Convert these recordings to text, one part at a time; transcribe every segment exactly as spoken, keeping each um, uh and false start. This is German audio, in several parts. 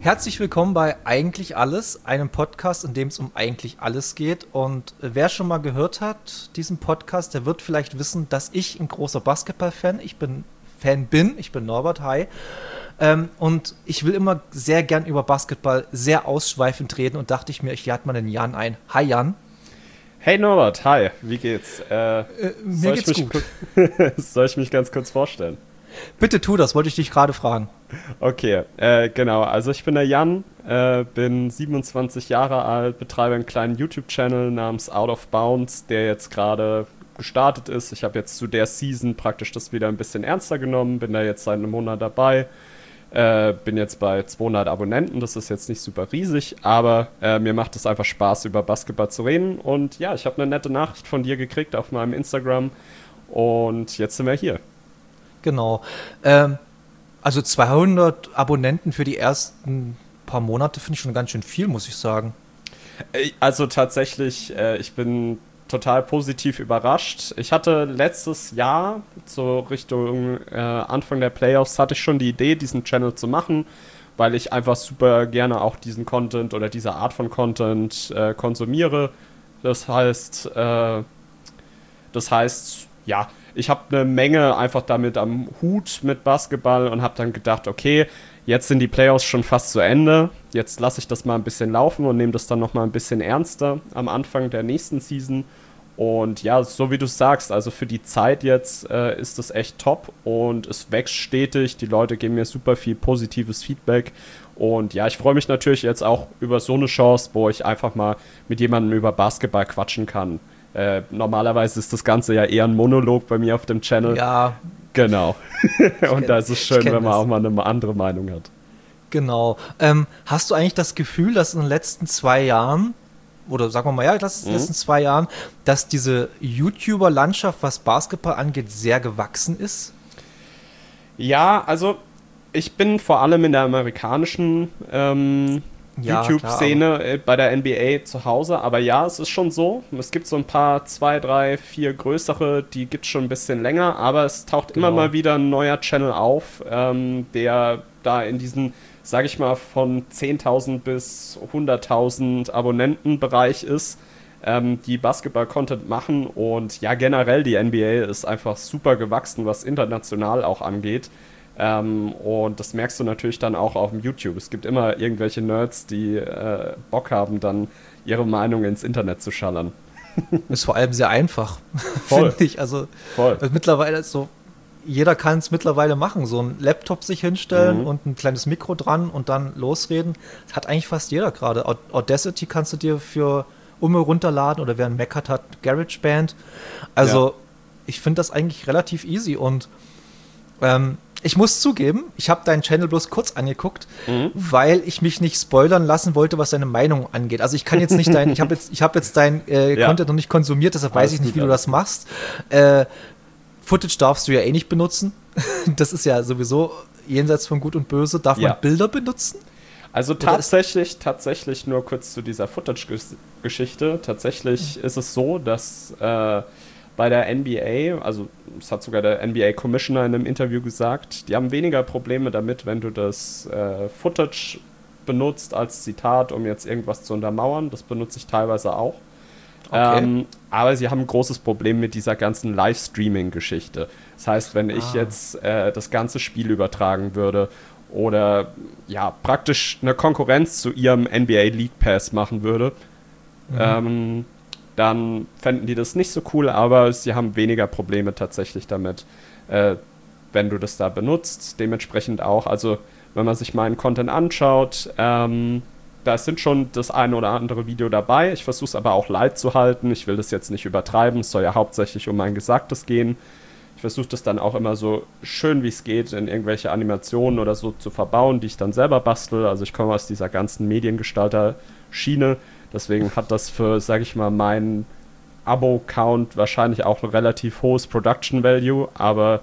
Herzlich willkommen bei Eigentlich Alles, einem Podcast, in dem es um eigentlich alles geht. Und wer schon mal gehört hat, diesen Podcast, der wird vielleicht wissen, dass ich ein großer Basketball-Fan ich bin, Fan bin. Ich bin Norbert, hi. Ähm, und ich will immer sehr gern über Basketball sehr ausschweifend reden und dachte ich mir, ich lade mal den Jan ein. Hi Jan. Hey Norbert, hi, wie geht's? Äh, äh, mir geht's gut. Ku- soll ich mich ganz kurz vorstellen? Bitte tu das, wollte ich dich gerade fragen. Okay, äh, genau, also ich bin der Jan, äh, bin siebenundzwanzig Jahre alt, betreibe einen kleinen YouTube-Channel namens Out of Bounds, der jetzt gerade gestartet ist. Ich habe jetzt zu der Season praktisch das wieder ein bisschen ernster genommen, bin da jetzt seit einem Monat dabei. Äh, bin jetzt bei zweihundert Abonnenten, das ist jetzt nicht super riesig, aber äh, mir macht es einfach Spaß, über Basketball zu reden. Und ja, ich habe eine nette Nachricht von dir gekriegt auf meinem Instagram und jetzt sind wir hier. Genau. Ähm, also zweihundert Abonnenten für die ersten paar Monate finde ich schon ganz schön viel, muss ich sagen. Also tatsächlich, äh, ich bin total positiv überrascht. Ich hatte letztes Jahr, so Richtung äh, Anfang der Playoffs, hatte ich schon die Idee, diesen Channel zu machen, weil ich einfach super gerne auch diesen Content oder diese Art von Content äh, konsumiere. Das heißt, äh, das heißt, ja, ich habe eine Menge einfach damit am Hut mit Basketball und habe dann gedacht, okay, jetzt sind die Playoffs schon fast zu Ende. Jetzt lasse ich das mal ein bisschen laufen und nehme das dann noch mal ein bisschen ernster am Anfang der nächsten Season. Und ja, so wie du sagst, also für die Zeit jetzt äh, ist das echt top und es wächst stetig. Die Leute geben mir super viel positives Feedback. Und ja, ich freue mich natürlich jetzt auch über so eine Chance, wo ich einfach mal mit jemandem über Basketball quatschen kann. Äh, normalerweise ist das Ganze ja eher ein Monolog bei mir auf dem Channel. Ja. Genau. Und da ist es schön, wenn man das. auch mal eine andere Meinung hat. Genau. Ähm, hast du eigentlich das Gefühl, dass in den letzten zwei Jahren, oder sagen wir mal, ja, das in den letzten zwei Jahren, dass diese YouTuber-Landschaft, was Basketball angeht, sehr gewachsen ist? Ja, also ich bin vor allem in der amerikanischen ähm, Ja, YouTube-Szene klar, bei der N B A zu Hause, aber ja, es ist schon so. Es gibt so ein paar, zwei, drei, vier größere, die gibt es schon ein bisschen länger, aber es taucht genau. immer mal wieder ein neuer Channel auf, ähm, der da in diesen, sag ich mal, von zehntausend bis hunderttausend Abonnenten-Bereich ist, ähm, die Basketball-Content machen. Und ja, generell die N B A ist einfach super gewachsen, was international auch angeht. Ähm, und das merkst du natürlich dann auch auf dem YouTube. Es gibt immer irgendwelche Nerds, die äh, Bock haben, dann ihre Meinung ins Internet zu schallern. Ist vor allem sehr einfach, finde ich. Also, Voll. also mittlerweile ist so, jeder kann es mittlerweile machen. So ein Laptop sich hinstellen mhm. und ein kleines Mikro dran und dann losreden. Das hat eigentlich fast jeder gerade. Audacity kannst du dir für Umme runterladen oder wer einen Mac hat, hat GarageBand. Also, ja. ich finde das eigentlich relativ easy und ähm, ich muss zugeben, ich habe deinen Channel bloß kurz angeguckt, mhm. weil ich mich nicht spoilern lassen wollte, was deine Meinung angeht. Also ich kann jetzt nicht dein, ich habe jetzt, ich habe jetzt dein äh, ja. Content noch nicht konsumiert, deshalb weiß ich nicht, wie du das machst. Äh, Footage darfst du ja eh nicht benutzen. Das ist ja sowieso jenseits von Gut und Böse. Darf ja. man Bilder benutzen? Also tatsächlich, tatsächlich nur kurz zu dieser Footage-Geschichte. Tatsächlich mhm. ist es so, dass äh, bei der N B A, also das hat sogar der N B A-Commissioner in einem Interview gesagt, die haben weniger Probleme damit, wenn du das äh, Footage benutzt als Zitat, um jetzt irgendwas zu untermauern. Das benutze ich teilweise auch. Okay. Ähm, aber sie haben ein großes Problem mit dieser ganzen Livestreaming-Geschichte. Das heißt, wenn ich ah. jetzt äh, das ganze Spiel übertragen würde oder ja praktisch eine Konkurrenz zu ihrem N B A League Pass machen würde, mhm. ähm, dann fänden die das nicht so cool, aber sie haben weniger Probleme tatsächlich damit, äh, wenn du das da benutzt. Dementsprechend auch, also wenn man sich meinen Content anschaut, ähm, da sind schon das eine oder andere Video dabei. Ich versuche es aber auch light zu halten. Ich will das jetzt nicht übertreiben. Es soll ja hauptsächlich um mein Gesagtes gehen. Ich versuche das dann auch immer so schön wie es geht in irgendwelche Animationen oder so zu verbauen, die ich dann selber bastel. Also ich komme aus dieser ganzen Mediengestalter-Schiene. Deswegen hat das für, sag ich mal, meinen Abo-Count wahrscheinlich auch ein relativ hohes Production-Value. Aber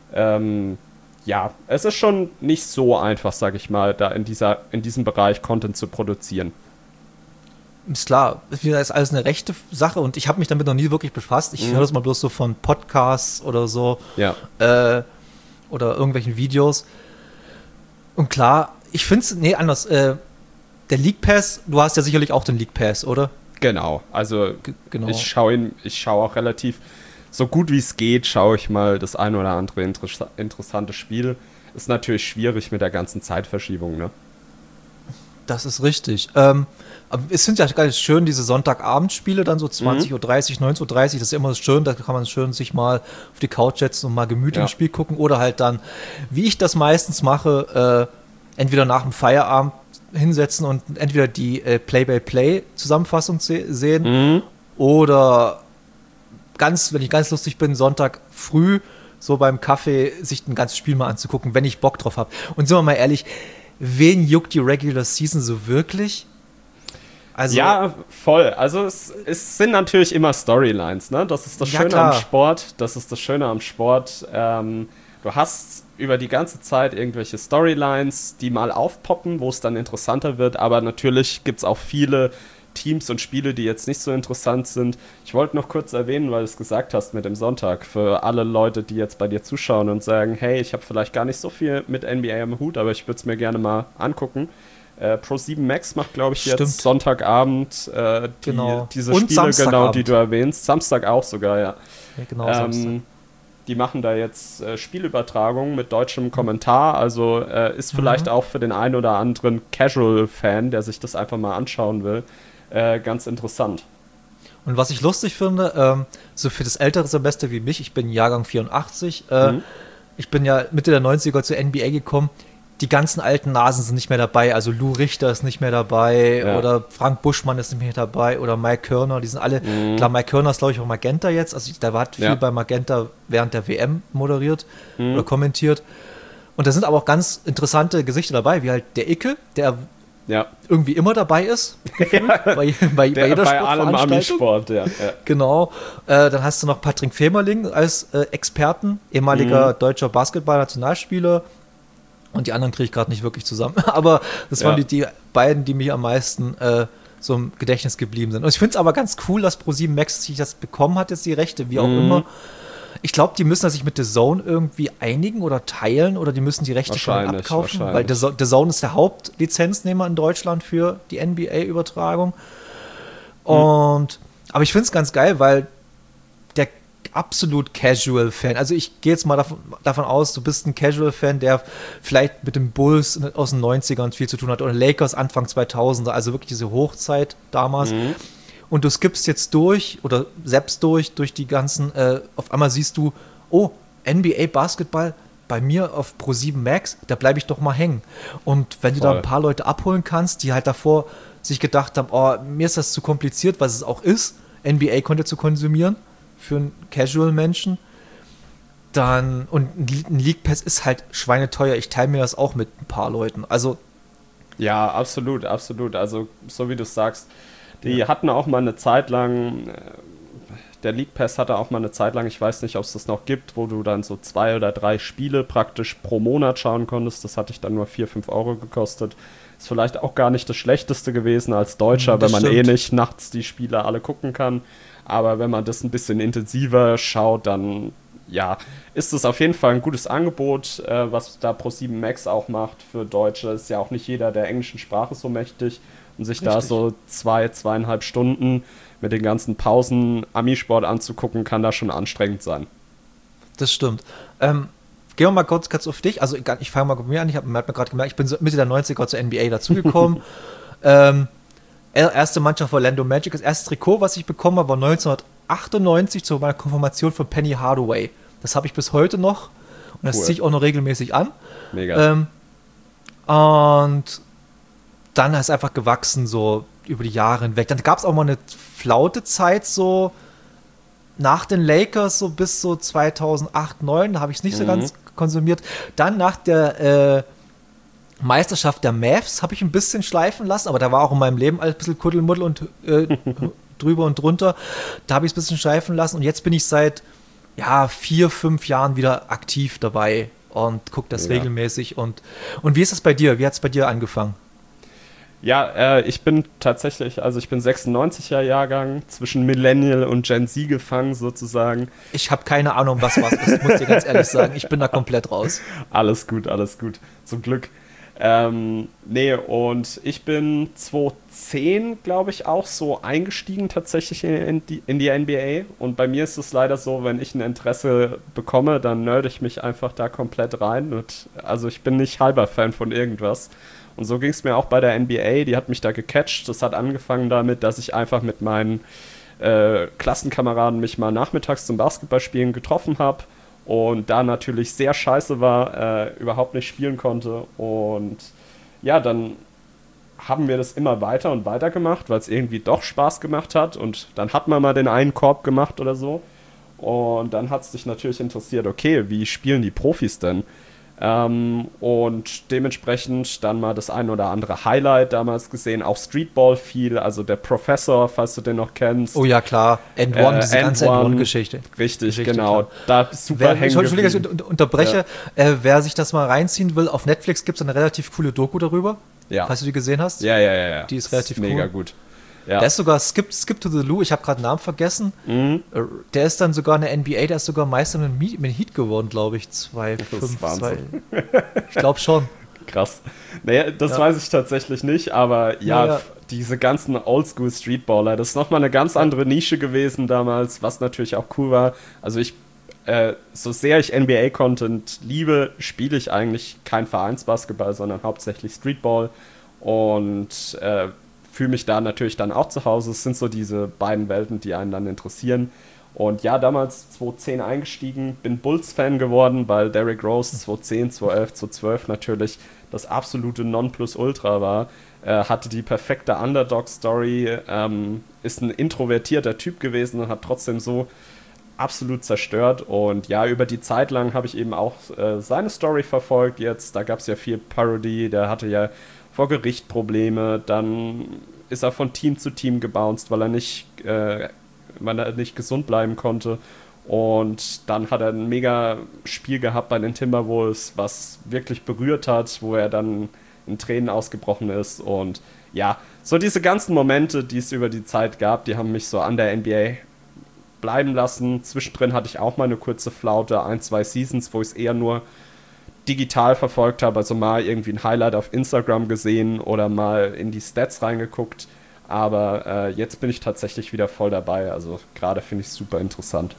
ähm, ja, es ist schon nicht so einfach, sag ich mal, da in, dieser, in diesem Bereich Content zu produzieren. Ist klar, das ist alles eine rechte Sache und ich habe mich damit noch nie wirklich befasst. Ich mhm. höre das mal bloß so von Podcasts oder so ja. äh, oder irgendwelchen Videos. Und klar, ich finde es, nee, anders. Äh, der League Pass, du hast ja sicherlich auch den League Pass, oder? Genau, also G- genau. ich schaue ihn, ich schaue auch relativ, so gut wie es geht, schaue ich mal das ein oder andere inter- interessante Spiel. Ist natürlich schwierig mit der ganzen Zeitverschiebung, ne? Das ist richtig. Ähm, aber es sind ja ganz schön, diese Sonntagabendspiele, dann so zwanzig Uhr dreißig, neunzehn Uhr dreißig, das ist immer schön, da kann man schön sich mal auf die Couch setzen und mal gemütlich ja. ein Spiel gucken oder halt dann, wie ich das meistens mache, äh, entweder nach dem Feierabend hinsetzen und entweder die äh, Play-by-Play-Zusammenfassung se- sehen mhm. oder ganz, wenn ich ganz lustig bin, Sonntag früh so beim Kaffee sich ein ganzes Spiel mal anzugucken, wenn ich Bock drauf habe. Und sind wir mal ehrlich, wen juckt die Regular Season so wirklich? Also, ja, voll. Also es, es sind natürlich immer Storylines, ne? Das ist das ja, Schöne klar. am Sport. Das ist das Schöne am Sport. Ähm, du hast über die ganze Zeit irgendwelche Storylines, die mal aufpoppen, wo es dann interessanter wird, aber natürlich gibt es auch viele Teams und Spiele, die jetzt nicht so interessant sind. Ich wollte noch kurz erwähnen, weil du es gesagt hast mit dem Sonntag, für alle Leute, die jetzt bei dir zuschauen und sagen, hey, ich habe vielleicht gar nicht so viel mit N B A am Hut, aber ich würde es mir gerne mal angucken. Äh, Pro sieben Max macht, glaube ich, Stimmt. jetzt Sonntagabend äh, die, genau. diese und Spiele, genau, die du erwähnst. Samstag auch sogar, ja. ja genau, ähm, Samstag. Die machen da jetzt äh, Spielübertragungen mit deutschem Kommentar, also äh, ist vielleicht mhm. auch für den einen oder anderen Casual-Fan, der sich das einfach mal anschauen will, äh, ganz interessant. Und was ich lustig finde, ähm, so für das ältere Semester wie mich, ich bin Jahrgang vierundachtzig, äh, mhm. ich bin ja Mitte der neunziger zur N B A gekommen, die ganzen alten Nasen sind nicht mehr dabei, also Lou Richter ist nicht mehr dabei ja. oder Frank Buschmann ist nicht mehr dabei oder Mike Körner, die sind alle, mhm. klar, Mike Körner ist glaube ich auch Magenta jetzt, also da war viel ja. bei Magenta während der W M moderiert mhm. oder kommentiert und da sind aber auch ganz interessante Gesichter dabei, wie halt der Icke, der ja. irgendwie immer dabei ist, ja. bei, bei, bei jeder bei allem Ami-Sport, ja. ja. Genau, äh, dann hast du noch Patrick Femerling als äh, Experten, ehemaliger mhm. deutscher Basketball-Nationalspieler. Und die anderen kriege ich gerade nicht wirklich zusammen. Aber das waren ja. die, die beiden, die mir am meisten äh, so im Gedächtnis geblieben sind. Und ich finde es aber ganz cool, dass Pro sieben Max sich das bekommen hat, jetzt die Rechte, wie auch mhm. immer. Ich glaube, die müssen sich mit The Zone irgendwie einigen oder teilen oder die müssen die Rechte schon abkaufen. Weil The, The Zone ist der Hauptlizenznehmer in Deutschland für die N B A-Übertragung. Mhm. Und aber ich finde es ganz geil, weil der absolut Casual-Fan. Also ich gehe jetzt mal davon, davon aus, du bist ein Casual-Fan, der vielleicht mit den Bulls aus den neunzigern viel zu tun hat oder Lakers Anfang zweitausender, also wirklich diese Hochzeit damals. Mhm. Und du skippst jetzt durch oder selbst durch, durch die ganzen, äh, auf einmal siehst du, oh, N B A-Basketball bei mir auf Pro sieben Max, da bleibe ich doch mal hängen. Und wenn Voll. du da ein paar Leute abholen kannst, die halt davor sich gedacht haben, oh, mir ist das zu kompliziert, was es auch ist, N B A-Content zu konsumieren, für einen Casual-Menschen, dann, und ein League Pass ist halt schweineteuer, ich teile mir das auch mit ein paar Leuten, also ja, absolut, absolut, also so wie du sagst, die ja. hatten auch mal eine Zeit lang, der League Pass hatte auch mal eine Zeit lang, ich weiß nicht, ob es das noch gibt, wo du dann so zwei oder drei Spiele praktisch pro Monat schauen konntest, das hatte ich dann nur vier, fünf Euro gekostet, ist vielleicht auch gar nicht das Schlechteste gewesen als Deutscher, das wenn man stimmt. eh nicht nachts die Spiele alle gucken kann. Aber wenn man das ein bisschen intensiver schaut, dann ja, ist es auf jeden Fall ein gutes Angebot, äh, was da Pro sieben Max auch macht für Deutsche. Ist ja auch nicht jeder der englischen Sprache so mächtig. Und sich Richtig. da so zwei, zweieinhalb Stunden mit den ganzen Pausen Ami-Sport anzugucken, kann da schon anstrengend sein. Das stimmt. Ähm, gehen wir mal kurz, kurz auf dich. Also ich, ich fange mal mit mir an. Ich habe mir gerade gemerkt, ich bin so Mitte der neunziger zur N B A dazugekommen. ähm, Erste Mannschaft Orlando Magic. Das erste Trikot, was ich bekommen habe, war neunzehnhundertachtundneunzig zu meiner Konfirmation von Penny Hardaway. Das habe ich bis heute noch und das cool. ziehe ich auch noch regelmäßig an. Mega. Ähm, und dann ist es einfach gewachsen, so über die Jahre hinweg. Dann gab es auch mal eine flaute Zeit, so nach den Lakers, so bis so zweitausendacht, neun, da habe ich es nicht mhm. so ganz konsumiert. Dann nach der äh, Meisterschaft der Mavs habe ich ein bisschen schleifen lassen, aber da war auch in meinem Leben alles ein bisschen Kuddelmuddel und äh, drüber und drunter. Da habe ich es ein bisschen schleifen lassen und jetzt bin ich seit ja, vier, fünf Jahren wieder aktiv dabei und gucke das ja. regelmäßig. Und, und wie ist es bei dir? Wie hat es bei dir angefangen? Ja, äh, ich bin tatsächlich, also ich bin sechsundneunziger Jahrgang, zwischen Millennial und Gen Z gefangen sozusagen. Ich habe keine Ahnung, was was ist, muss dir ganz ehrlich sagen. Ich bin da komplett raus. Alles gut, alles gut. Zum Glück. Ähm, nee, und ich bin zweitausendzehn, glaube ich, auch so eingestiegen tatsächlich in die, in die N B A. Und bei mir ist es leider so, wenn ich ein Interesse bekomme, dann nerde ich mich einfach da komplett rein. Und, also ich bin nicht halber Fan von irgendwas. Und so ging es mir auch bei der N B A, die hat mich da gecatcht. Das hat angefangen damit, dass ich einfach mit meinen äh, Klassenkameraden mich mal nachmittags zum Basketballspielen getroffen habe. Und da natürlich sehr scheiße war, äh, überhaupt nicht spielen konnte. Und ja, dann haben wir das immer weiter und weiter gemacht, weil es irgendwie doch Spaß gemacht hat. Und dann hat man mal den einen Korb gemacht oder so. Und dann hat es dich natürlich interessiert, okay, wie spielen die Profis denn? Ähm, und dementsprechend dann mal das ein oder andere Highlight damals gesehen, auch Streetball viel, also der Professor, falls du den noch kennst. Oh ja, klar, End One, äh, diese End ganze End One-Geschichte. Richtig, Geschichte, genau. Klar. Da super wer, hängen Entschuldigung, dass ich unter, unterbreche. Ja. Äh, wer sich das mal reinziehen will, auf Netflix gibt es eine relativ coole Doku darüber, ja. falls du die gesehen hast. Ja, ja, ja. ja. Die ist relativ ist mega cool. gut. Ja. Der ist sogar Skip, Skip to the Lou, ich habe gerade den Namen vergessen. Mhm. Der ist dann sogar in der N B A, der ist sogar Meister mit, mit Heat geworden, glaube ich. zwei fünf Ich glaube schon. Krass. Naja, das ja. weiß ich tatsächlich nicht, aber ja, ja, ja. diese ganzen Oldschool-Streetballer, das ist nochmal eine ganz andere Nische gewesen damals, was natürlich auch cool war. Also ich, äh, so sehr ich N B A-Content liebe, spiele ich eigentlich kein Vereinsbasketball, sondern hauptsächlich Streetball und äh, fühle mich da natürlich dann auch zu Hause. Es sind so diese beiden Welten, die einen dann interessieren. Und ja, damals zweitausendzehn eingestiegen, bin Bulls-Fan geworden, weil Derrick Rose zweitausendzehn, zweitausendelf, zweitausendzwölf natürlich das absolute Nonplusultra war. Er hatte die perfekte Underdog-Story, ähm, ist ein introvertierter Typ gewesen und hat trotzdem so absolut zerstört. Und ja, über die Zeit lang habe ich eben auch äh, seine Story verfolgt. Jetzt, da gab es ja viel Parody, der hatte ja vor Gericht Probleme, dann ist er von Team zu Team gebounced, weil er nicht, äh, weil er nicht gesund bleiben konnte. Und dann hat er ein mega Spiel gehabt bei den Timberwolves, was wirklich berührt hat, wo er dann in Tränen ausgebrochen ist. Und ja, so diese ganzen Momente, die es über die Zeit gab, die haben mich so an der N B A bleiben lassen. Zwischendrin hatte ich auch mal eine kurze Flaute, ein, zwei Seasons, wo ich es eher nur digital verfolgt habe, also mal irgendwie ein Highlight auf Instagram gesehen oder mal in die Stats reingeguckt, aber äh, jetzt bin ich tatsächlich wieder voll dabei, also gerade finde ich es super interessant.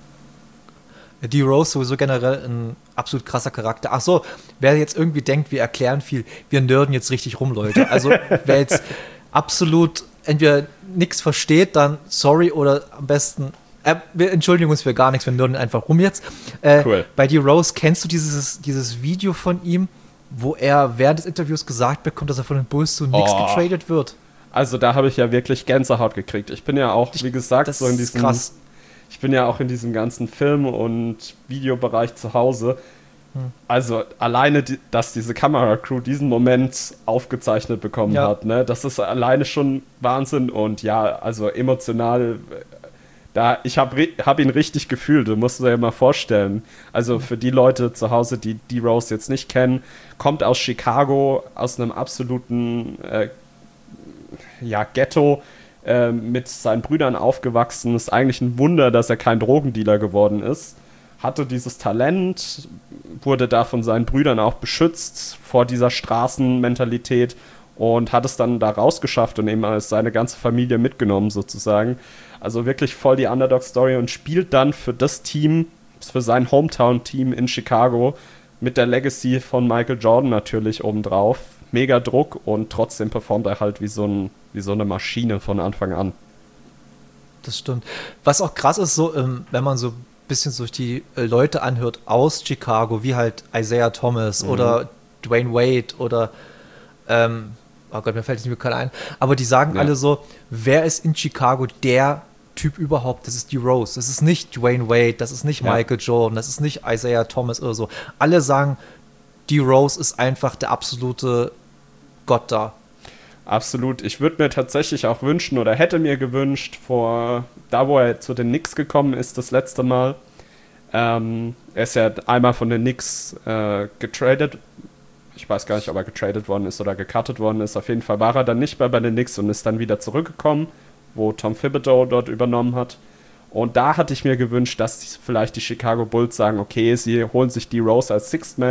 D. Rose sowieso generell ein absolut krasser Charakter. Ach so, wer jetzt irgendwie denkt, wir erklären viel, wir nörden jetzt richtig rum, Leute. Also wer jetzt absolut entweder nichts versteht, dann sorry oder am besten Äh, wir entschuldigen uns für gar nichts, wir nörden einfach rum jetzt. Äh, cool. Bei D. Rose, kennst du dieses, dieses Video von ihm, wo er während des Interviews gesagt bekommt, dass er von den Bulls zu Knicks oh. getradet wird? Also da habe ich ja wirklich Gänsehaut gekriegt. Ich bin ja auch, wie gesagt, das so in diesem... krass. Ich bin ja auch in diesem ganzen Film- und Videobereich zu Hause. Hm. Also alleine, die, dass diese Kameracrew diesen Moment aufgezeichnet bekommen ja. hat, ne, das ist alleine schon Wahnsinn. Und ja, also emotional... Da, ich habe hab ihn richtig gefühlt, du musst dir ja mal vorstellen. Also für die Leute zu Hause, die D. Rose jetzt nicht kennen, kommt aus Chicago, aus einem absoluten äh, ja, Ghetto, äh, mit seinen Brüdern aufgewachsen. Ist eigentlich ein Wunder, dass er kein Drogendealer geworden ist. Hatte dieses Talent, wurde da von seinen Brüdern auch beschützt vor dieser Straßenmentalität und hat es dann da rausgeschafft und eben als seine ganze Familie mitgenommen sozusagen. Also wirklich voll die Underdog-Story und spielt dann für das Team, für sein Hometown-Team in Chicago mit der Legacy von Michael Jordan natürlich obendrauf. Mega Druck und trotzdem performt er halt wie so, ein, wie so eine Maschine von Anfang an. Das stimmt. Was auch krass ist, so, ähm, wenn man so ein bisschen durch die äh, Leute anhört aus Chicago, wie halt Isaiah Thomas mhm. oder Dwayne Wade oder ähm, oh Gott, mir fällt es nicht mehr gerade ein, aber die sagen ja. alle so, wer ist in Chicago der Typ überhaupt? Das ist D. Rose, das ist nicht Dwayne Wade, das ist nicht ja. Michael Jordan, das ist nicht Isaiah Thomas oder so. Alle sagen, D. Rose ist einfach der absolute Gott da. Absolut. Ich würde mir tatsächlich auch wünschen oder hätte mir gewünscht, vor da wo er zu den Knicks gekommen ist, das letzte Mal, ähm, er ist ja einmal von den Knicks äh, getradet. Ich weiß gar nicht, ob er getradet worden ist oder gecuttet worden ist. Auf jeden Fall war er dann nicht mehr bei den Knicks und ist dann wieder zurückgekommen, wo Tom Thibodeau dort übernommen hat. Und da hatte ich mir gewünscht, dass vielleicht die Chicago Bulls sagen, okay, sie holen sich D. Rose als Sixth Man.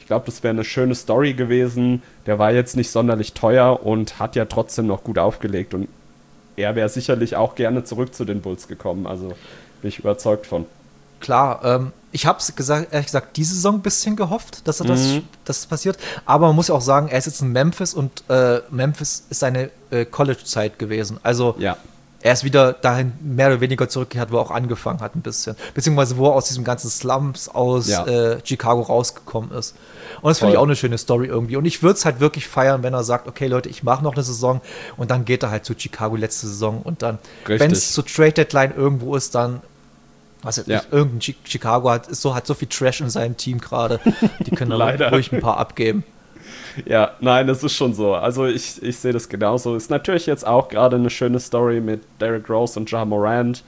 Ich glaube, das wäre eine schöne Story gewesen. Der war jetzt nicht sonderlich teuer und hat ja trotzdem noch gut aufgelegt. Und er wäre sicherlich auch gerne zurück zu den Bulls gekommen. Also bin ich überzeugt von. Klar, ähm, ich habe es gesagt, ehrlich gesagt, diese Saison ein bisschen gehofft, dass er das, Mhm. dass das passiert. Aber man muss ja auch sagen, er ist jetzt in Memphis und äh, Memphis ist seine äh, College-Zeit gewesen. Also Ja. er ist wieder dahin mehr oder weniger zurückgekehrt, wo er auch angefangen hat ein bisschen. Beziehungsweise wo er aus diesem ganzen Slums aus Ja. äh, Chicago rausgekommen ist. Und das finde ich Voll. auch eine schöne Story irgendwie. Und ich würde es halt wirklich feiern, wenn er sagt, okay Leute, ich mache noch eine Saison und dann geht er halt zu Chicago letzte Saison und dann, Richtig. wenn es zur Trade Deadline irgendwo ist, dann was jetzt Ja. nicht, irgendein Chi- Chicago hat, ist so, hat so viel Trash in seinem Team gerade. Die können da Leider. ruhig ein paar abgeben. Ja, nein, das ist schon so. Also ich, ich sehe das genauso. Ist natürlich jetzt auch gerade eine schöne Story mit Derrick Rose und Ja Morant.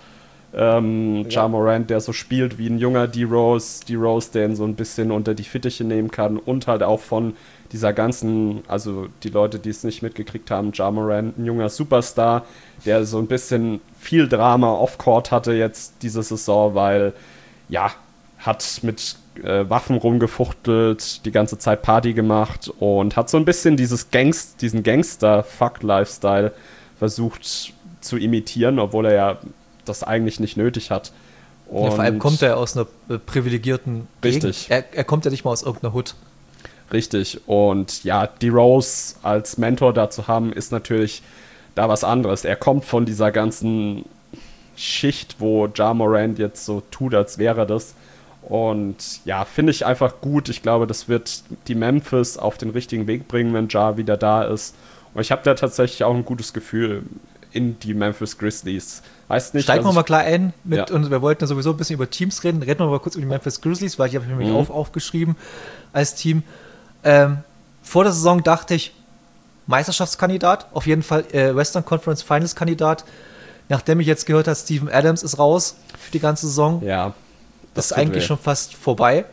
Ähm, Ja Morant, der so spielt wie ein junger D-Rose, D-Rose, der ihn so ein bisschen unter die Fittiche nehmen kann und halt auch von dieser ganzen, also die Leute, die es nicht mitgekriegt haben, Ja Morant, ein junger Superstar, der so ein bisschen viel Drama off-court hatte jetzt diese Saison, weil, ja, hat mit äh, Waffen rumgefuchtelt, die ganze Zeit Party gemacht und hat so ein bisschen dieses Gangst, diesen Gangster-Fuck-Lifestyle versucht zu imitieren, obwohl er ja das eigentlich nicht nötig hat. Und Ja, vor allem kommt er aus einer äh, privilegierten Richtig. Gegend. Er, er kommt ja nicht mal aus irgendeiner Hood. Richtig. Und ja, D-Rose als Mentor da zu haben, ist natürlich da was anderes. Er kommt von dieser ganzen Schicht, wo Ja Morant jetzt so tut, als wäre das. Und ja, finde ich einfach gut. Ich glaube, das wird die Memphis auf den richtigen Weg bringen, wenn Ja wieder da ist. Und ich habe da tatsächlich auch ein gutes Gefühl in die Memphis Grizzlies. Heißt nicht, Steigen wir dass mal ich- klar ein mit, Ja. und wir wollten ja sowieso ein bisschen über Teams reden. Reden wir mal kurz über die Memphis Grizzlies, weil ich habe mich Mhm. auf, aufgeschrieben als Team. Ähm, vor der Saison dachte ich, Meisterschaftskandidat, auf jeden Fall äh, Western Conference Finals Kandidat. Nachdem ich jetzt gehört habe, Steven Adams ist raus für die ganze Saison, Ja, das ist tut eigentlich weh. schon fast vorbei.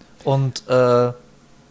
Und äh, äh,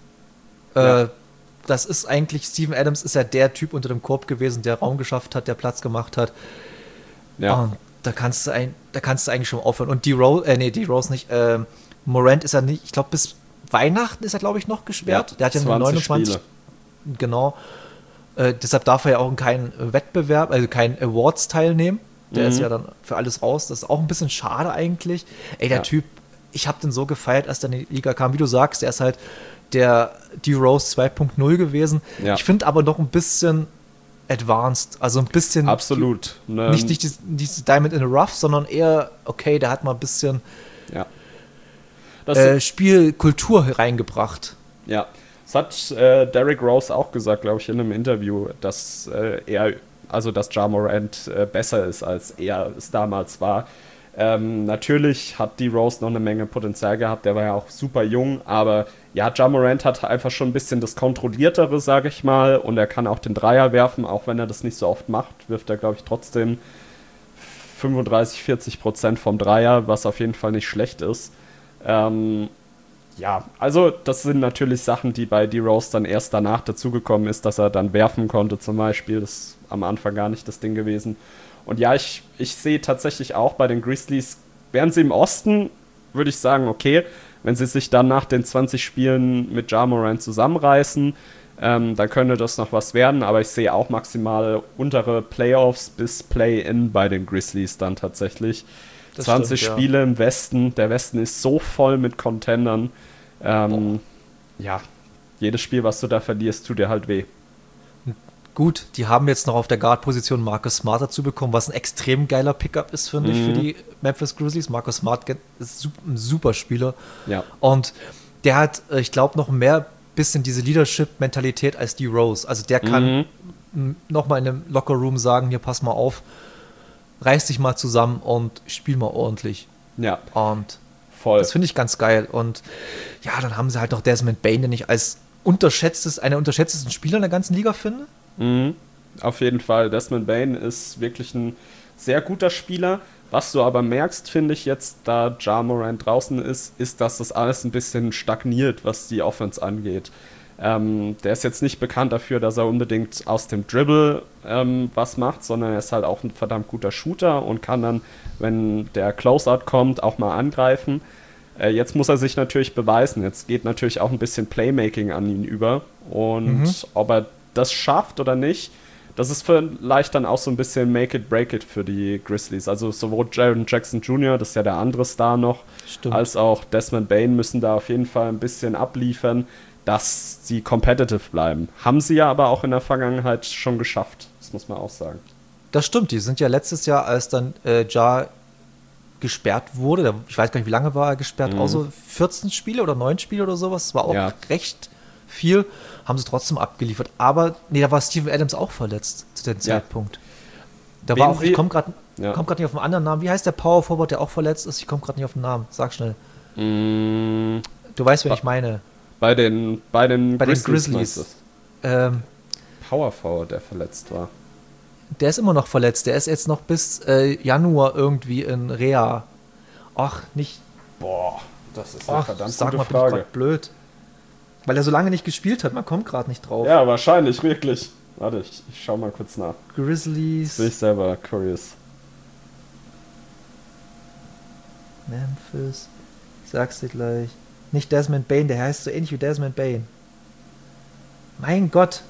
Ja. das ist eigentlich, Steven Adams ist ja der Typ unter dem Korb gewesen, der Raum geschafft hat, der Platz gemacht hat. Ja, Und da kannst du ein, da kannst du eigentlich schon aufhören. Und die Rose, äh, nee, die Rose nicht, ähm, Morant ist ja nicht, ich glaube, bis Weihnachten ist er, glaube ich, noch gesperrt. Ja, Der hat ja nur zwanzig neunundzwanzig. Spiele. Genau. Äh, deshalb darf er ja auch in keinen Wettbewerb, also keinen Awards teilnehmen. Der Mhm. ist ja dann für alles raus. Das ist auch ein bisschen schade eigentlich. Ey, der Ja. Typ, ich habe den so gefeiert, als der in die Liga kam. Wie du sagst, der ist halt der D-Rose zwei Punkt null gewesen. Ja. Ich finde aber noch ein bisschen advanced, also ein bisschen Absolut. Ne, nicht, nicht dieses, dieses Diamond in the Rough, sondern eher, okay, der hat mal ein bisschen Ja. Das, äh, Spielkultur reingebracht. ja. Das hat äh, Derrick Rose auch gesagt, glaube ich, in einem Interview, dass äh, er, also dass Ja Morant äh, besser ist, als er es damals war. Ähm, natürlich hat die Rose noch eine Menge Potenzial gehabt, der war ja auch super jung, aber ja, Ja Morant hat einfach schon ein bisschen das Kontrolliertere, sage ich mal, und er kann auch den Dreier werfen, auch wenn er das nicht so oft macht, wirft er, glaube ich, trotzdem fünfunddreißig, vierzig Prozent vom Dreier, was auf jeden Fall nicht schlecht ist. Ähm, ja, also das sind natürlich Sachen, die bei D-Rose dann erst danach dazugekommen ist, dass er dann werfen konnte zum Beispiel. Das ist am Anfang gar nicht das Ding gewesen. Und ja, ich, ich sehe tatsächlich auch bei den Grizzlies, wären sie im Osten, würde ich sagen, okay, wenn sie sich dann nach den zwanzig Spielen mit Ja Morant zusammenreißen, ähm, dann könnte das noch was werden, aber ich sehe auch maximal untere Playoffs bis Play-In bei den Grizzlies dann tatsächlich. Das zwanzig stimmt, ja. Spiele im Westen, der Westen ist so voll mit Contendern. Ähm, ja, jedes Spiel, was du da verlierst, tut dir halt weh. Gut, die haben jetzt noch auf der Guard-Position Marcus Smart dazu bekommen, was ein extrem geiler Pickup ist, finde ich, Mhm. für die Memphis Grizzlies. Marcus Smart ist su- ein super Spieler. Ja. Und der hat, äh, ich glaube, noch mehr bisschen diese Leadership-Mentalität als die Rose. Also der kann Mhm. nochmal in einem Locker-Room sagen, hier, pass mal auf, reiß dich mal zusammen und spiel mal ordentlich. Ja, Und voll. das finde ich ganz geil. Und ja, dann haben sie halt noch Desmond Bane, den ich als unterschätztes, einer unterschätztesten Spieler in der ganzen Liga finde. Mhm. Auf jeden Fall. Desmond Bane ist wirklich ein sehr guter Spieler. Was du aber merkst, finde ich jetzt, da Ja Morant draußen ist, ist, dass das alles ein bisschen stagniert, was die Offense angeht. Ähm, der ist jetzt nicht bekannt dafür, dass er unbedingt aus dem Dribble ähm, was macht, sondern er ist halt auch ein verdammt guter Shooter und kann dann, wenn der Closeout kommt, auch mal angreifen. Äh, jetzt muss er sich natürlich beweisen. Jetzt geht natürlich auch ein bisschen Playmaking an ihn über. Und mhm. ob er das schafft oder nicht, das ist vielleicht dann auch so ein bisschen Make it, break it für die Grizzlies. Also sowohl Jaren Jackson Junior, das ist ja der andere Star noch, Stimmt. als auch Desmond Bane müssen da auf jeden Fall ein bisschen abliefern, dass sie competitive bleiben. Haben sie ja aber auch in der Vergangenheit schon geschafft. Das muss man auch sagen. Das stimmt. Die sind ja letztes Jahr, als dann äh, Ja gesperrt wurde, ich weiß gar nicht, wie lange war er gesperrt, mhm. auch so vierzehn Spiele oder neun Spiele oder sowas. Das war auch ja. recht viel, haben sie trotzdem abgeliefert. Aber, nee, da war Steven Adams auch verletzt zu dem Zeitpunkt. Ja. Da Wen war auch, ich komme gerade ja. komm nicht auf einen anderen Namen. Wie heißt der Power Forward, der auch verletzt ist? Ich komme gerade nicht auf den Namen. Sag schnell. Mm. Du weißt, wen ba- ich meine. Bei den, bei den bei Grizzlies. Den Grizzlies. Ähm, Power Forward, der verletzt war. Der ist immer noch verletzt. Der ist jetzt noch bis äh, Januar irgendwie in Reha. Ach, nicht... Boah, das ist eine Ach, verdammt sag gute mal, Frage. Bin ich blöd. Weil er so lange nicht gespielt hat, man kommt gerade nicht drauf. Ja, wahrscheinlich, wirklich. Warte, ich, ich schau mal kurz nach. Grizzlies. Jetzt bin ich selber curious. Memphis. Ich sag's dir gleich. Nicht Desmond Bane, der heißt so ähnlich wie Desmond Bane. Mein Gott.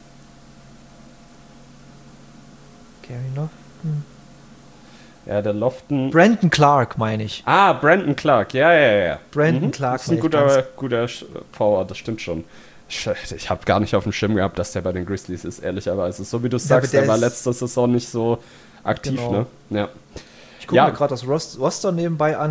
Gary Lofton. Ja, der Lofton. Brandon Clark, meine ich. Ah, Brandon Clark, ja, ja, ja. Brandon mhm. Clark. Das ist ein guter, guter Forward, das stimmt schon. Ich, ich habe gar nicht auf dem Schirm gehabt, dass der bei den Grizzlies ist, ehrlicherweise. So wie du sagst, der, der war letzte Saison nicht so aktiv, genau. ne? Ja. Ich gucke ja. mir gerade das Roster nebenbei an.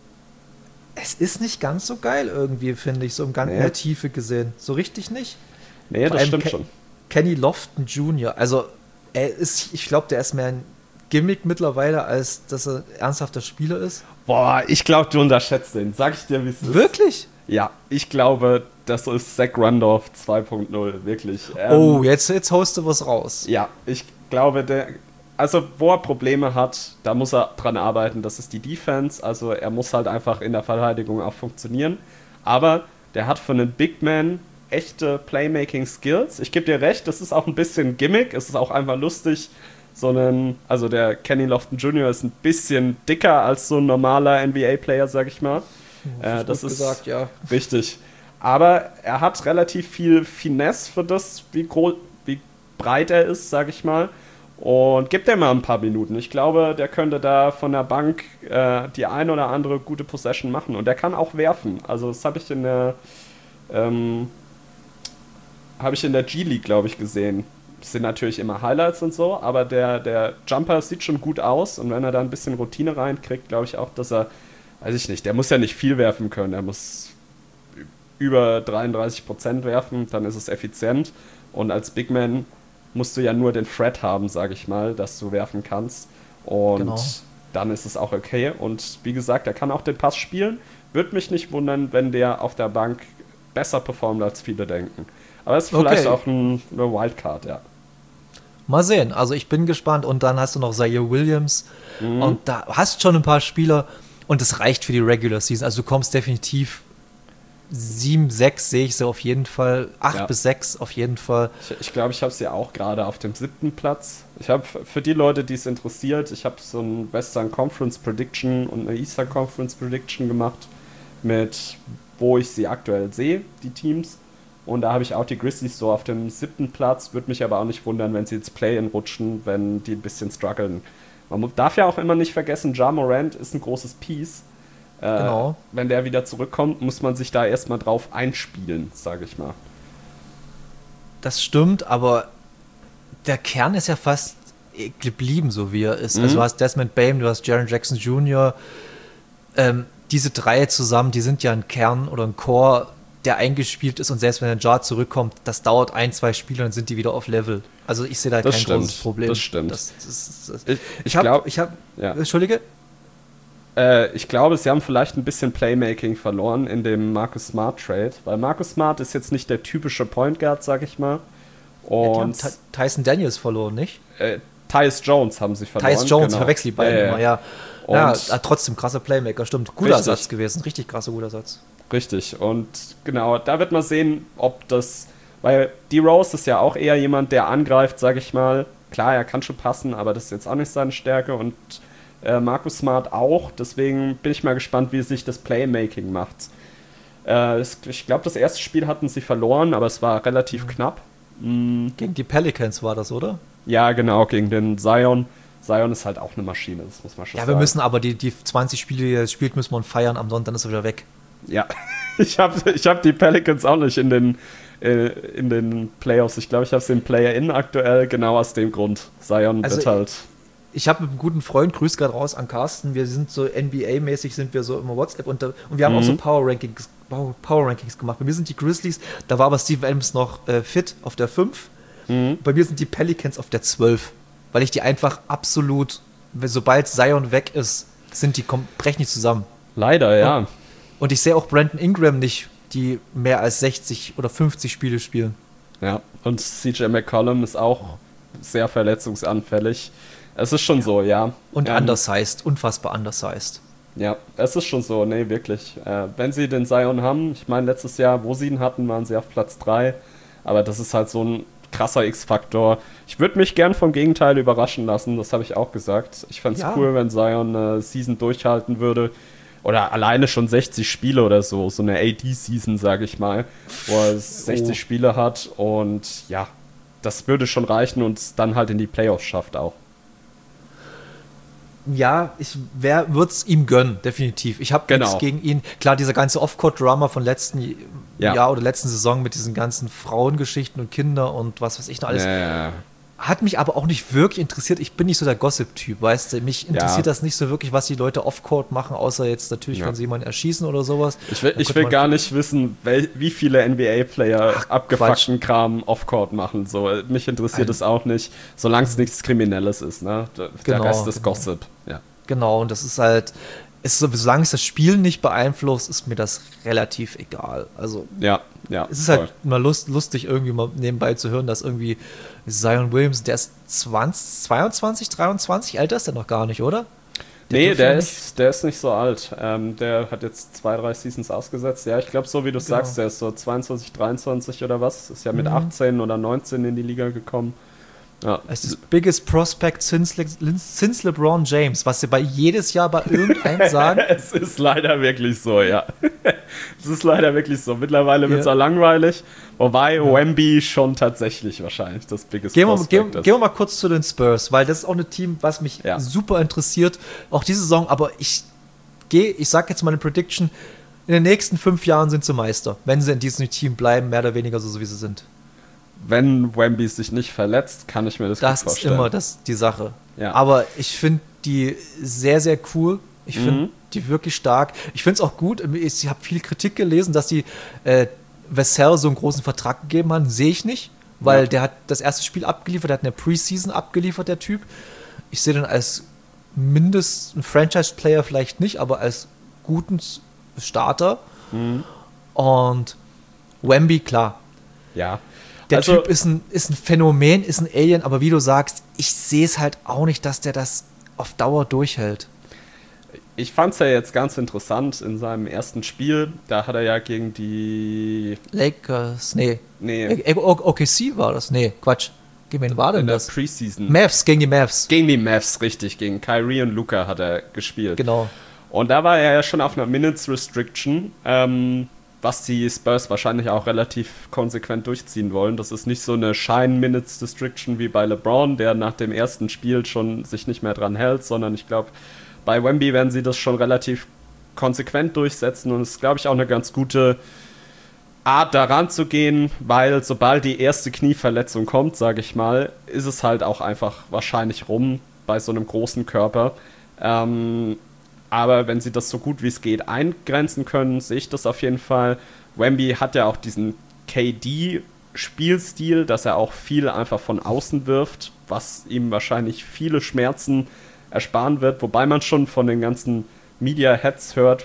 Es ist nicht ganz so geil irgendwie, finde ich, so im Gang nee. in der Tiefe gesehen. So richtig nicht. Nee, Vor das stimmt Ke- schon. Kenny Lofton Junior, also er ist, ich glaube, der ist mehr ein Gimmick mittlerweile, als dass er ernsthafter Spieler ist. Boah, ich glaube, du unterschätzt den. Sag ich dir, wie es ist. Wirklich? Ja, ich glaube, das ist Zach Randolph zwei Punkt null, wirklich. Ähm, oh, jetzt, jetzt haust du was raus. Ja, ich glaube, der, also wo er Probleme hat, da muss er dran arbeiten, das ist die Defense, also er muss halt einfach in der Verteidigung auch funktionieren, aber der hat für einen Big Man echte Playmaking-Skills. Ich gebe dir recht, das ist auch ein bisschen Gimmick, es ist auch einfach lustig, so einen, also der Kenny Lofton Junior ist ein bisschen dicker als so ein normaler N B A-Player, sag ich mal. Das, äh, das ist gesagt, ja. richtig. Aber er hat relativ viel Finesse für das, wie, gro- wie breit er ist, sag ich mal. Und gibt ihm mal ein paar Minuten. Ich glaube, der könnte da von der Bank äh, die ein oder andere gute Possession machen. Und der kann auch werfen. Also das habe ich in der ähm, habe ich in der G-League, glaube ich, gesehen. Das sind natürlich immer Highlights und so, aber der, der Jumper sieht schon gut aus. Und wenn er da ein bisschen Routine reinkriegt, glaube ich auch, dass er, weiß ich nicht, der muss ja nicht viel werfen können. Er muss über dreiunddreißig Prozent werfen, dann ist es effizient. Und als Big Man musst du ja nur den Threat haben, sage ich mal, dass du werfen kannst. Und genau. dann ist es auch okay. Und wie gesagt, er kann auch den Pass spielen. Würde mich nicht wundern, wenn der auf der Bank besser performt, als viele denken. Aber es ist vielleicht okay. auch ein, eine Wildcard, ja. Mal sehen. Also ich bin gespannt. Und dann hast du noch Zaire Williams. Mhm. Und da hast schon ein paar Spieler. Und es reicht für die Regular Season. Also du kommst definitiv sieben, sechs sehe ich sie auf jeden Fall. acht ja. bis sechs auf jeden Fall. Ich glaube, ich, glaub, ich habe sie ja auch gerade auf dem siebten Platz. Ich habe für die Leute, die es interessiert, ich habe so ein Western Conference Prediction und eine Eastern Conference Prediction gemacht, mit wo ich sie aktuell sehe, die Teams. Und da habe ich auch die Grizzlies so auf dem siebten Platz. Würde mich aber auch nicht wundern, wenn sie jetzt Play-in rutschen, wenn die ein bisschen strugglen. Man darf ja auch immer nicht vergessen, Ja Morant ist ein großes Piece. Äh, genau. Wenn der wieder zurückkommt, muss man sich da erstmal drauf einspielen, sage ich mal. Das stimmt, aber der Kern ist ja fast geblieben, so wie er ist. Mhm. Also du hast Desmond Bane, du hast Jaren Jackson Junior Ähm, diese drei zusammen, die sind ja ein Kern oder ein Core, der eingespielt ist, und selbst wenn der Jar zurückkommt, das dauert ein, zwei Spiele, dann sind die wieder auf Level. Also ich sehe da das kein stimmt. großes Problem. Das stimmt. Das, das, das, ich ich ich habe, glaube, ich habe, ja. Entschuldige? Äh, ich glaube, sie haben vielleicht ein bisschen Playmaking verloren in dem Marcus Smart Trade, weil Marcus Smart ist jetzt nicht der typische Point Guard, sag ich mal. Und ja, Ty- Tyson Daniels verloren, nicht? Äh, Tyus Jones haben sie verloren. Tyus Jones, genau. verwechsel die beiden äh, immer, ja. Und ja, trotzdem krasser Playmaker, stimmt. Guter richtig. Satz gewesen, richtig krasser guter Satz. Richtig, und genau, da wird man sehen, ob das, weil D-Rose ist ja auch eher jemand, der angreift, sag ich mal. Klar, er kann schon passen, aber das ist jetzt auch nicht seine Stärke, und Äh, Marcus Smart auch. Deswegen bin ich mal gespannt, wie sich das Playmaking macht. Äh, es, ich glaube, das erste Spiel hatten sie verloren, aber es war relativ mhm. knapp. Mhm. Gegen die Pelicans war das, oder? Ja, genau, gegen den Zion. Zion ist halt auch eine Maschine, das muss man schon ja, sagen. Ja, wir müssen aber die, die zwanzig Spiele, die er spielt, müssen wir feiern. Am Sonntag ist er wieder weg. Ja, ich habe ich hab die Pelicans auch nicht in den, äh, in den Playoffs. Ich glaube, ich habe sie im Play-In aktuell, genau aus dem Grund. Zion also wird halt... Ich, ich habe mit einem guten Freund, grüß gerade raus an Carsten, wir sind so N B A-mäßig, sind wir so immer WhatsApp und, und wir haben mhm. auch so Power-Rankings Power Rankings gemacht. Bei mir sind die Grizzlies, da war aber Steven Adams noch äh, fit auf der fünf. Mhm. Bei mir sind die Pelicans auf der zwölf, weil ich die einfach absolut, sobald Zion weg ist, sind die brechen nicht zusammen. Leider, ja. Und, und ich sehe auch Brandon Ingram nicht, die mehr als sechzig oder fünfzig Spiele spielen. Ja, und C J McCollum ist auch sehr verletzungsanfällig. Es ist schon ja. so, ja. Und ähm, undersized, unfassbar undersized. Ja, es ist schon so, nee, wirklich. Äh, wenn sie den Zion haben, ich meine, letztes Jahr, wo sie ihn hatten, waren sie auf Platz drei. Aber das ist halt so ein krasser X-Faktor. Ich würde mich gern vom Gegenteil überraschen lassen, das habe ich auch gesagt. Ich fände es ja. cool, wenn Zion eine Season durchhalten würde. Oder alleine schon sechzig Spiele oder so, so eine A D-Season, sage ich mal, wo er sechzig oh. Spiele hat. Und ja, das würde schon reichen und es dann halt in die Playoffs schafft auch. Ja, ich würde es ihm gönnen, definitiv. Ich habe genau. nichts gegen ihn. Klar, dieser ganze Off-Court-Drama von letzten ja. Jahr oder letzten Saison mit diesen ganzen Frauengeschichten und Kinder und was weiß ich noch alles, ja, ja, ja. hat mich aber auch nicht wirklich interessiert. Ich bin nicht so der Gossip-Typ, weißt du. Mich interessiert ja. das nicht so wirklich, was die Leute Off-Court machen, außer jetzt natürlich, ja. wenn sie jemanden erschießen oder sowas. Ich will, ich will gar nicht wissen, wel, wie viele N B A-Player abgefuckten Kram Off-Court machen. So, mich interessiert es auch nicht, solange es nichts Kriminelles ist. Ne? Der genau, Rest ist genau. Gossip. Ja. Genau, und das ist halt, ist, solange es das Spiel nicht beeinflusst, ist mir das relativ egal. Also, ja, ja. Es ist voll. halt mal lust, lustig, irgendwie mal nebenbei zu hören, dass irgendwie Zion Williams, der ist zwanzig, zweiundzwanzig, dreiundzwanzig, älter ist der noch gar nicht, oder? Der nee, der ist, der ist nicht so alt. Ähm, der hat jetzt zwei, drei Seasons ausgesetzt. Ja, ich glaube, so wie du genau. sagst, der ist so zweiundzwanzig, dreiundzwanzig oder was. Ist ja mit mhm. achtzehn oder neunzehn in die Liga gekommen. Ja. Es ist das biggest prospect since, Le- since LeBron James, was sie bei jedes Jahr bei irgendeinem sagen. Es ist leider wirklich so, ja. Es ist leider wirklich so. Mittlerweile wird es ja. auch langweilig. Wobei ja. Wemby schon tatsächlich wahrscheinlich das biggest gehen prospect wir, gehen, ist. Gehen wir mal kurz zu den Spurs, weil das ist auch ein Team, was mich ja. super interessiert. Auch diese Saison, aber ich gehe, ich sag jetzt mal eine Prediction, in den nächsten fünf Jahren sind sie Meister, wenn sie in diesem Team bleiben, mehr oder weniger so, wie sie sind. Wenn Wemby sich nicht verletzt, kann ich mir das, das gut vorstellen. Das ist immer das, die Sache. Ja. Aber ich finde die sehr, sehr cool. Ich finde mhm. die wirklich stark. Ich finde es auch gut. Ich habe viel Kritik gelesen, dass die äh, Vassell so einen großen Vertrag gegeben haben. Sehe ich nicht, weil ja. der hat das erste Spiel abgeliefert, der hat eine Preseason abgeliefert, der Typ. Ich sehe den als mindestens ein Franchise-Player vielleicht nicht, aber als guten Starter. Mhm. Und Wemby, klar. Ja. Der also, Typ ist ein, ist ein Phänomen, ist ein Alien, aber wie du sagst, ich sehe es halt auch nicht, dass der das auf Dauer durchhält. Ich fand es ja jetzt ganz interessant in seinem ersten Spiel. Da hat er ja gegen die Lakers, nee. Nee. O K C war das? Nee, Quatsch. Gegen wen war denn in der das? Preseason. Mavs, gegen die Mavs. Gegen die Mavs, richtig. Gegen Kyrie und Luka hat er gespielt. Genau. Und da war er ja schon auf einer Minutes Restriction, ähm, was die Spurs wahrscheinlich auch relativ konsequent durchziehen wollen. Das ist nicht so eine Shine-Minutes-Restriction wie bei LeBron, der nach dem ersten Spiel schon sich nicht mehr dran hält, sondern ich glaube, bei Wemby werden sie das schon relativ konsequent durchsetzen und es ist, glaube ich, auch eine ganz gute Art, daran zu gehen, weil sobald die erste Knieverletzung kommt, sage ich mal, ist es halt auch einfach wahrscheinlich rum bei so einem großen Körper. Ähm, Aber wenn sie das so gut wie es geht eingrenzen können, sehe ich das auf jeden Fall. Wemby hat ja auch diesen K D-Spielstil, dass er auch viel einfach von außen wirft, was ihm wahrscheinlich viele Schmerzen ersparen wird. Wobei man schon von den ganzen Media-Heads hört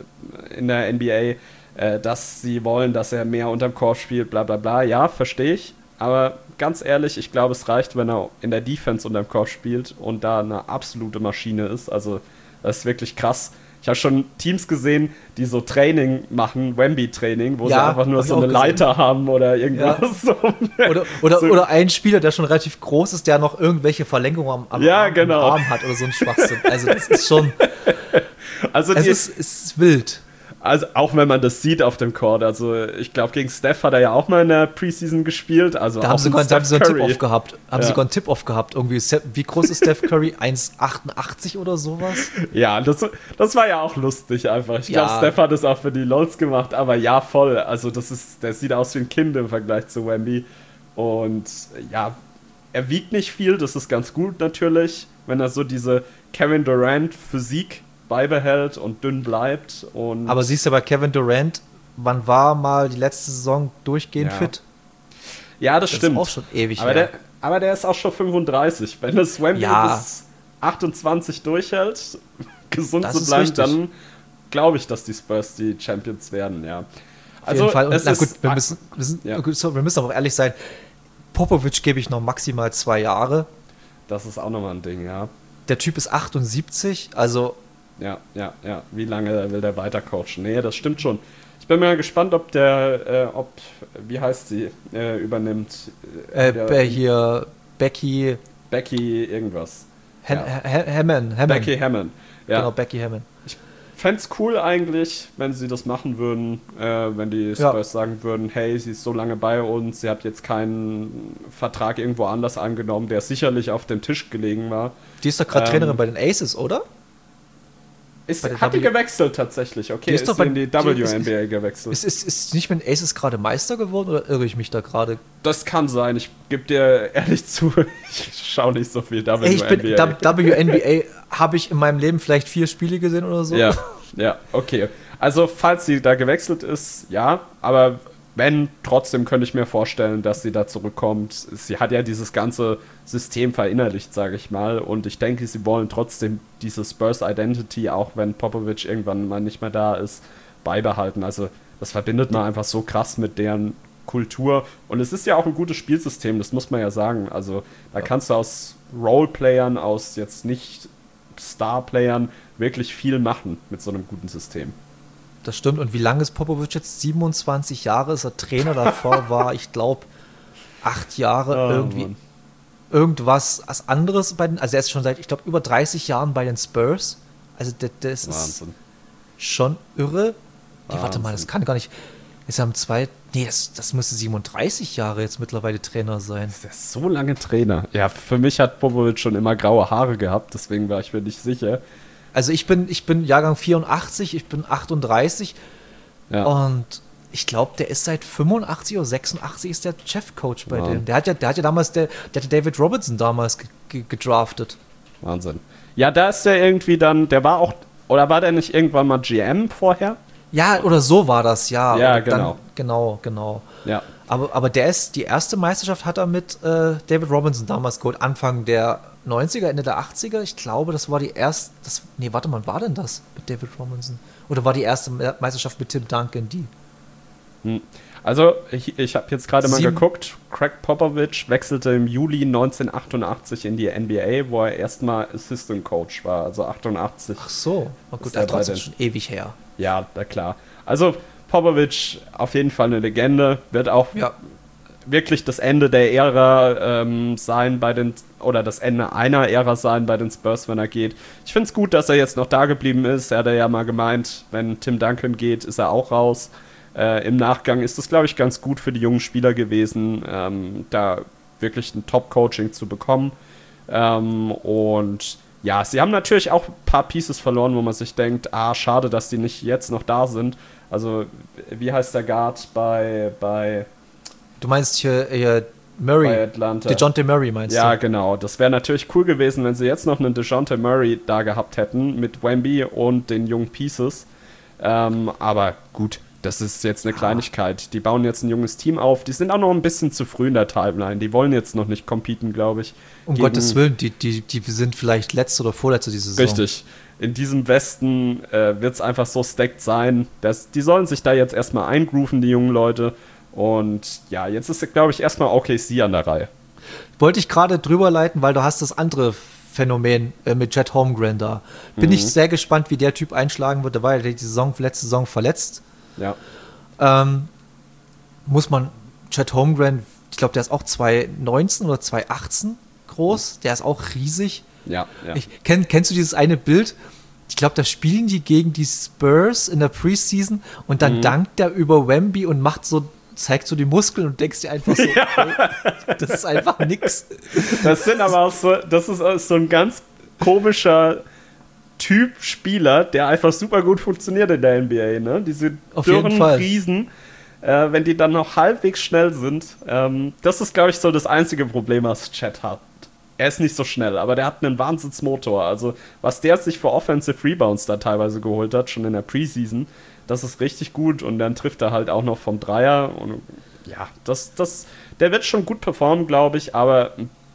in der N B A, äh, dass sie wollen, dass er mehr unterm Korb spielt, bla bla bla. Ja, verstehe ich. Aber ganz ehrlich, ich glaube, es reicht, wenn er in der Defense unterm Korb spielt und da eine absolute Maschine ist. Also das ist wirklich krass. Ich habe schon Teams gesehen, die so Training machen, Wemby-Training, wo ja, sie einfach nur hab so eine Leiter haben oder irgendwas. Ja. So. Oder, oder, so. oder ein Spieler, der schon relativ groß ist, der noch irgendwelche Verlängerungen am, am, ja, Arm, genau. am Arm hat oder so ein Schwachsinn. Also das ist schon, also es die, ist, ist wild. Also auch wenn man das sieht auf dem Court, also ich glaube gegen Steph hat er ja auch mal in der Preseason gespielt. Also da haben sie sogar einen Tip-Off gehabt. Haben ja. sie sogar einen Tip-Off gehabt. Irgendwie, wie groß ist Steph Curry? eins Komma achtundachtzig oder sowas? Ja, das, das war ja auch lustig einfach. Ich glaube, ja. Steph hat es auch für die LoLs gemacht, aber ja, voll. Also das ist, der sieht aus wie ein Kind im Vergleich zu Wemby. Und ja, er wiegt nicht viel, das ist ganz gut natürlich, wenn er so diese Kevin Durant Physik beibehält und dünn bleibt. Und aber siehst du bei Kevin Durant, wann war mal die letzte Saison durchgehend ja. fit? Ja, das, das stimmt. Ist auch schon ewig aber her. Der, aber der ist auch schon fünfunddreißig. Wenn das Wemby ja. bis achtundzwanzig durchhält, gesund das zu bleiben, richtig. Dann glaube ich, dass die Spurs die Champions werden, ja. Auf also, jeden Fall. Und es na ist, gut, wir müssen, wir, sind, ja. so, wir müssen aber ehrlich sein, Popovic gebe ich noch maximal zwei Jahre. Das ist auch nochmal ein Ding, ja. Der Typ ist achtundsiebzig, also Ja, ja, ja. Wie lange will der weiter coachen? Nee, das stimmt schon. Ich bin mal gespannt, ob der, äh, ob, wie heißt sie, äh, übernimmt. Äh, der, Be hier Becky Becky irgendwas. Han- ja. Ha- Hammond. Hammond. Becky Hammond. Ja. Genau, Becky Hammond. Ich fände es cool eigentlich, wenn sie das machen würden, äh, wenn die Spurs ja. sagen würden, hey, sie ist so lange bei uns, sie hat jetzt keinen Vertrag irgendwo anders angenommen, der sicherlich auf dem Tisch gelegen war. Die ist doch gerade ähm, Trainerin bei den Aces, oder? Ist, hat w- die gewechselt tatsächlich, okay, die ist, ist doch bei, in die W ist, N B A gewechselt. Ist, ist, ist nicht mit den Aces gerade Meister geworden oder irre ich mich da gerade? Das kann sein, ich gebe dir ehrlich zu, ich schaue nicht so viel W N B A. Ey, ich bin, W N B A habe ich in meinem Leben vielleicht vier Spiele gesehen oder so. Ja, ja, okay. Also, falls sie da gewechselt ist, ja, aber wenn, trotzdem könnte ich mir vorstellen, dass sie da zurückkommt. Sie hat ja dieses ganze System verinnerlicht, sage ich mal, und ich denke, sie wollen trotzdem diese Spurs-Identity, auch wenn Popovic irgendwann mal nicht mehr da ist, beibehalten. Also, das verbindet man einfach so krass mit deren Kultur. Und es ist ja auch ein gutes Spielsystem, das muss man ja sagen. Also, da kannst du aus Roleplayern, aus jetzt nicht Star-Playern wirklich viel machen mit so einem guten System. Das stimmt. Und wie lange ist Popovic jetzt? siebenundzwanzig Jahre ist er Trainer. Davor war, ich glaube, acht Jahre oh, irgendwie Mann. irgendwas als anderes bei den, also er ist schon seit, ich glaube, über dreißig Jahren bei den Spurs. Also das, das ist schon irre. Nee, warte mal, das kann gar nicht. Ist am zweiten, nee, das, das müsste siebenunddreißig Jahre jetzt mittlerweile Trainer sein. Ist der so lange Trainer? Ja, für mich hat Popovic schon immer graue Haare gehabt, deswegen war ich mir nicht sicher. Also ich bin, ich bin Jahrgang vierundachtzig, ich bin achtunddreißig ja. und ich glaube, der ist seit fünfundachtzig oder sechsundachtzig ist der Chefcoach bei wow. dem. Der hat ja, der hat ja damals, der, der hat David Robinson damals ge- ge- gedraftet. Wahnsinn. Ja, da ist der irgendwie dann, der war auch, oder war der nicht irgendwann mal G M vorher? Ja, oder so war das, ja. Ja, oder genau. Dann, genau, genau. Ja. Aber, aber der ist, die erste Meisterschaft hat er mit äh, David Robinson damals geholt, Anfang der neunziger, Ende der achtziger. Ich glaube, das war die erste, das, nee, warte mal, war denn das mit David Robinson? Oder war die erste Meisterschaft mit Tim Duncan die? Hm. Also, ich, ich habe jetzt gerade mal geguckt, Craig Popovich wechselte im Juli neunzehnhundertachtundachtzig in die N B A, wo er erstmal Assistant Coach war, also achtundachtzig. Ach so, oh gut, das ist trotzdem schon ewig her. Ja, na klar. Also, Popovich auf jeden Fall eine Legende, wird auch ja. wirklich das Ende der Ära ähm, sein bei den, oder das Ende einer Ära sein bei den Spurs, wenn er geht. Ich finde es gut, dass er jetzt noch da geblieben ist. Er hat ja mal gemeint, wenn Tim Duncan geht, ist er auch raus. Äh, Im Nachgang ist das, glaube ich, ganz gut für die jungen Spieler gewesen, ähm, da wirklich ein Top-Coaching zu bekommen. Ähm, und ja, sie haben natürlich auch ein paar Pieces verloren, wo man sich denkt, ah, schade, dass die nicht jetzt noch da sind. Also, wie heißt der Guard bei... bei du meinst hier, hier Murray, bei Atlanta. DeJounte Murray meinst ja, du? Ja, genau. Das wäre natürlich cool gewesen, wenn sie jetzt noch einen DeJounte Murray da gehabt hätten mit Wemby und den jungen Pieces. Ähm, aber gut, das ist jetzt eine Kleinigkeit. Die bauen jetzt ein junges Team auf. Die sind auch noch ein bisschen zu früh in der Timeline. Die wollen jetzt noch nicht competen, glaube ich. Um Gottes Willen, die, die, die sind vielleicht letzte oder vorletzte diese Saison. Richtig. In diesem Westen äh, wird es einfach so stacked sein. Dass, die sollen sich da jetzt erstmal eingrooven, die jungen Leute. Und ja, jetzt ist, glaube ich, erstmal O K C an der Reihe. Wollte ich gerade drüber leiten, weil du hast das andere Phänomen äh, mit Chet Holmgren da. Bin Mhm. ich sehr gespannt, wie der Typ einschlagen wird. Der war ja die Saison, letzte Saison verletzt. Ja. Ähm, muss man, Chet Holmgren, ich glaube, der ist auch zwanzig neunzehn oder zwanzig achtzehn groß. Der ist auch riesig. Ja, ja. Ich, kenn, kennst du dieses eine Bild? Ich glaube, da spielen die gegen die Spurs in der Preseason und dann Mhm. dankt er über Wemby und macht so, zeigt so die Muskeln und denkst dir einfach so, okay, das ist einfach nix. Das sind aber auch so, das ist auch so ein ganz komischer Typ Spieler, der einfach super gut funktioniert in der N B A, ne? Diese Auf jeden dürren Fall. Riesen, äh, wenn die dann noch halbwegs schnell sind. Ähm, das ist, glaube ich, so das einzige Problem, was Chet hat. Er ist nicht so schnell, aber der hat einen Wahnsinnsmotor. Also, was der sich für Offensive Rebounds da teilweise geholt hat, schon in der Preseason, das ist richtig gut. Und dann trifft er halt auch noch vom Dreier. Und ja, das, das, der wird schon gut performen, glaube ich, aber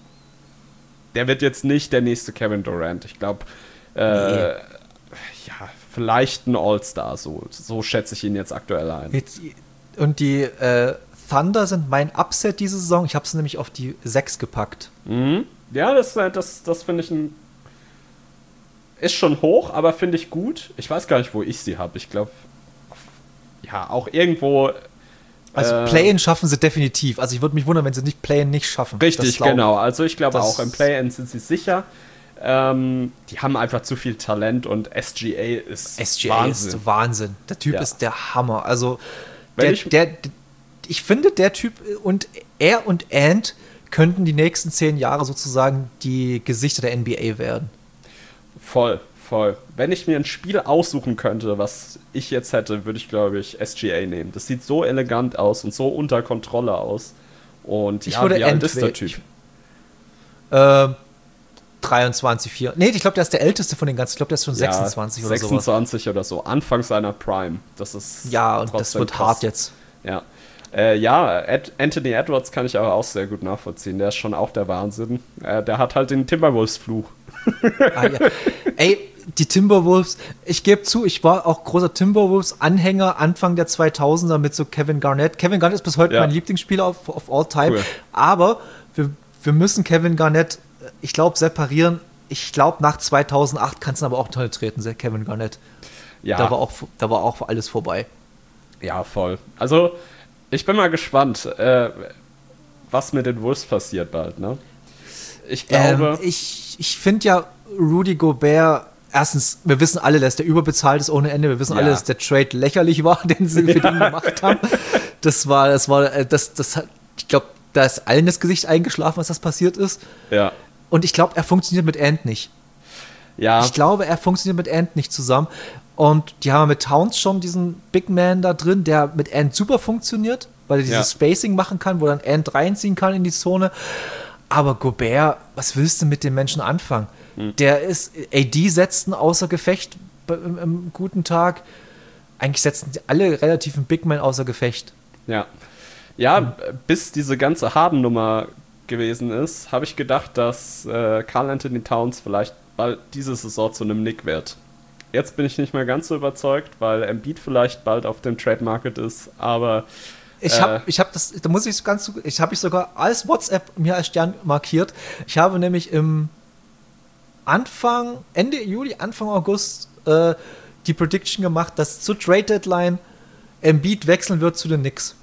der wird jetzt nicht der nächste Kevin Durant. Ich glaube, äh, Nee. ja, vielleicht ein All-Star, so, so schätze ich ihn jetzt aktuell ein. Jetzt, und die äh, Thunder sind mein Upset diese Saison. Ich habe es nämlich auf die sechs gepackt. Mhm. Ja, das, das, das finde ich ein. Ist schon hoch, aber finde ich gut. Ich weiß gar nicht, wo ich sie habe. Ich glaube, ja, auch irgendwo. Also äh, Play-In schaffen sie definitiv. Also ich würde mich wundern, wenn sie nicht Play-In nicht schaffen. Richtig, Das glaub- genau. Also ich glaube das- auch, im Play-In sind sie sicher. Ähm, die haben einfach zu viel Talent und S G A ist S G A Wahnsinn. ist Wahnsinn. Der Typ Ja. ist der Hammer. Also Wenn der, ich- der, der, ich finde, der Typ und er und Ant könnten die nächsten zehn Jahre sozusagen die Gesichter der N B A werden. Voll, voll. Wenn ich mir ein Spiel aussuchen könnte, was ich jetzt hätte, würde ich, glaube ich, S G A nehmen. Das sieht so elegant aus und so unter Kontrolle aus. Und Ich ja, würde wie alt Ant ist der wählen. Typ? Äh, dreiundzwanzig, vier. Nee, ich glaube, der ist der älteste von den ganzen. Ich glaube, der ist schon Ja, sechsundzwanzig oder sowas. sechsundzwanzig oder so. Anfang seiner Prime. Das ist Ja, und das trotzdem wird krass. hart jetzt. Ja, äh, ja Ed, Anthony Edwards kann ich aber auch sehr gut nachvollziehen. Der ist schon auch der Wahnsinn. Äh, der hat halt den Timberwolves-Fluch. Ah, ja. Ey, die Timberwolves, ich gebe zu, ich war auch großer Timberwolves-Anhänger Anfang der zweitausender mit so Kevin Garnett. Kevin Garnett ist bis heute Ja. mein Lieblingsspieler of, of all time. Cool. Aber wir, wir müssen Kevin Garnett, ich glaube, separieren. Ich glaube, nach zweitausendacht kannst du aber auch toll treten, Kevin Garnett. Ja, Da war auch, da war auch alles vorbei. ja, voll. Also, ich bin mal gespannt, äh, was mit den Wolves passiert bald, ne? Ich glaube... Ähm, ich ich finde ja, Rudy Gobert, erstens, wir wissen alle, dass der überbezahlt ist ohne Ende. Wir wissen Ja. alle, dass der Trade lächerlich war, den sie für den gemacht haben. Das war, das war, äh, das, das hat, ich glaube, da ist allen das Gesicht eingeschlafen, was das passiert ist. ja, Und ich glaube, er funktioniert mit Ant nicht. ja, Ich glaube, er funktioniert mit Ant nicht zusammen. Und die haben mit Towns schon diesen Big Man da drin, der mit Ant super funktioniert, weil er dieses Ja. Spacing machen kann, wo dann Ant reinziehen kann in die Zone. Aber Gobert, was willst du mit dem Menschen anfangen? Hm. Der ist, A D setzten außer Gefecht bei- im, im guten Tag. Eigentlich setzten die alle relativen Big Men außer Gefecht. ja. Ja, bis diese ganze Harden-Nummer gewesen ist, habe ich gedacht, dass äh, Karl Anthony Towns vielleicht bald diese Saison zu einem Nick wird. Jetzt bin ich nicht mehr ganz so überzeugt, weil Embiid vielleicht bald auf dem Trade Market ist, aber Ich Äh. habe ich hab das, da muss ich ganz, ich habe ich sogar als WhatsApp mir als Stern markiert. Ich habe nämlich im Anfang, Ende Juli, Anfang August äh, die Prediction gemacht, dass zur Trade Deadline Embiid wechseln wird zu den Knicks.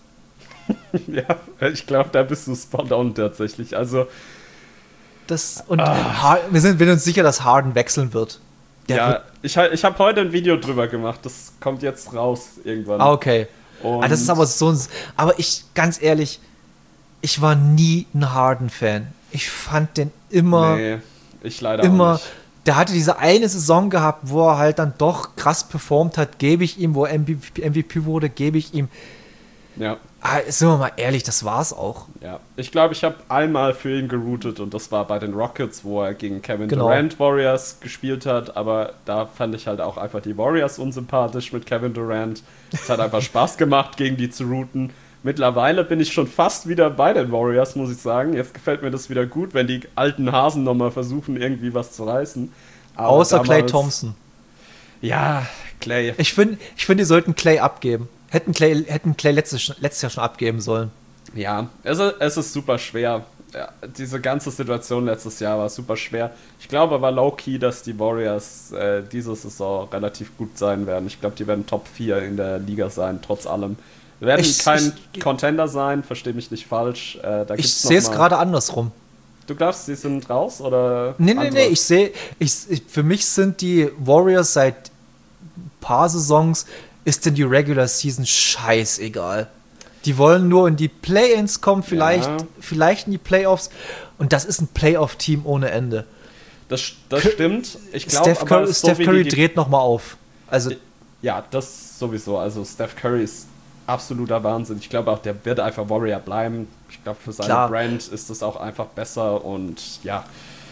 ja, ich glaube, da bist du spot on tatsächlich. Also, Das, und Ah. Har- wir sind, wir sind uns sicher, dass Harden wechseln wird. Der ja, wird ich, ha- ich habe heute ein Video drüber gemacht, das kommt jetzt raus irgendwann. ah, okay. Und Ah, das ist aber so ein. Aber ich, ganz ehrlich, ich war nie ein Harden-Fan. Ich fand den immer. Nee, ich leider immer, auch nicht. der hatte diese eine Saison gehabt, wo er halt dann doch krass performt hat, gebe ich ihm, wo er M V P, M V P wurde, gebe ich ihm. Ja, Ah, sind wir mal ehrlich, das war's auch. ja. Ich glaube, ich habe einmal für ihn geroutet und das war bei den Rockets, wo er gegen Kevin Genau. Durant Warriors gespielt hat, aber da fand ich halt auch einfach die Warriors unsympathisch mit Kevin Durant. Es hat einfach Spaß gemacht, gegen die zu routen. Mittlerweile bin ich schon fast wieder bei den Warriors, muss ich sagen. Jetzt gefällt mir das wieder gut, wenn die alten Hasen nochmal versuchen, irgendwie was zu reißen. Aber Außer Klay damals- Thompson. Ja, Clay. Ich finde, ich find, die sollten Clay abgeben. Hätten Clay, hätten Clay letztes, letztes Jahr schon abgeben sollen. Ja, es ist, es ist super schwer. ja, diese ganze Situation letztes Jahr war super schwer. Ich glaube aber low-key, dass die Warriors äh, diese Saison relativ gut sein werden. Ich glaube, die werden Top vier in der Liga sein, trotz allem. Wir werden ich, kein ich, Contender sein, verstehe mich nicht falsch. Äh, da ich sehe es gerade andersrum. Du glaubst, sie sind raus oder? Nee, nee, nee, ich sehe, ich, ich, für mich sind die Warriors seit ein paar Saisons, ist denn die Regular Season scheißegal. Die wollen nur in die Play-Ins kommen, vielleicht, ja. vielleicht in die Playoffs. Und das ist ein Playoff-Team ohne Ende. Das, das stimmt. Ich glaube, Steph Curry, so Steph Curry die, dreht nochmal auf. Also, ja, das sowieso. Also Steph Curry ist absoluter Wahnsinn. Ich glaube auch, der wird einfach Warrior bleiben. Ich glaube, für seine Klar. Brand ist das auch einfach besser. Und ja.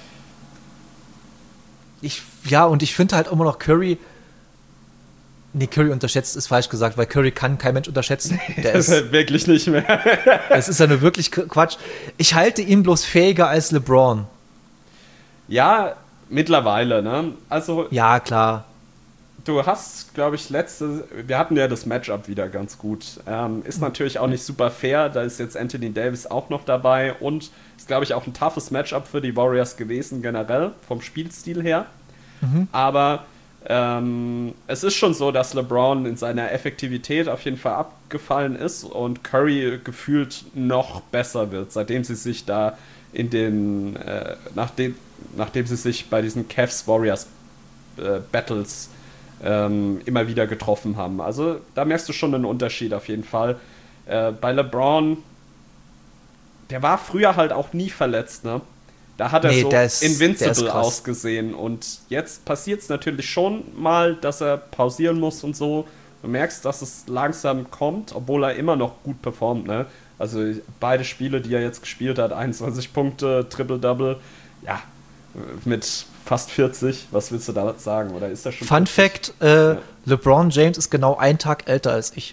Ich, ja, und ich finde halt immer noch Curry... Nee, Curry unterschätzt ist falsch gesagt, weil Curry kann kein Mensch unterschätzen. Der das ist halt wirklich nicht mehr. Es ist ja nur wirklich Quatsch. Ich halte ihn bloß fähiger als LeBron. Ja, mittlerweile, ne? Also. Ja, klar. Du hast, glaube ich, letzte. Wir hatten ja das Matchup wieder ganz gut. Ähm, ist natürlich auch nicht super fair. Da ist jetzt Anthony Davis auch noch dabei und ist, glaube ich, auch ein toughes Matchup für die Warriors gewesen, generell, vom Spielstil her. Mhm. Aber. Ähm, es ist schon so, dass LeBron in seiner Effektivität auf jeden Fall abgefallen ist und Curry gefühlt noch besser wird, seitdem sie sich da in den, äh, nachdem, nachdem sie sich bei diesen Cavs Warriors äh, Battles ähm, immer wieder getroffen haben. Also da merkst du schon einen Unterschied auf jeden Fall. Äh, bei LeBron, der war früher halt auch nie verletzt, ne? Da hat er nee, so ist, invincible ausgesehen und jetzt passiert es natürlich schon mal, dass er pausieren muss und so. Du merkst, dass es langsam kommt, obwohl er immer noch gut performt, ne? Also beide Spiele, die er jetzt gespielt hat, einundzwanzig Punkte, Triple-Double, ja, mit fast vierzig, was willst du da sagen? Oder ist das schon Fun vierzig? Fact, äh, ja. LeBron James ist genau einen Tag älter als ich.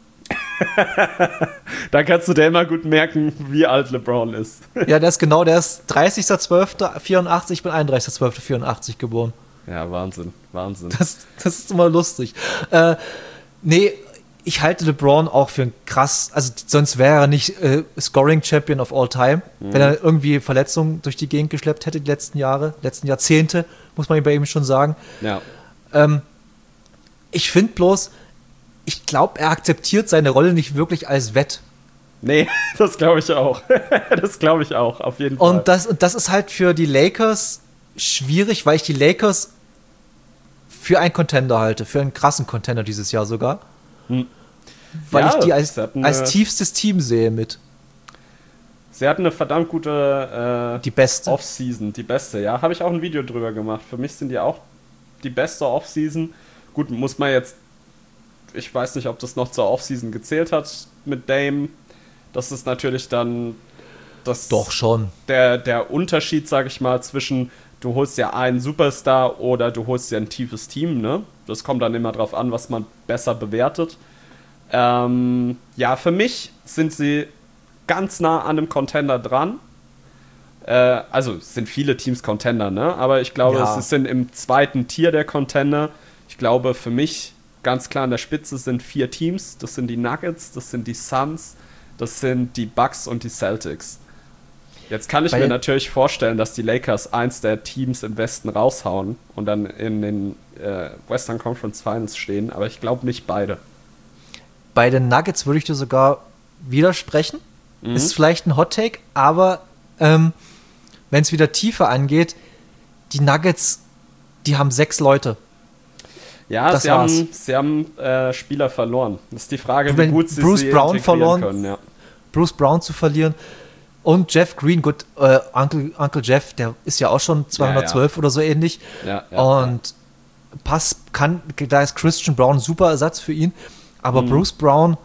Da kannst du dir immer gut merken, wie alt LeBron ist. Ja, der ist genau, der ist dreißigster zwölfter vierundachtzig, ich bin einunddreißigster zwölfter vierundachtzig geboren. Ja, Wahnsinn, Wahnsinn. Das, das ist immer lustig. Äh, nee, ich halte LeBron auch für ein krass, also sonst wäre er nicht äh, Scoring-Champion of all time, mhm. wenn er irgendwie Verletzungen durch die Gegend geschleppt hätte die letzten Jahre, letzten Jahrzehnte, muss man bei ihm schon sagen. Ja. Ähm, ich finde bloß, ich glaube, er akzeptiert seine Rolle nicht wirklich als Wett. Nee, das glaube ich auch. Das glaube ich auch, auf jeden Fall. Und das, und das ist halt für die Lakers schwierig, weil ich die Lakers für einen Contender halte, für einen krassen Contender dieses Jahr sogar. Hm. Weil ja, ich die als, als tiefstes Team sehe mit. Sie hatten eine verdammt gute äh, die beste. Offseason, die beste, ja. Habe ich auch ein Video drüber gemacht. Für mich sind die auch die beste Offseason. Gut, muss man jetzt ich weiß nicht, ob das noch zur Offseason gezählt hat mit Dame. Das ist natürlich dann das Doch schon. Der, der Unterschied, sag ich mal, zwischen du holst ja einen Superstar oder du holst ja ein tiefes Team, ne? Das kommt dann immer drauf an, was man besser bewertet. Ähm, ja, für mich sind sie ganz nah an einem Contender dran. Äh, also es sind viele Teams Contender, ne? Aber ich glaube, ja. sie sind im zweiten Tier der Contender. Ich glaube, für mich ganz klar an der Spitze sind vier Teams. Das sind die Nuggets, das sind die Suns, das sind die Bucks und die Celtics. Jetzt kann ich Weil mir natürlich vorstellen, dass die Lakers eins der Teams im Westen raushauen und dann in den äh, Western Conference Finals stehen, aber ich glaube nicht beide. Bei den Nuggets würde ich dir sogar widersprechen. Mhm. Ist vielleicht ein Hot-Take, aber ähm, wenn es wieder tiefer angeht, die Nuggets, die haben sechs Leute. Ja, das sie, haben, sie haben äh, Spieler verloren. Das ist die Frage, Wenn wie gut sie Bruce sie Brown verloren, können. Ja. Bruce Brown zu verlieren und Jeff Green, gut, äh, Uncle, Uncle Jeff, der ist ja auch schon zweihundertzwölf ja, ja. oder so ähnlich. Ja, ja, und ja. Pass kann, da ist Christian Brown ein super Ersatz für ihn. Aber mhm. Bruce Brown,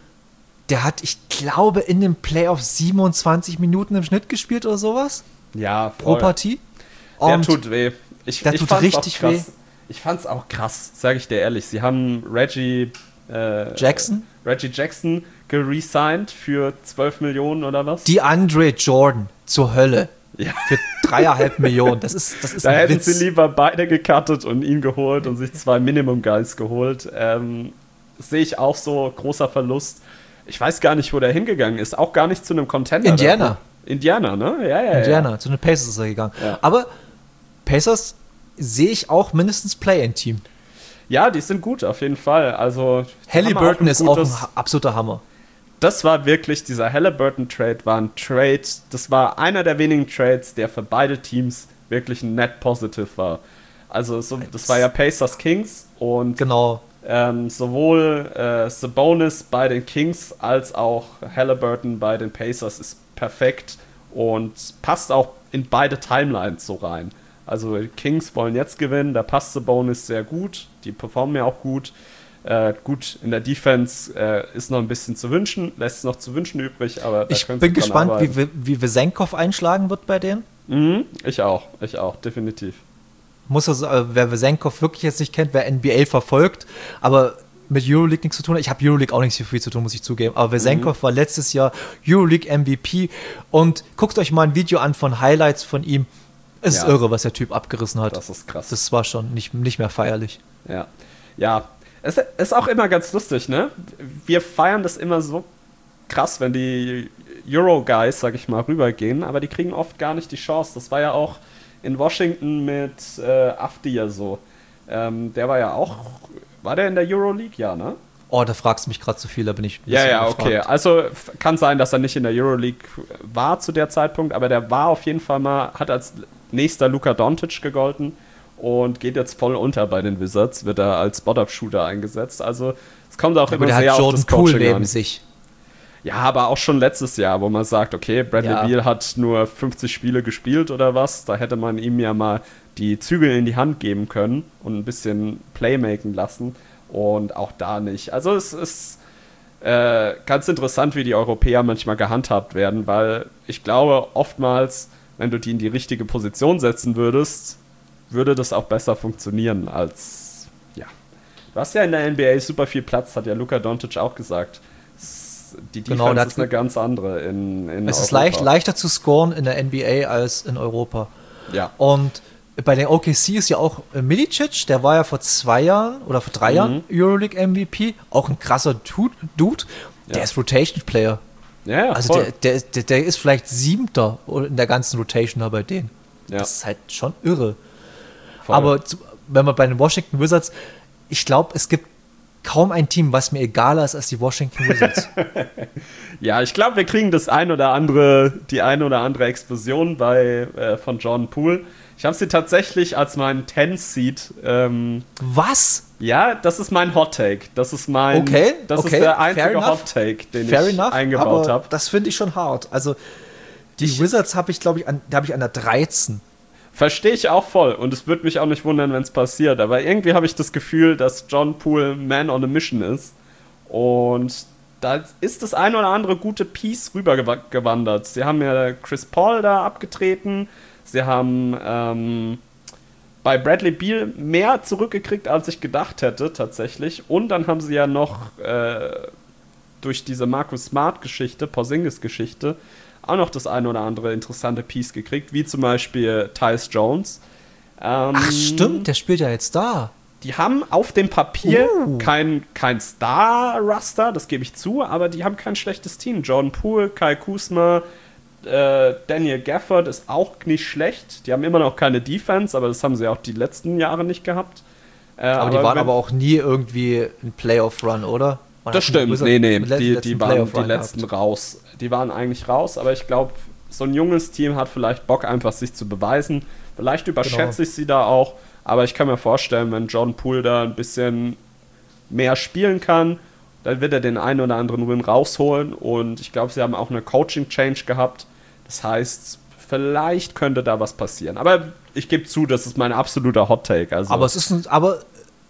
der hat, ich glaube, in den Playoffs siebenundzwanzig Minuten im Schnitt gespielt oder sowas. Ja, voll. Pro Partie. Und der tut weh. Ich, der ich tut richtig weh. Ich fand's auch krass, sage ich dir ehrlich. Sie haben Reggie äh, Jackson? Reggie Jackson geresigned für zwölf Millionen oder was? Die Andre Jordan zur Hölle. Ja. Für dreieinhalb Millionen. Das ist, das ist da ein hätten Witz. sie lieber beide gecuttet und ihn geholt und sich zwei Minimum Guys geholt. Ähm, sehe ich auch so, großer Verlust. Ich weiß gar nicht, wo der hingegangen ist. Auch gar nicht zu einem Contender. Indiana. Indiana, ne? Ja, ja, Indiana, ja. zu den Pacers ist er gegangen. Ja. Aber Pacers sehe ich auch mindestens Play-in-Team. Ja, die sind gut, auf jeden Fall. Also Halliburton ist auch ein absoluter Hammer. Das war wirklich, dieser Halliburton-Trade war ein Trade, das war einer der wenigen Trades, der für beide Teams wirklich ein Net Positive war. Also so, das war ja Pacers Kings und genau. ähm, sowohl äh, Sabonis bei den Kings als auch Halliburton bei den Pacers ist perfekt und passt auch in beide Timelines so rein. Also die Kings wollen jetzt gewinnen, da passt Sabonis sehr gut, die performen ja auch gut. Äh, gut, in der Defense äh, ist noch ein bisschen zu wünschen, lässt es noch zu wünschen übrig, aber da ich bin gespannt, wie, wie Vesenkov einschlagen wird bei denen. Mhm, ich auch, ich auch, definitiv. Muss also, äh, wer Vesenkov wirklich jetzt nicht kennt, wer N B A verfolgt, aber mit Euroleague nichts zu tun hat. Ich habe Euroleague auch nicht so viel zu tun, muss ich zugeben. Aber Vesenkov mhm. war letztes Jahr Euroleague M V P und guckt euch mal ein Video an von Highlights von ihm. Es ja. ist irre, was der Typ abgerissen hat. Das ist krass. Das war schon nicht, nicht mehr feierlich. Ja, ja. Es ist auch immer ganz lustig, ne? Wir feiern das immer so krass, wenn die Euro-Guys, sag ich mal, rübergehen, aber die kriegen oft gar nicht die Chance. Das war ja auch in Washington mit äh, Avdija so. Ähm, der war ja auch, war der in der Euroleague? Ja, ne? Oh, da fragst du mich gerade zu viel, da bin ich ein Ja, ja, gefragt. Okay. Also kann sein, dass er nicht in der Euroleague war zu der Zeitpunkt, aber der war auf jeden Fall mal, hat als nächster Luka Doncic gegolten. Und geht jetzt voll unter bei den Wizards, wird er als Spot-Up-Shooter eingesetzt. Also es kommt auch ja, immer sehr auf das Coaching Poole neben sich. Ja, aber auch schon letztes Jahr, wo man sagt, okay, Bradley ja. Beal hat nur fünfzig Spiele gespielt oder was. Da hätte man ihm ja mal die Zügel in die Hand geben können und ein bisschen Playmaken lassen. Und auch da nicht. Also es ist äh, ganz interessant, wie die Europäer manchmal gehandhabt werden, weil ich glaube, oftmals, wenn du die in die richtige Position setzen würdest, würde das auch besser funktionieren als, ja. Du hast ja in der N B A super viel Platz, hat ja Luka Doncic auch gesagt. Die Defense genau, ist eine ganz andere in, in Es Europa. ist leicht, leichter zu scoren in der N B A als in Europa. Ja. Und bei den O K C ist ja auch Milicic, der war ja vor zwei Jahren oder vor drei mhm. Jahren Euroleague M V P, auch ein krasser Dude, der ja. ist Rotation Player. Ja, ja, also der, der, der, der ist vielleicht Siebter in der ganzen Rotation da bei denen. Ja. Das ist halt schon irre. Voll. Aber zu, wenn man bei den Washington Wizards, ich glaube, es gibt kaum ein Team, was mir egaler ist als die Washington Wizards. Ja, ich glaube, wir kriegen das ein oder andere, die ein oder andere Explosion bei äh, von Jordan Poole. Ich habe sie tatsächlich als meinen Ten-Seed. Ähm, was? Ja, das ist mein Hot Take. Das ist mein. Okay. Das okay, ist der einzige Hot Take, den Fair ich enough, eingebaut habe. Das finde ich schon hart. Also die ich, Wizards habe ich, glaube ich, an, da habe ich an der dreizehn. Verstehe ich auch voll und es würde mich auch nicht wundern, wenn es passiert, aber irgendwie habe ich das Gefühl, dass John Poole Man on a Mission ist und da ist das ein oder andere gute Piece rübergewandert. Sie haben ja Chris Paul da abgetreten, sie haben ähm, bei Bradley Beal mehr zurückgekriegt, als ich gedacht hätte tatsächlich und dann haben sie ja noch äh, durch diese Marcus Smart-Geschichte, Porzingis-Geschichte, auch noch das eine oder andere interessante Piece gekriegt, wie zum Beispiel Tyus Jones. Ähm, Ach stimmt, der spielt ja jetzt da. Die haben auf dem Papier uh. kein, kein Star-Raster, das gebe ich zu, aber die haben kein schlechtes Team. Jordan Poole, Kyle Kuzma, äh, Daniel Gafford ist auch nicht schlecht. Die haben immer noch keine Defense, aber das haben sie auch die letzten Jahre nicht gehabt. Äh, aber, aber die waren wenn, aber auch nie irgendwie ein Playoff-Run, oder? Man das stimmt, nee, nee, die, die waren die letzten gehabt. raus. Die waren eigentlich raus, aber ich glaube, so ein junges Team hat vielleicht Bock, einfach sich zu beweisen. Vielleicht überschätze genau. ich sie da auch, aber ich kann mir vorstellen, wenn John Poole da ein bisschen mehr spielen kann, dann wird er den einen oder anderen Win rausholen und ich glaube, sie haben auch eine Coaching-Change gehabt. Das heißt, vielleicht könnte da was passieren. Aber ich gebe zu, das ist mein absoluter Hot-Take. Also aber es ist ein, aber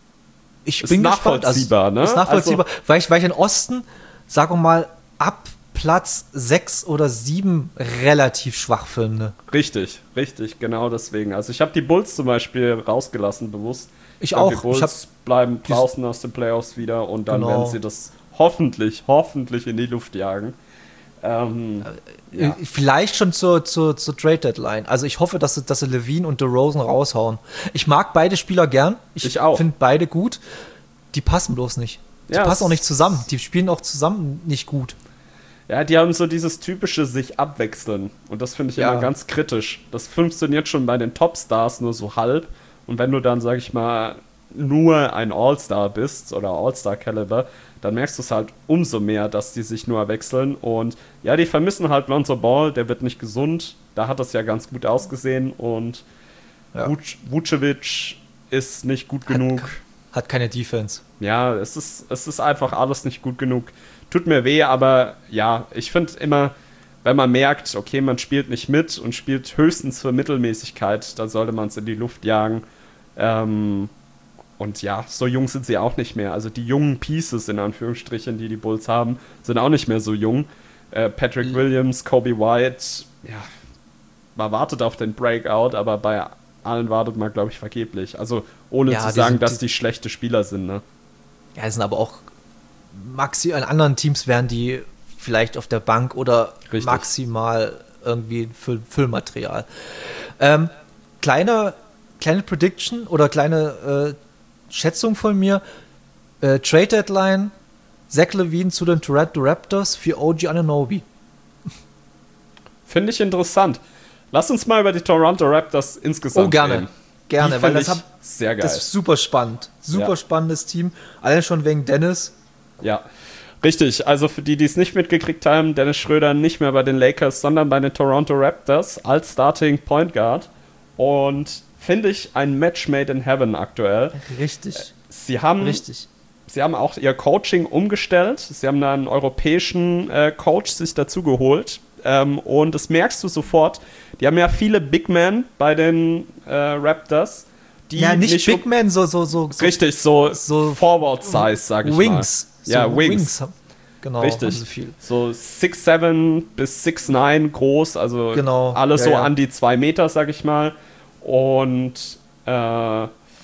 ich ist bin nachvollziehbar, gespannt. Also, ne? Ist nachvollziehbar, also, weil ich, weil ich in Osten, sagen wir mal, ab Platz sechs oder sieben relativ schwach finde. Richtig, richtig, genau deswegen. Also ich habe die Bulls zum Beispiel rausgelassen, bewusst. Ich, ich auch. Die Bulls ich bleiben draußen aus den Playoffs wieder und dann genau. werden sie das hoffentlich, hoffentlich in die Luft jagen. Ähm, äh, ja. Vielleicht schon zur, zur, zur Trade-Deadline. Also ich hoffe, dass sie, dass sie Levine und DeRozan raushauen. Ich mag beide Spieler gern. Ich, ich auch. finde beide gut. Die passen bloß nicht. Die ja, passen auch nicht zusammen. Die spielen auch zusammen nicht gut. Ja, die haben so dieses typische sich abwechseln. Und das finde ich Ja. immer ganz kritisch. Das funktioniert schon bei den Topstars nur so halb. Und wenn du dann, sag ich mal, nur ein All-Star bist oder All-Star-Caliber, dann merkst du es halt umso mehr, dass die sich nur wechseln. Und ja, die vermissen halt Lonzo Ball, der wird nicht gesund. Da hat das ja ganz gut ausgesehen. Und Ja. Vuc- Vucevic ist nicht gut Hat- genug. Hat keine Defense. Ja, es ist, es ist einfach alles nicht gut genug. Tut mir weh, aber ja, ich finde immer, wenn man merkt, okay, man spielt nicht mit und spielt höchstens für Mittelmäßigkeit, dann sollte man es in die Luft jagen. Ähm, und ja, so jung sind sie auch nicht mehr. Also die jungen Pieces, in Anführungsstrichen, die die Bulls haben, sind auch nicht mehr so jung. Äh, Patrick Mhm. Williams, Kobe White, ja, man wartet auf den Breakout, aber bei allen wartet man, glaube ich, vergeblich. Also ohne Ja, zu die sagen, sind- dass die- die schlechte Spieler sind, ne? Ja, es sind aber auch maxi in anderen Teams wären die vielleicht auf der Bank oder Richtig. maximal irgendwie Füll Füllmaterial. Ähm, kleine, kleine Prediction oder kleine äh, Schätzung von mir. Äh, Trade Deadline, Zach LaVine zu den Toronto Raptors für O G Anunoby. Finde ich interessant. Lass uns mal über die Toronto Raptors insgesamt Oh, gerne. reden. Gerne, Die weil find das, ich hab, sehr geil. das ist super spannend. Super Ja. spannendes Team. Alle schon wegen Dennis. Ja, richtig. Also für die, die es nicht mitgekriegt haben, Dennis Schröder nicht mehr bei den Lakers, sondern bei den Toronto Raptors als Starting Point Guard. Und finde ich ein Match made in heaven aktuell. Richtig. Sie haben, Richtig. sie haben auch ihr Coaching umgestellt. Sie haben da einen europäischen äh, Coach sich dazu geholt. Ähm, und das merkst du sofort. Die haben ja viele Big Men bei den äh, Raptors. Die Ja, nicht, Big Man, so, so, so, so Richtig, so, so Forward Size, sag ich Wings. mal. Ja, so Wings. haben- Genau, Richtig. haben sie viel. So six seven bis six neun groß, also Genau, alles ja, so ja. an die zwei Meter, sag ich mal. Und äh,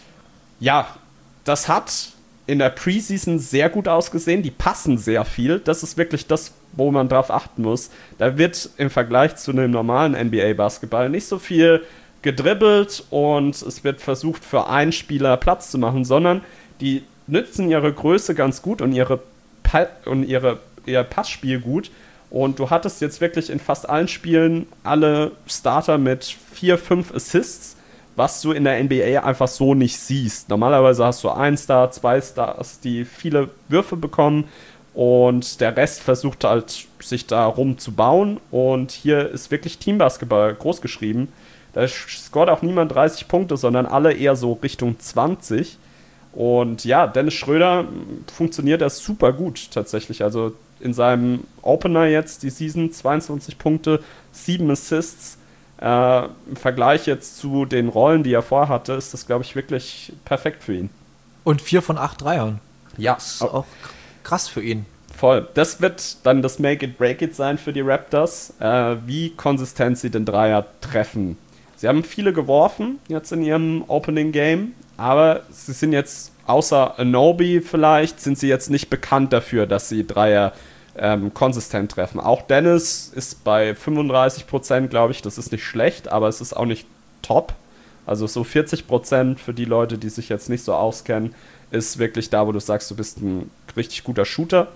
ja, das hat in der Preseason sehr gut ausgesehen. Die passen sehr viel. Das ist wirklich das, wo man drauf achten muss. Da wird im Vergleich zu einem normalen N B A-Basketball nicht so viel gedribbelt und es wird versucht, für einen Spieler Platz zu machen, sondern die nützen ihre Größe ganz gut und ihre Pa- und ihre, ihr Passspiel gut. Und du hattest jetzt wirklich in fast allen Spielen alle Starter mit vier, fünf Assists, was du in der N B A einfach so nicht siehst. Normalerweise hast du einen Star, zwei Stars, die viele Würfe bekommen und der Rest versucht halt, sich da rumzubauen. Und hier ist wirklich Teambasketball groß geschrieben. Da scoret auch niemand dreißig Punkte, sondern alle eher so Richtung zwanzig. Und ja, Dennis Schröder funktioniert das super gut tatsächlich. Also in seinem Opener jetzt die Season zweiundzwanzig Punkte, sieben Assists. Äh, Im Vergleich jetzt zu den Rollen, die er vorhatte, ist das, glaube ich, wirklich perfekt für ihn. Und vier von acht Dreiern. Ja, Das ist auch krass für ihn. voll. Das wird dann das Make-it-Break-it sein für die Raptors, äh, wie konsistent sie den Dreier treffen. Sie haben viele geworfen jetzt in ihrem Opening-Game, aber sie sind jetzt, außer Anunoby vielleicht, sind sie jetzt nicht bekannt dafür, dass sie Dreier ähm, konsistent treffen. Auch Dennis ist bei fünfunddreißig Prozent, glaube ich, das ist nicht schlecht, aber es ist auch nicht top. Also so vierzig Prozent für die Leute, die sich jetzt nicht so auskennen, ist wirklich da, wo du sagst, du bist ein richtig guter Shooter.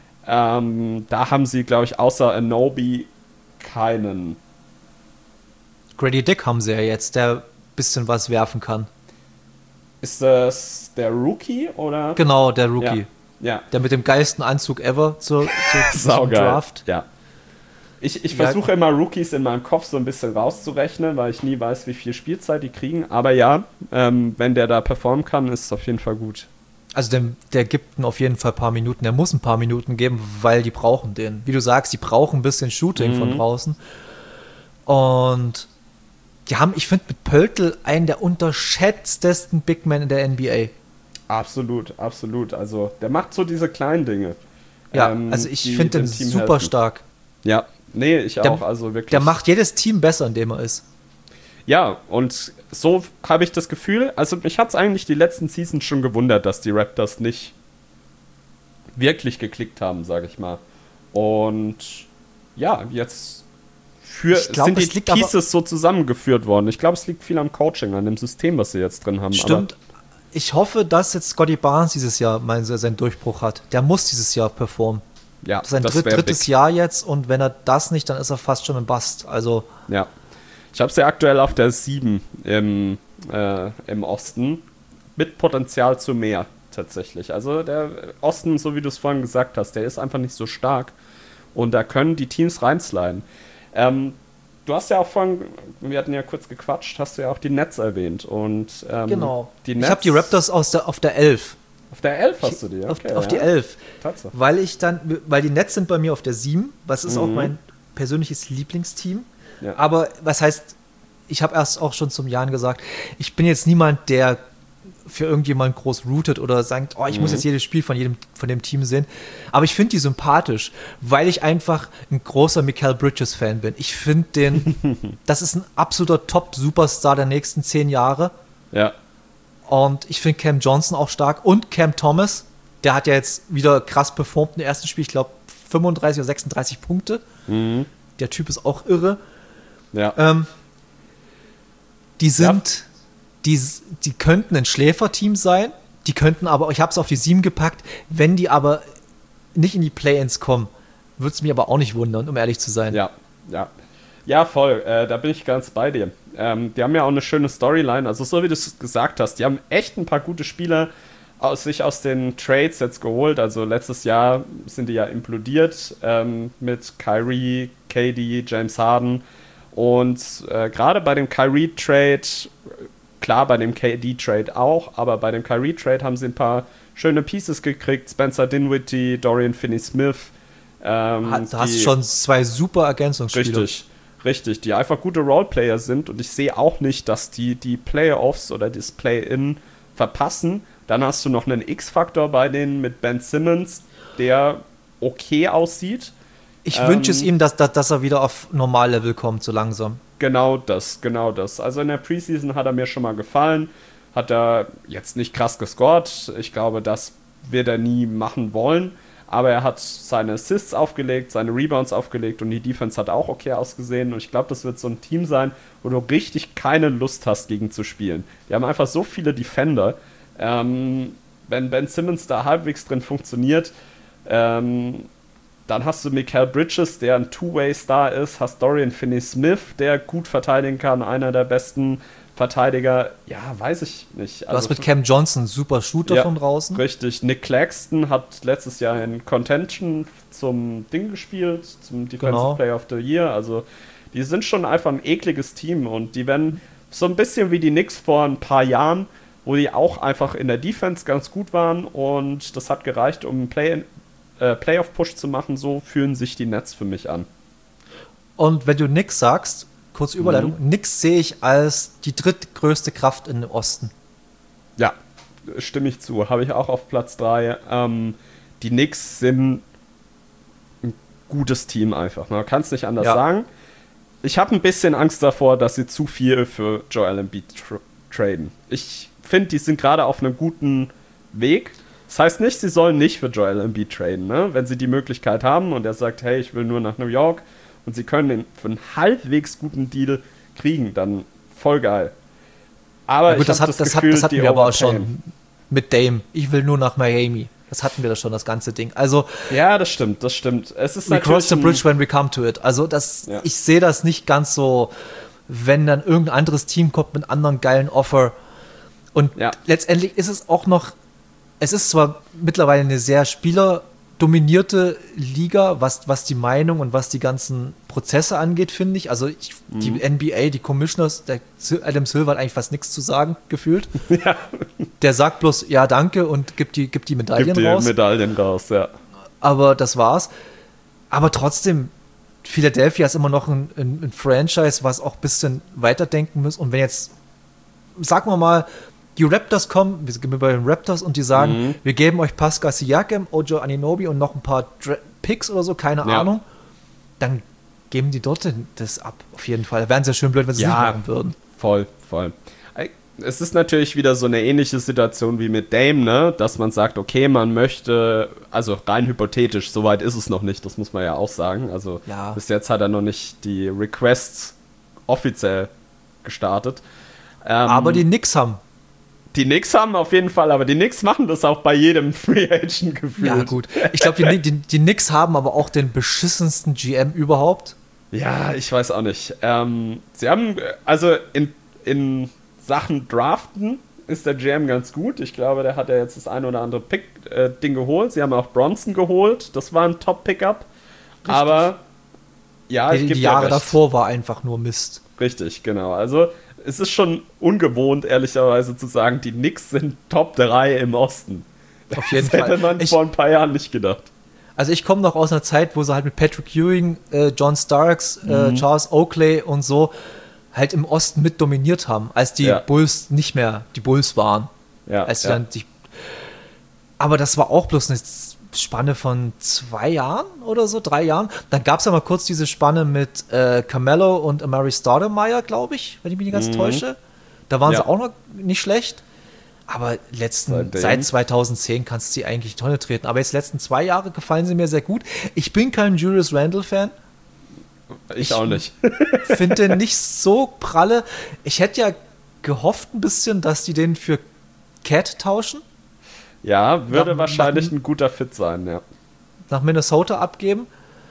Ähm, da haben sie, glaube ich, außer Anunoby keinen. Grady Dick haben sie ja jetzt, der ein bisschen was werfen kann. Ist das der Rookie oder? Genau, der Rookie. Ja. Der mit dem geilsten Anzug ever zur, zur, zum Saugeil. Draft. Ja. Ich, ich Ja. versuche immer Rookies in meinem Kopf so ein bisschen rauszurechnen, weil ich nie weiß, wie viel Spielzeit die kriegen. Aber ja, ähm, wenn der da performen kann, ist es auf jeden Fall gut. Also der, der gibt ihnen auf jeden Fall ein paar Minuten. Der muss ein paar Minuten geben, weil die brauchen den. Wie du sagst, die brauchen ein bisschen Shooting Mhm. von draußen. Und die haben, ich finde, mit Pöltl einen der unterschätztesten Big Men in der N B A. Absolut, absolut. Also der macht so diese kleinen Dinge. Ja, ähm, also ich die finde dem den Team super helfen. stark. Ja, nee, ich Der- auch. Also wirklich. Der macht jedes Team besser, in dem er ist. Ja, und so habe ich das Gefühl, also mich hat es eigentlich die letzten Seasons schon gewundert, dass die Raptors nicht wirklich geklickt haben, sage ich mal. Und ja, jetzt für, Ich glaub, sind die es liegt aber- Pieces so zusammengeführt worden. Ich glaube, es liegt viel am Coaching, an dem System, was sie jetzt drin haben. Stimmt. Ich hoffe, dass jetzt Scotty Barnes dieses Jahr meinen, seinen Durchbruch hat. Der muss dieses Jahr performen. ja, sein das dritt, drittes big. Jahr jetzt und wenn er das nicht, dann ist er fast schon ein Bust. Also ja, ich habe sie aktuell auf der sieben im, äh, im Osten mit Potenzial zu mehr tatsächlich. Also der Osten, so wie du es vorhin gesagt hast, der ist einfach nicht so stark und da können die Teams reinsliden. Ähm, du hast ja auch vorhin, wir hatten ja kurz gequatscht, hast du ja auch die Nets erwähnt und ähm, genau. Die Nets, ich habe die Raptors aus der, auf der elf. Auf der elf hast du die, okay. Auf, auf ja. die elf. Tatsache. Weil ich dann, weil die Nets sind bei mir auf der sieben, was ist mhm. auch mein persönliches Lieblingsteam. Ja. Aber was heißt, ich habe erst auch schon zum Jahren gesagt, ich bin jetzt niemand, der für irgendjemand groß rootet oder sagt, oh, ich mhm. muss jetzt jedes Spiel von jedem von dem Team sehen. Aber ich finde die sympathisch, weil ich einfach ein großer Mikal Bridges-Fan bin. Ich finde den, das ist ein absoluter Top-Superstar der nächsten zehn Jahre. Ja. Und ich finde Cam Johnson auch stark. Und Cam Thomas, der hat ja jetzt wieder krass performt im ersten Spiel. Ich glaube, fünfunddreißig oder sechsunddreißig Punkte. Mhm. Der Typ ist auch irre. Ja. Ähm, die sind, ja. die, die könnten ein Schläferteam sein. Die könnten aber, ich habe es auf die sieben gepackt, wenn die aber nicht in die Play-Ins kommen, würde es mich aber auch nicht wundern, um ehrlich zu sein. Ja, ja. Ja, voll. Äh, da bin ich ganz bei dir. Ähm, die haben ja auch eine schöne Storyline. Also so wie du es gesagt hast, die haben echt ein paar gute Spieler aus sich aus den Trades jetzt geholt. Also letztes Jahr sind die ja implodiert ähm, mit Kyrie, K D, James Harden. Und äh, gerade bei dem Kyrie-Trade, klar bei dem K D-Trade auch, aber bei dem Kyrie-Trade haben sie ein paar schöne Pieces gekriegt. Spencer Dinwiddie, Dorian Finney-Smith. Ähm, du hast die, schon zwei super Ergänzungsspieler. Richtig. Richtig, die einfach gute Roleplayer sind und ich sehe auch nicht, dass die die Playoffs oder das Play-In verpassen. Dann hast du noch einen X-Faktor bei denen mit Ben Simmons, der okay aussieht. Ich ähm, wünsche es ihm, dass, dass, dass er wieder auf Normallevel kommt, so langsam. Genau das, genau das. Also in der Preseason hat er mir schon mal gefallen. Hat er jetzt nicht krass gescored. Ich glaube, das wird er nie machen wollen. Aber er hat seine Assists aufgelegt, seine Rebounds aufgelegt und die Defense hat auch okay ausgesehen. Und ich glaube, das wird so ein Team sein, wo du richtig keine Lust hast, gegen zu spielen. Die haben einfach so viele Defender. Ähm, wenn Ben Simmons da halbwegs drin funktioniert, ähm, dann hast du Mikal Bridges, der ein Two-Way-Star ist, hast Dorian Finney-Smith, der gut verteidigen kann, einer der besten Verteidiger, ja, weiß ich nicht. Also, du hast mit Cam Johnson super Shooter ja, von draußen. Richtig. Nick Claxton hat letztes Jahr in Contention zum Ding gespielt, zum Defensive genau. Player of the Year. Also die sind schon einfach ein ekliges Team und die werden so ein bisschen wie die Knicks vor ein paar Jahren, wo die auch einfach in der Defense ganz gut waren und das hat gereicht, um einen Play- äh, Playoff-Push zu machen. So fühlen sich die Nets für mich an. Und wenn du Knicks sagst, kurze Überleitung, mhm. Knicks sehe ich als die drittgrößte Kraft im Osten. Ja, stimme ich zu. Habe ich auch auf Platz drei. Ähm, die Knicks sind ein gutes Team einfach. Man kann es nicht anders ja. sagen. Ich habe ein bisschen Angst davor, dass sie zu viel für Joel Embiid tra- traden. Ich finde, die sind gerade auf einem guten Weg. Das heißt nicht, sie sollen nicht für Joel Embiid traden, ne? Wenn sie die Möglichkeit haben und er sagt, hey, ich will nur nach New York und sie können den für einen halbwegs guten Deal kriegen, dann voll geil. Aber gut, ich das, hat, das, das, Gefühl, hat, das hatten wir aber auch schon mit Dame. Ich will nur nach Miami. Das hatten wir da schon, das ganze Ding. Also ja, das stimmt, das stimmt. Es ist we cross the bridge when we come to it. Also das, ja. ich sehe das nicht ganz so, wenn dann irgendein anderes Team kommt mit einem anderen geilen Offer. Und ja. letztendlich ist es auch noch, es ist zwar mittlerweile eine sehr spielerdominierte Liga, was, was die Meinung und was die ganzen Prozesse angeht, finde ich. Also ich, mhm. die N B A, die Commissioners, der Adam Silver hat eigentlich fast nichts zu sagen, gefühlt. Ja. Der sagt bloß, ja, danke und gibt die, gibt die Medaillen gibt die raus. Medaillen raus, ja. Aber das war's. Aber trotzdem, Philadelphia ist immer noch ein, ein, ein Franchise, was auch ein bisschen weiterdenken muss. Und wenn jetzt, sagen wir mal, die Raptors kommen, wir sind bei den Raptors und die sagen, mhm. wir geben euch Pascal Siakam, Ojo Anunoby und noch ein paar Dra- Picks oder so, keine ja. Ahnung, dann geben die dort das ab, auf jeden Fall. Wären es ja schön blöd, wenn sie es ja, nicht machen würden. Voll, voll. Es ist natürlich wieder so eine ähnliche Situation wie mit Dame, ne? Dass man sagt, okay, man möchte, also rein hypothetisch, soweit ist es noch nicht, das muss man ja auch sagen. Also ja. bis jetzt hat er noch nicht die Requests offiziell gestartet. Ähm, Aber die Knicks haben Die Knicks haben auf jeden Fall, aber die Knicks machen das auch bei jedem Free Agent gefühlt. Ja, gut. Ich glaube, die, die, die Knicks haben aber auch den beschissensten G M überhaupt. Ja, ich weiß auch nicht. Ähm, sie haben, also in, in Sachen Draften ist der G M ganz gut. Ich glaube, der hat ja jetzt das ein oder andere Pick-Ding äh, geholt. Sie haben auch Bronson geholt. Das war ein Top-Pickup. Aber ja, ich die, gebe die Jahre dir recht. davor war einfach nur Mist. Richtig, genau. Also es ist schon ungewohnt, ehrlicherweise zu sagen, die Knicks sind Top drei im Osten. Auf jeden das Fall. hätte man ich, vor ein paar Jahren nicht gedacht. Also ich komme noch aus einer Zeit, wo sie halt mit Patrick Ewing, äh, John Starks, mhm. äh, Charles Oakley und so halt im Osten mit dominiert haben, als die ja. Bulls nicht mehr die Bulls waren. Ja, als ja. dann die, aber das war auch bloß eine Spanne von zwei Jahren oder so, drei Jahren. Dann gab es ja mal kurz diese Spanne mit äh, Carmelo und Amari Stoudemire, glaube ich, wenn ich mich nicht ganz mhm. täusche. Da waren ja. sie auch noch nicht schlecht. Aber letzten, seit zweitausendzehn kannst du sie eigentlich in die Tonne treten. Aber jetzt letzten zwei Jahre gefallen sie mir sehr gut. Ich bin kein Julius Randle-Fan. Ich, ich auch nicht. Finde den nicht so pralle. Ich hätte ja gehofft ein bisschen, dass die den für Cat tauschen. Ja, würde nach, wahrscheinlich nach, ein guter Fit sein, ja. Nach Minnesota abgeben.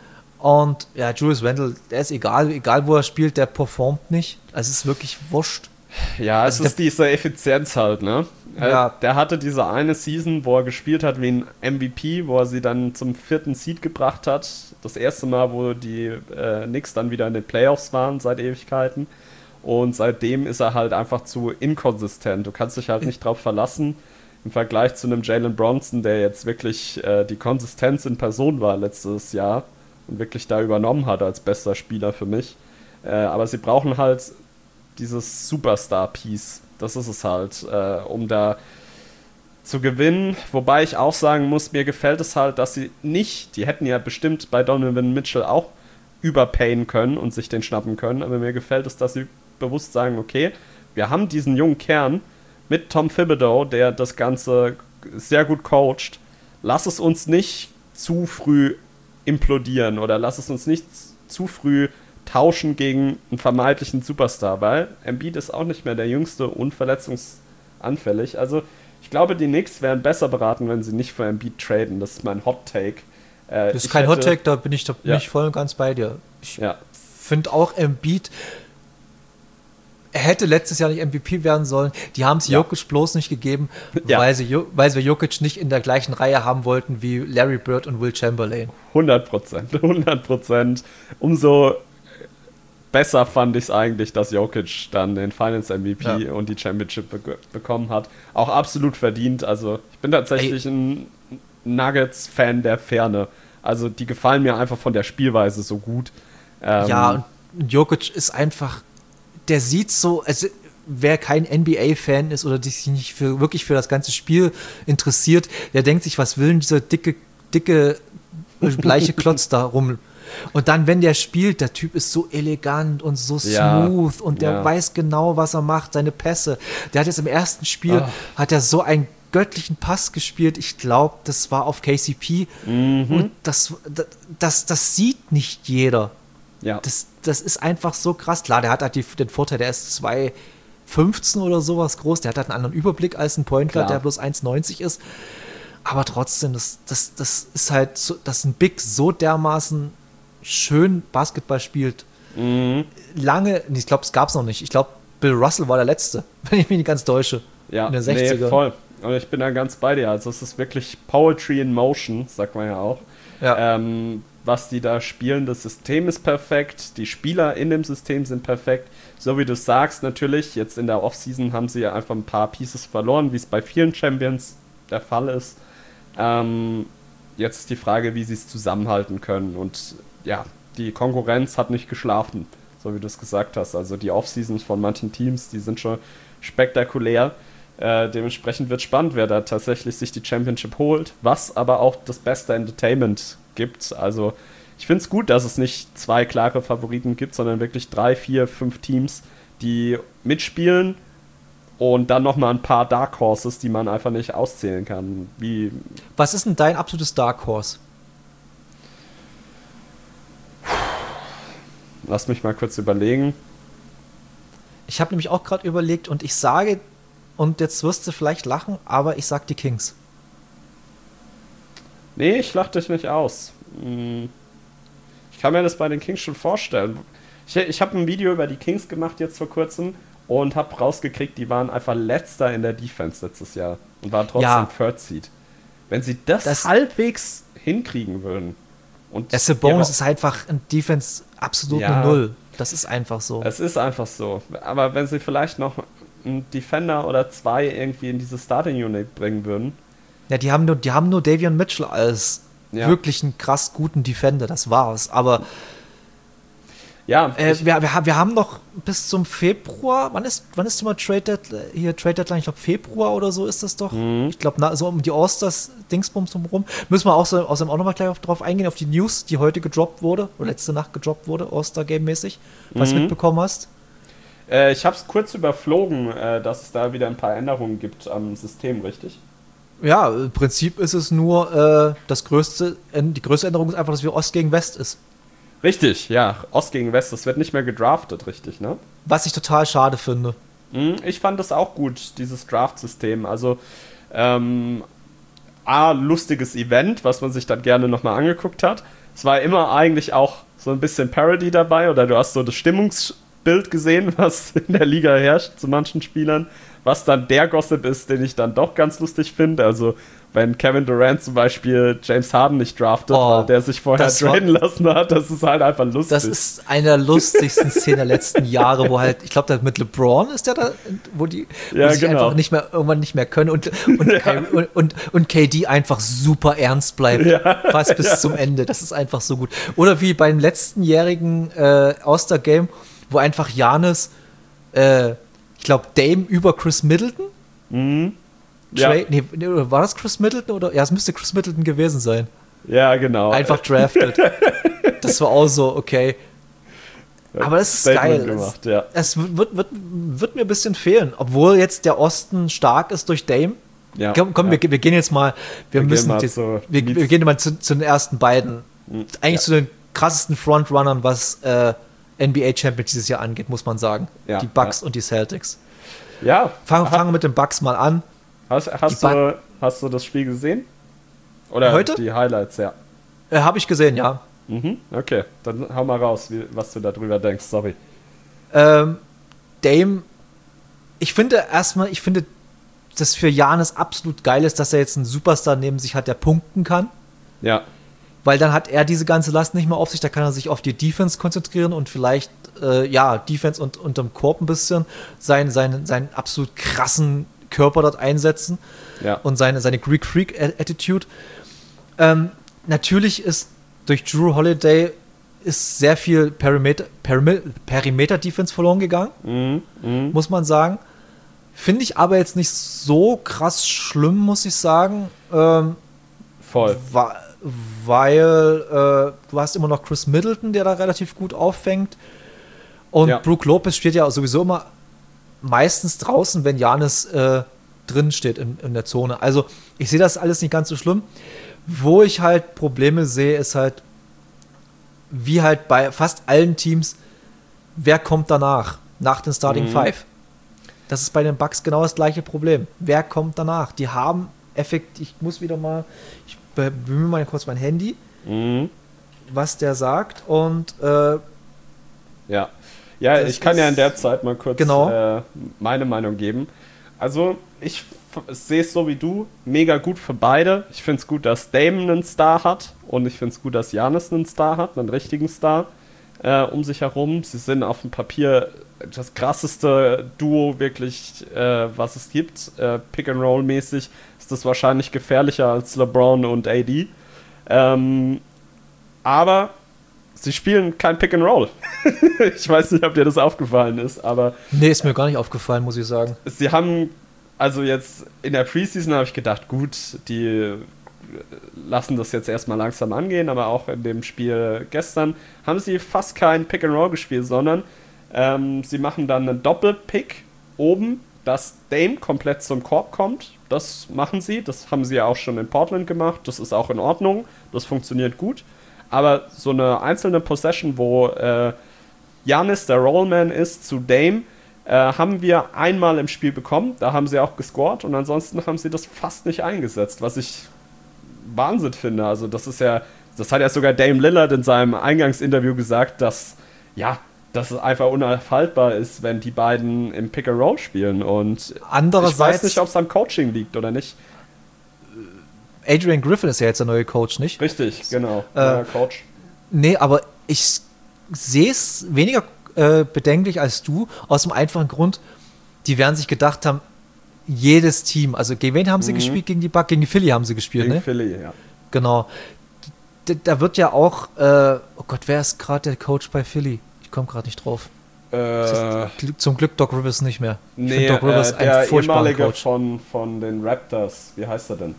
Und ja, Julius Randle, der ist egal, egal wo er spielt, der performt nicht. Also es ist wirklich wurscht. Ja, also es ist diese Effizienz halt, ne? Ja. Der hatte diese eine Season, wo er gespielt hat wie ein M V P, wo er sie dann zum vierten Seed gebracht hat. Das erste Mal, wo die äh, Knicks dann wieder in den Playoffs waren, seit Ewigkeiten. Und seitdem ist er halt einfach zu inkonsistent. Du kannst dich halt nicht drauf verlassen. Im Vergleich zu einem Jalen Bronson, der jetzt wirklich äh, die Konsistenz in Person war letztes Jahr und wirklich da übernommen hat als bester Spieler für mich. Äh, aber sie brauchen halt dieses Superstar-Piece. Das ist es halt, äh, um da zu gewinnen. Wobei ich auch sagen muss, mir gefällt es halt, dass sie nicht, die hätten ja bestimmt bei Donovan Mitchell auch überpayen können und sich den schnappen können, aber mir gefällt es, dass sie bewusst sagen, okay, wir haben diesen jungen Kern mit Tom Thibodeau, der das Ganze sehr gut coacht. Lass es uns nicht zu früh implodieren oder lass es uns nicht zu früh tauschen gegen einen vermeintlichen Superstar, weil Embiid ist auch nicht mehr der Jüngste und verletzungsanfällig. Also ich glaube, die Knicks wären besser beraten, wenn sie nicht für Embiid traden. Das ist mein Hot Take. Äh, das ist kein Hot Take, da bin ich, da bin ja. ich voll und ganz bei dir. Ich ja. finde auch Embiid, er hätte letztes Jahr nicht M V P werden sollen. Die haben es ja. Jokic bloß nicht gegeben, ja. weil, sie, weil wir Jokic nicht in der gleichen Reihe haben wollten wie Larry Bird und Will Chamberlain. hundert Prozent, hundert Prozent. Umso besser fand ich es eigentlich, dass Jokic dann den Finals-M V P ja. und die Championship be- bekommen hat. Auch absolut verdient. Also ich bin tatsächlich Ey. ein Nuggets-Fan der Ferne. Also die gefallen mir einfach von der Spielweise so gut. Ähm, ja, und Jokic ist einfach, der sieht so, also wer kein N B A-Fan ist oder sich nicht für, wirklich für das ganze Spiel interessiert, der denkt sich, was will denn dieser dicke, dicke, bleiche Klotz da rum? Und dann, wenn der spielt, der Typ ist so elegant und so smooth ja, und der ja. weiß genau, was er macht, seine Pässe. Der hat jetzt im ersten Spiel, oh. hat er so einen göttlichen Pass gespielt. Ich glaube, das war auf K C P. Mhm. Und das, das, das sieht nicht jeder. Ja. Das, das ist einfach so krass. Klar, der hat halt die, den Vorteil, der ist zwei fünfzehn oder sowas groß. Der hat halt einen anderen Überblick als ein Point Guard, der bloß eins neunzig ist. Aber trotzdem, das, das, das ist halt so, dass ein Big so dermaßen schön Basketball spielt. Mhm. Lange, ich glaube, es gab es noch nicht. Ich glaube, Bill Russell war der Letzte, wenn ich mich nicht ganz täusche. Ja, in den sechzigern. Nee, voll. Und ich bin da ganz bei dir. Also es ist wirklich Poetry in Motion, sagt man ja auch. Ja. Ähm, was die da spielen, das System ist perfekt, die Spieler in dem System sind perfekt. So wie du sagst, natürlich, jetzt in der Offseason haben sie ja einfach ein paar Pieces verloren, wie es bei vielen Champions der Fall ist. Ähm, jetzt ist die Frage, wie sie es zusammenhalten können. Und ja, die Konkurrenz hat nicht geschlafen, so wie du es gesagt hast. Also die Offseasons von manchen Teams, die sind schon spektakulär. Äh, dementsprechend wird spannend, wer da tatsächlich sich die Championship holt, was aber auch das beste Entertainment gibt. Also ich finde es gut, dass es nicht zwei klare Favoriten gibt, sondern wirklich drei, vier, fünf Teams, die mitspielen und dann nochmal ein paar Dark Horses, die man einfach nicht auszählen kann. Wie Was ist denn dein absolutes Dark Horse? Lass mich mal kurz überlegen. Ich habe nämlich auch gerade überlegt und ich sage und jetzt wirst du vielleicht lachen, aber ich sag die Kings. Nee, ich lach dich nicht aus. Ich kann mir das bei den Kings schon vorstellen. Ich, ich habe ein Video über die Kings gemacht jetzt vor kurzem und habe rausgekriegt, die waren einfach letzter in der Defense letztes Jahr und waren trotzdem ja. Third Seed. Wenn sie das, das halbwegs hinkriegen würden. Und der Sabonis ist einfach in Defense absolut ja, eine Null. Das ist einfach so. Es ist einfach so. Aber wenn sie vielleicht noch einen Defender oder zwei irgendwie in diese Starting Unit bringen würden. Ja, die haben nur, die haben nur Davion Mitchell als ja. wirklich einen krass guten Defender, das war's. Aber ja, äh, wir, wir, wir haben noch bis zum Februar, wann ist, wann ist immer Trade Deadline, hier Trade Deadline, ich glaube Februar oder so ist das doch. Mhm. Ich glaube, so um die All-Stars-Dingsbums rum. Müssen wir auch so, außerdem auch nochmal gleich auf, drauf eingehen, auf die News, die heute gedroppt wurde, oder letzte Nacht gedroppt wurde, All-Star-Game-mäßig, was mhm. du mitbekommen hast. Äh, ich habe es kurz überflogen, äh, dass es da wieder ein paar Änderungen gibt am System, richtig? Ja, im Prinzip ist es nur, äh, das größte, die größte Änderung ist einfach, dass wir Ost gegen West ist. Richtig, ja, Ost gegen West, das wird nicht mehr gedraftet, richtig, ne? Was ich total schade finde. Ich fand das auch gut, dieses Draft-System, also ähm, A, lustiges Event, was man sich dann gerne nochmal angeguckt hat. Es war immer eigentlich auch so ein bisschen Parody dabei, oder du hast so das Stimmungsbild gesehen, was in der Liga herrscht zu manchen Spielern, was dann der Gossip ist, den ich dann doch ganz lustig finde, also wenn Kevin Durant zum Beispiel James Harden nicht draftet, oh, weil der sich vorher traden lassen hat, das ist halt einfach lustig. Das ist eine der lustigsten Szenen der letzten Jahre, wo halt, ich glaube, mit LeBron ist der da, wo die wo ja, sich genau. einfach nicht mehr, irgendwann nicht mehr können und, und, ja. K, und, und, und K D einfach super ernst bleibt, ja, fast bis ja. zum Ende. Das ist einfach so gut. Oder wie beim letztenjährigen äh, All-Star-Game, wo einfach Giannis, äh, ich glaube, Dame über Chris Middleton, mhm. Ja. Nee, war das Chris Middleton oder? Ja, es müsste Chris Middleton gewesen sein. Ja, genau. Einfach drafted. Das war auch so, okay. Aber das ist Statement geil. Gemacht, ja. Es wird, wird, wird mir ein bisschen fehlen. Obwohl jetzt der Osten stark ist durch Dame. Ja, komm, komm ja. Wir, wir gehen jetzt mal, wir, wir müssen, mal die, so wir, wir gehen mal zu, zu den ersten beiden. Eigentlich ja. zu den krassesten Frontrunnern, was äh, N B A-Champions dieses Jahr angeht, muss man sagen. Ja, die Bucks ja. und die Celtics. Ja. Fangen fang wir mit den Bucks mal an. Hast, hast, du, hast du das Spiel gesehen? Oder heute? Die Highlights, ja. Äh, Habe ich gesehen, ja. Mhm, okay, dann hau mal raus, wie, was du darüber denkst, sorry. Ähm, Dame, ich finde erstmal, ich finde, dass für Giannis absolut geil ist, dass er jetzt einen Superstar neben sich hat, der punkten kann. Ja. Weil dann hat er diese ganze Last nicht mehr auf sich, da kann er sich auf die Defense konzentrieren und vielleicht, äh, ja, Defense und unterm Korb ein bisschen seinen, seinen, seinen absolut krassen Körper dort einsetzen ja. und seine, seine Greek Freak Attitude. Ähm, natürlich ist durch Jrue Holiday ist sehr viel Perimeter, Perimeter, Perimeter Defense verloren gegangen, mhm, mh. muss man sagen. Finde ich aber jetzt nicht so krass schlimm, muss ich sagen. Ähm, Voll. Wa- weil äh, du hast immer noch Chris Middleton, der da relativ gut auffängt. Und ja. Brook Lopez spielt ja sowieso immer meistens draußen, wenn Giannis äh, drin steht in, in der Zone. Also ich sehe das alles nicht ganz so schlimm. Wo ich halt Probleme sehe, ist halt, wie halt bei fast allen Teams, wer kommt danach? Nach den Starting mhm. Five. Das ist bei den Bucks genau das gleiche Problem. Wer kommt danach? Die haben Effekt, ich muss wieder mal, ich bemühe mal kurz mein Handy, mhm. was der sagt und äh, ja. Ja, ich kann ja in der Zeit mal kurz genau. äh, meine Meinung geben. Also, ich f- sehe es so wie du, mega gut für beide. Ich finde es gut, dass Dame einen Star hat und ich finde es gut, dass Giannis einen Star hat, einen richtigen Star äh, um sich herum. Sie sind auf dem Papier das krasseste Duo wirklich, äh, was es gibt. Äh, Pick-and-Roll-mäßig ist das wahrscheinlich gefährlicher als LeBron und A D. Ähm, aber sie spielen kein Pick-and-Roll. Ich weiß nicht, ob dir das aufgefallen ist, aber... Nee, ist mir gar nicht aufgefallen, muss ich sagen. Sie haben, also jetzt in der Preseason habe ich gedacht, gut, die lassen das jetzt erstmal langsam angehen, aber auch in dem Spiel gestern haben sie fast kein Pick-and-Roll gespielt, sondern ähm, sie machen dann einen Doppelpick oben, dass Dame komplett zum Korb kommt. Das machen sie, das haben sie ja auch schon in Portland gemacht, das ist auch in Ordnung, das funktioniert gut. Aber so eine einzelne Possession, wo äh, Giannis der Rollman ist zu Dame, äh, haben wir einmal im Spiel bekommen. Da haben sie auch gescored und ansonsten haben sie das fast nicht eingesetzt, was ich Wahnsinn finde. Also das ist ja, das hat ja sogar Dame Lillard in seinem Eingangsinterview gesagt, dass, ja, dass es einfach unaufhaltbar ist, wenn die beiden im Pick-and-Roll spielen. Und andererseits, ich weiß nicht, ob es am Coaching liegt oder nicht. Adrian Griffin ist ja jetzt der neue Coach, nicht? Richtig, genau. Äh, neuer Coach. Nee, aber ich sehe es weniger äh, bedenklich als du, aus dem einfachen Grund, die werden sich gedacht haben, jedes Team, also gegen wen haben sie mhm. gespielt? Gegen die Bucks, gegen die Philly haben sie gespielt, gegen ne? Philly, ja. Genau. D- da wird ja auch, äh, oh Gott, wer ist gerade der Coach bei Philly? Ich komme gerade nicht drauf. Äh, Zum Glück Doc Rivers nicht mehr. Ich nee, Doc Rivers äh, der ein ehemalige Coach. Von, von den Raptors, wie heißt er denn?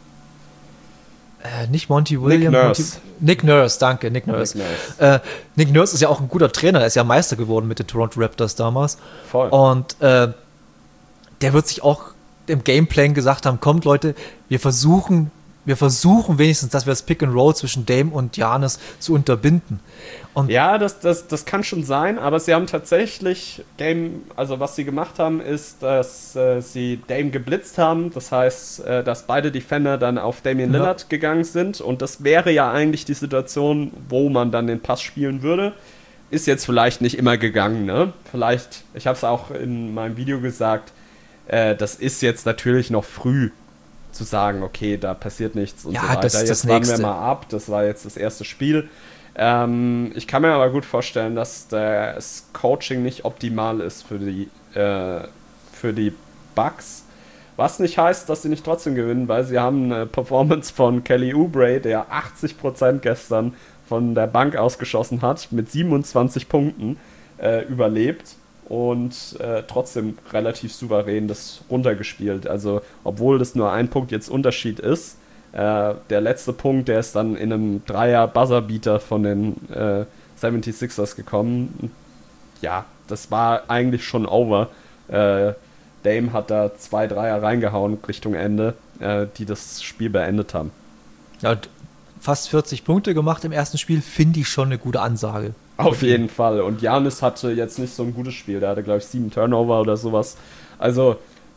Äh, nicht Monty Williams. Nick Nurse. Monty, Nick Nurse, danke, Nick Nurse. Nick Nurse. Äh, Nick Nurse ist ja auch ein guter Trainer, er ist ja Meister geworden mit den Toronto Raptors damals. Voll. Und äh, der wird sich auch im Gameplan gesagt haben, kommt Leute, wir versuchen, wir versuchen wenigstens, dass wir das Pick and Roll zwischen Dame und Giannis zu unterbinden. Und ja, das, das, das kann schon sein, aber sie haben tatsächlich Dame, also was sie gemacht haben, ist, dass äh, sie Dame geblitzt haben. Das heißt, äh, dass beide Defender dann auf Damian Lillard ja. gegangen sind. Und das wäre ja eigentlich die Situation, wo man dann den Pass spielen würde. Ist jetzt vielleicht nicht immer gegangen, ne? Vielleicht, ich habe es auch in meinem Video gesagt, äh, das ist jetzt natürlich noch früh zu sagen, okay, da passiert nichts und ja, so weiter. Das, jetzt das warten nächste. wir mal ab, das war jetzt das erste Spiel. Ähm, ich kann mir aber gut vorstellen, dass das Coaching nicht optimal ist für die, äh, für die Bucks. Was nicht heißt, dass sie nicht trotzdem gewinnen, weil sie haben eine Performance von Kelly Oubre, der achtzig Prozent gestern von der Bank ausgeschossen hat, mit siebenundzwanzig Punkten äh, überlebt und äh, trotzdem relativ souverän das runtergespielt. Also, obwohl das nur ein Punkt jetzt Unterschied ist, äh, der letzte Punkt, der ist dann in einem Dreier-Buzzer-Beater von den äh, seventy-sixers gekommen. Ja, das war eigentlich schon over. Äh, Dame hat da zwei Dreier reingehauen Richtung Ende, äh, die das Spiel beendet haben. Ja, und fast vierzig Punkte gemacht im ersten Spiel, finde ich schon eine gute Ansage. Auf jeden Fall. Und Giannis hatte jetzt nicht so ein gutes Spiel. Der hatte, glaube ich, sieben Turnover oder sowas. Also,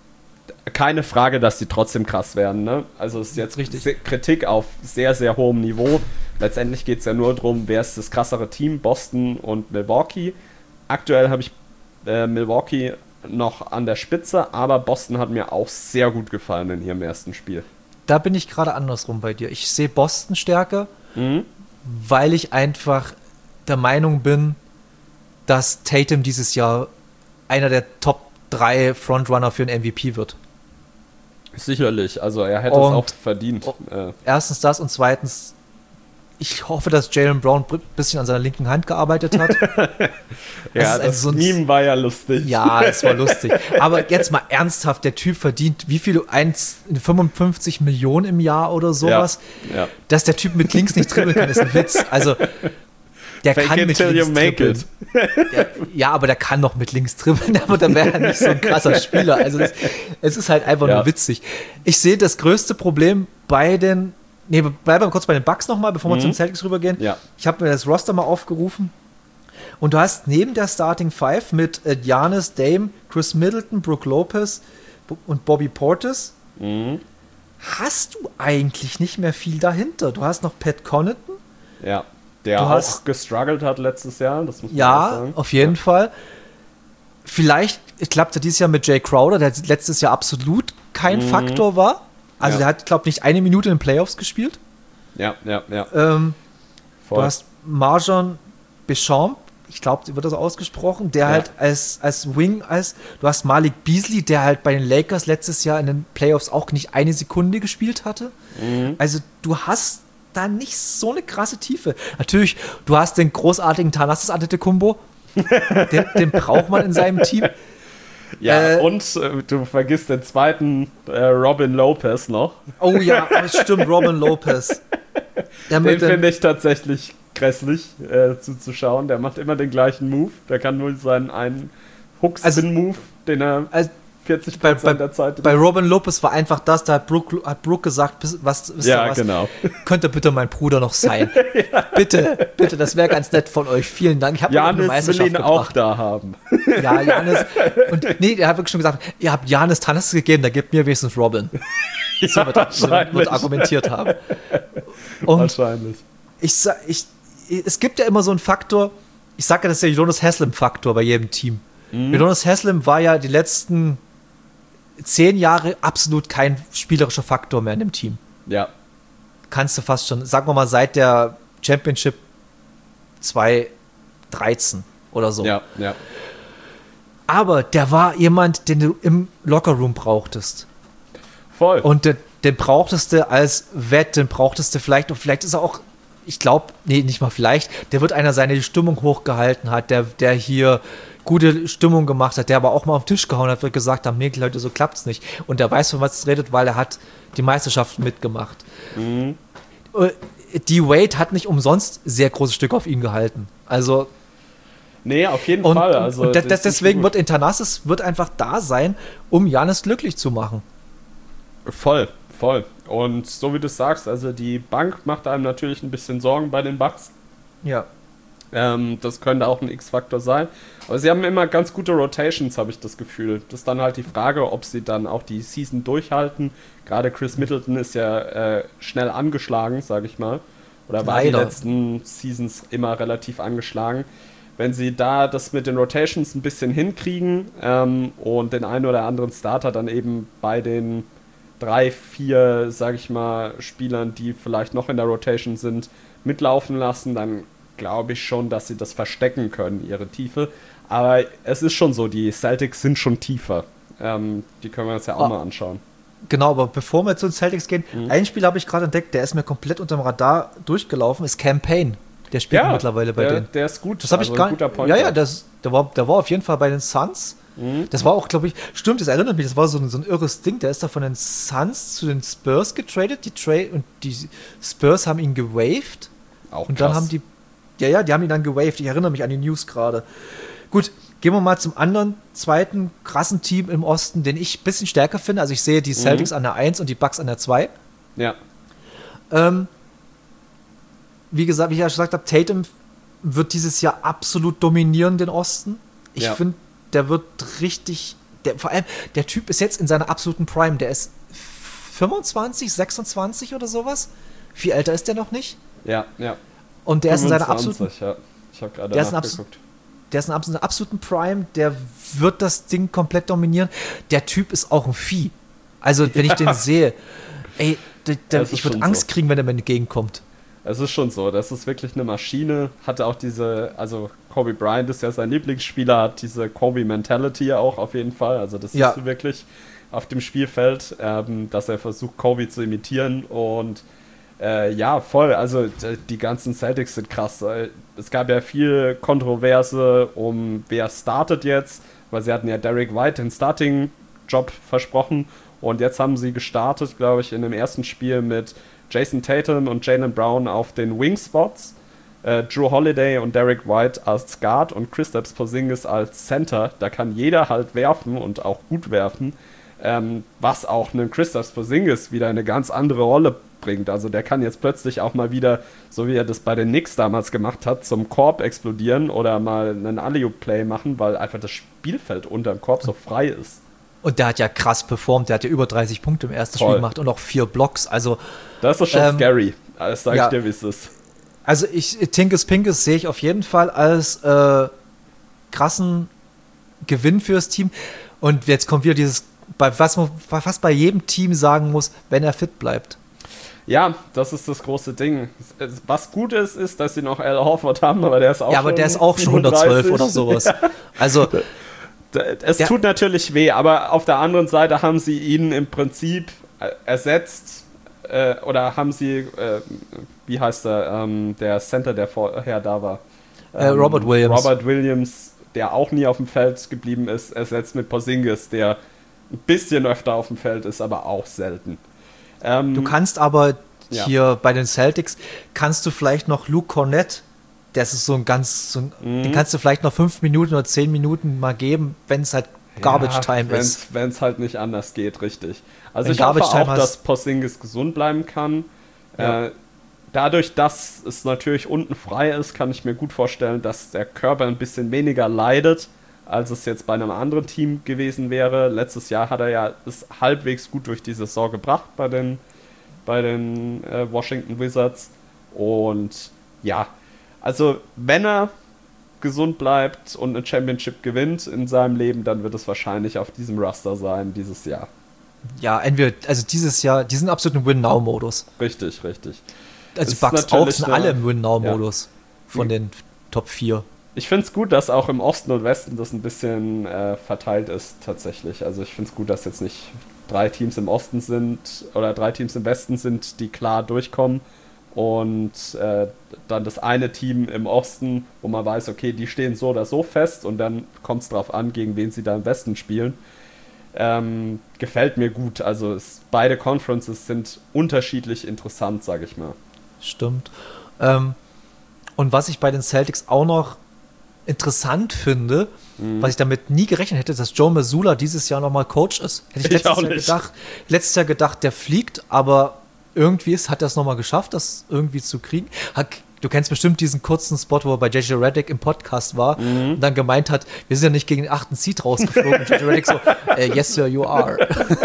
keine Frage, dass die trotzdem krass werden. Ne? Also, es ist jetzt richtig Kritik auf sehr, sehr hohem Niveau. Letztendlich geht es ja nur darum, wer ist das krassere Team, Boston und Milwaukee. Aktuell habe ich äh, Milwaukee noch an der Spitze, aber Boston hat mir auch sehr gut gefallen in ihrem ersten Spiel. Da bin ich gerade andersrum bei dir. Ich sehe Boston stärker, mhm. weil ich einfach der Meinung bin, dass Tatum dieses Jahr einer der Top drei Frontrunner für einen M V P wird. Sicherlich, also er hätte und es auch verdient. Äh. Erstens das und zweitens, ich hoffe, dass Jaylen Brown ein bisschen an seiner linken Hand gearbeitet hat. Ja, das, das so Meme war ja lustig. Ja, es war lustig. Aber jetzt mal ernsthaft, der Typ verdient wie viel? fünfundfünfzig Millionen im Jahr oder sowas? Ja, ja. Dass der Typ mit links nicht dribbeln kann, ist ein Witz. Also, der Fake kann it mit till links you make dribbeln. It. Der, ja, aber der kann noch mit links dribbeln, aber dann wäre er nicht so ein krasser Spieler. Also, das, es ist halt einfach ja. nur witzig. Ich sehe das größte Problem bei den Nee, bleiben wir kurz bei den Bucks nochmal, bevor wir mhm. zu den Celtics rübergehen. Ja. Ich habe mir das Roster mal aufgerufen. Und du hast neben der Starting Five mit äh, Giannis, Dame, Chris Middleton, Brook Lopez und Bobby Portis, mhm. hast du eigentlich nicht mehr viel dahinter. Du hast noch Pat Connaughton. Ja, der du auch hast, gestruggelt hat letztes Jahr. Das muss man ja, auch sagen. Auf jeden ja. Fall. Vielleicht klappt er dieses Jahr mit Jay Crowder, der letztes Jahr absolut kein mhm. Faktor war. Also ja. der hat, glaube ich, nicht eine Minute in den Playoffs gespielt. Ja, ja, ja. Ähm, du hast Marjon Beauchamp, ich glaube, wird das ausgesprochen, der ja. halt als, als Wing, als du hast Malik Beasley, der halt bei den Lakers letztes Jahr in den Playoffs auch nicht eine Sekunde gespielt hatte. Mhm. Also du hast da nicht so eine krasse Tiefe. Natürlich, du hast den großartigen Thanasis Antetokounmpo, den, den braucht man in seinem Team. Ja, äh, und äh, du vergisst den zweiten äh, Robin Lopez noch. Oh ja, stimmt, Robin Lopez. Den finde ich tatsächlich grässlich äh, zuzuschauen. Der macht immer den gleichen Move. Der kann nur seinen einen Hook-Spin-Move, also, den er also, vierzig Prozent bei, bei, der Zeit... Bei Robin Lopez war einfach das, da hat Brooke, hat Brooke gesagt, was, ja, was genau. könnte bitte mein Bruder noch sein? ja. Bitte, bitte, das wäre ganz nett von euch. Vielen Dank. Ich habe Janis will ihn gebracht. auch da haben. Ja, Giannis. Und nee, der hat wirklich schon gesagt, ihr habt Giannis Thanasis gegeben, da gibt mir wenigstens Robin. Ja, so wird, wird, wird argumentiert haben. Und wahrscheinlich. Ich, ich, es gibt ja immer so einen Faktor, ich sage ja, das ist der Jonas Haslam-Faktor bei jedem Team. Mhm. Jonas Haslam war ja die letzten zehn Jahre absolut kein spielerischer Faktor mehr in dem Team. Ja. Kannst du fast schon, sagen wir mal, seit der Championship zwanzig dreizehn oder so. Ja, ja. Aber der war jemand, den du im Lockerroom brauchtest. Voll. Und den, den brauchtest du als Vet, den brauchtest du vielleicht, und vielleicht ist er auch, ich glaube, nee, nicht mal vielleicht, der wird einer sein, der die Stimmung hochgehalten hat, der, der hier gute Stimmung gemacht hat, der aber auch mal auf den Tisch gehauen hat, wird gesagt haben, nee, Leute, so klappt's nicht. Und der weiß, von was es redet, weil er hat die Meisterschaft mitgemacht. Mhm. Die Wade hat nicht umsonst sehr großes Stück auf ihn gehalten. Also nee, auf jeden und, Fall. Also, und das, deswegen wird Thanasis wird einfach da sein, um Giannis glücklich zu machen. Voll, voll. Und so wie du sagst, also die Bank macht einem natürlich ein bisschen Sorgen bei den Bucks. Ja. Ähm, das könnte auch ein X-Faktor sein. Aber sie haben immer ganz gute Rotations, habe ich das Gefühl. Das ist dann halt die Frage, ob sie dann auch die Season durchhalten. Gerade Chris Middleton ist ja äh, schnell angeschlagen, sage ich mal. Oder war Leider. die letzten Seasons immer relativ angeschlagen. Wenn sie da das mit den Rotations ein bisschen hinkriegen ähm, und den einen oder anderen Starter dann eben bei den drei, vier, sage ich mal, Spielern, die vielleicht noch in der Rotation sind, mitlaufen lassen, dann glaube ich schon, dass sie das verstecken können, ihre Tiefe. Aber es ist schon so, die Celtics sind schon tiefer. Ähm, die können wir uns ja auch oh. mal anschauen. Genau, aber bevor wir zu den Celtics gehen, mhm. ein Spiel habe ich gerade entdeckt, der ist mir komplett unterm Radar durchgelaufen, ist Campaign. Der spielt ja, mittlerweile bei der, denen. Der ist gut. Das habe also ich gar ein guter Point. Ja, ja, das, der, war, der war auf jeden Fall bei den Suns. Mhm. Das war auch, glaube ich, stimmt, das erinnert mich, das war so ein, so ein irres Ding. Der ist da von den Suns zu den Spurs getradet. Die Tra- und die Spurs haben ihn gewaved. Auch und krass. dann haben die, ja, ja, die haben ihn dann gewaved. Ich erinnere mich an die News gerade. Gut, gehen wir mal zum anderen zweiten krassen Team im Osten, den ich ein bisschen stärker finde. Also ich sehe die Celtics mhm. an der eins und die Bucks an der zwei. Ja. Ähm, wie gesagt, wie ich ja schon gesagt habe, Tatum wird dieses Jahr absolut dominieren, den Osten. Ich ja. finde, der wird richtig, der, vor allem, der Typ ist jetzt in seiner absoluten Prime. Der ist fünfundzwanzig, sechsundzwanzig oder sowas. Viel älter ist der noch nicht. Ja, ja. Und der ist in seiner absoluten, ja. Ich habe gerade der nachgeguckt. Der ist in einer absoluten Prime, der wird das Ding komplett dominieren. Der Typ ist auch ein Vieh. Also, wenn ja. ich den sehe, ey, der, der, ich würde Angst so. kriegen, wenn er mir entgegenkommt. Es ist schon so, das ist wirklich eine Maschine. Hatte auch diese, also Kobe Bryant ist ja sein Lieblingsspieler, hat diese Kobe-Mentality auch auf jeden Fall. Also das ja. ist wirklich auf dem Spielfeld, ähm, dass er versucht, Kobe zu imitieren. Und äh, ja, voll, also die ganzen Celtics sind krass. Es gab ja viel Kontroverse um, wer startet jetzt, weil sie hatten ja Derek White den Starting-Job versprochen. Und jetzt haben sie gestartet, glaube ich, in dem ersten Spiel mit Jason Tatum und Jaylen Brown auf den Wing-Spots, äh, Drew Holiday und Derek White als Guard und Kristaps Porzingis als Center. Da kann jeder halt werfen und auch gut werfen, ähm, was auch einen Kristaps Porzingis wieder eine ganz andere Rolle bringt. Also der kann jetzt plötzlich auch mal wieder, so wie er das bei den Knicks damals gemacht hat, zum Korb explodieren oder mal einen Alley-Oop-Play machen, weil einfach das Spielfeld unterm Korb so frei ist. Und der hat ja krass performt, der hat ja über dreißig Punkte im ersten Voll. Spiel gemacht und auch vier Blocks, also das ist schon ähm, scary, das sage ja, ich dir, wie es ist. Also ich, Tinkes Pinkes sehe ich auf jeden Fall als äh, krassen Gewinn fürs Team. Und jetzt kommt wieder dieses, bei, was man fast bei jedem Team sagen muss, wenn er fit bleibt. Ja, das ist das große Ding. Was gut ist, ist, dass sie noch Al Horford haben, aber der ist auch ja, schon aber der ist auch schon hundertzwölf oder sowas. Ja. Also es der, tut natürlich weh, aber auf der anderen Seite haben sie ihn im Prinzip ersetzt äh, oder haben sie, äh, wie heißt er, ähm, der Center, der vorher da war? Ähm, äh, Robert Williams. Robert Williams, der auch nie auf dem Feld geblieben ist, ersetzt mit Porzingis, der ein bisschen öfter auf dem Feld ist, aber auch selten. Ähm, du kannst aber ja. hier bei den Celtics, kannst du vielleicht noch Luke Cornett, das ist so ein ganz, so ein, mhm. den kannst du vielleicht noch fünf Minuten oder zehn Minuten mal geben, wenn es halt Garbage Time ja, ist. Wenn es halt nicht anders geht, richtig. Also wenn ich Garbage hoffe auch, Time dass Porzingis gesund bleiben kann. Ja. Äh, dadurch, dass es natürlich unten frei ist, kann ich mir gut vorstellen, dass der Körper ein bisschen weniger leidet als es jetzt bei einem anderen Team gewesen wäre. Letztes Jahr hat er ja es halbwegs gut durch die Saison gebracht bei den, bei den äh, Washington Wizards. Und ja, also wenn er gesund bleibt und eine Championship gewinnt in seinem Leben, dann wird es wahrscheinlich auf diesem Roster sein dieses Jahr. Ja, entweder, also dieses Jahr, die sind absolut im Win-Now-Modus. Richtig, richtig. Also die Bucks auch sind alle im Win-Now-Modus ja. von den Top vier. Ich finde es gut, dass auch im Osten und Westen das ein bisschen äh, verteilt ist tatsächlich. Also ich finde es gut, dass jetzt nicht drei Teams im Osten sind oder drei Teams im Westen sind, die klar durchkommen. Und äh, dann das eine Team im Osten, wo man weiß, okay, die stehen so oder so fest und dann kommt es drauf an, gegen wen sie da im Westen spielen. Ähm, gefällt mir gut. Also es, beide Conferences sind unterschiedlich interessant, sage ich mal. Stimmt. Ähm, und was ich bei den Celtics auch noch interessant finde, mhm. was ich damit nie gerechnet hätte, dass Joe Mazzulla dieses Jahr nochmal Coach ist. Hätte ich, ich letztes, Jahr gedacht, letztes Jahr gedacht, der fliegt, aber irgendwie ist, hat er es nochmal geschafft, das irgendwie zu kriegen. Hat, du kennst bestimmt diesen kurzen Spot, wo er bei J J Redick im Podcast war mhm. und dann gemeint hat, wir sind ja nicht gegen den achten Seed rausgeflogen. Und J J Redick so, äh, yes sir, you are.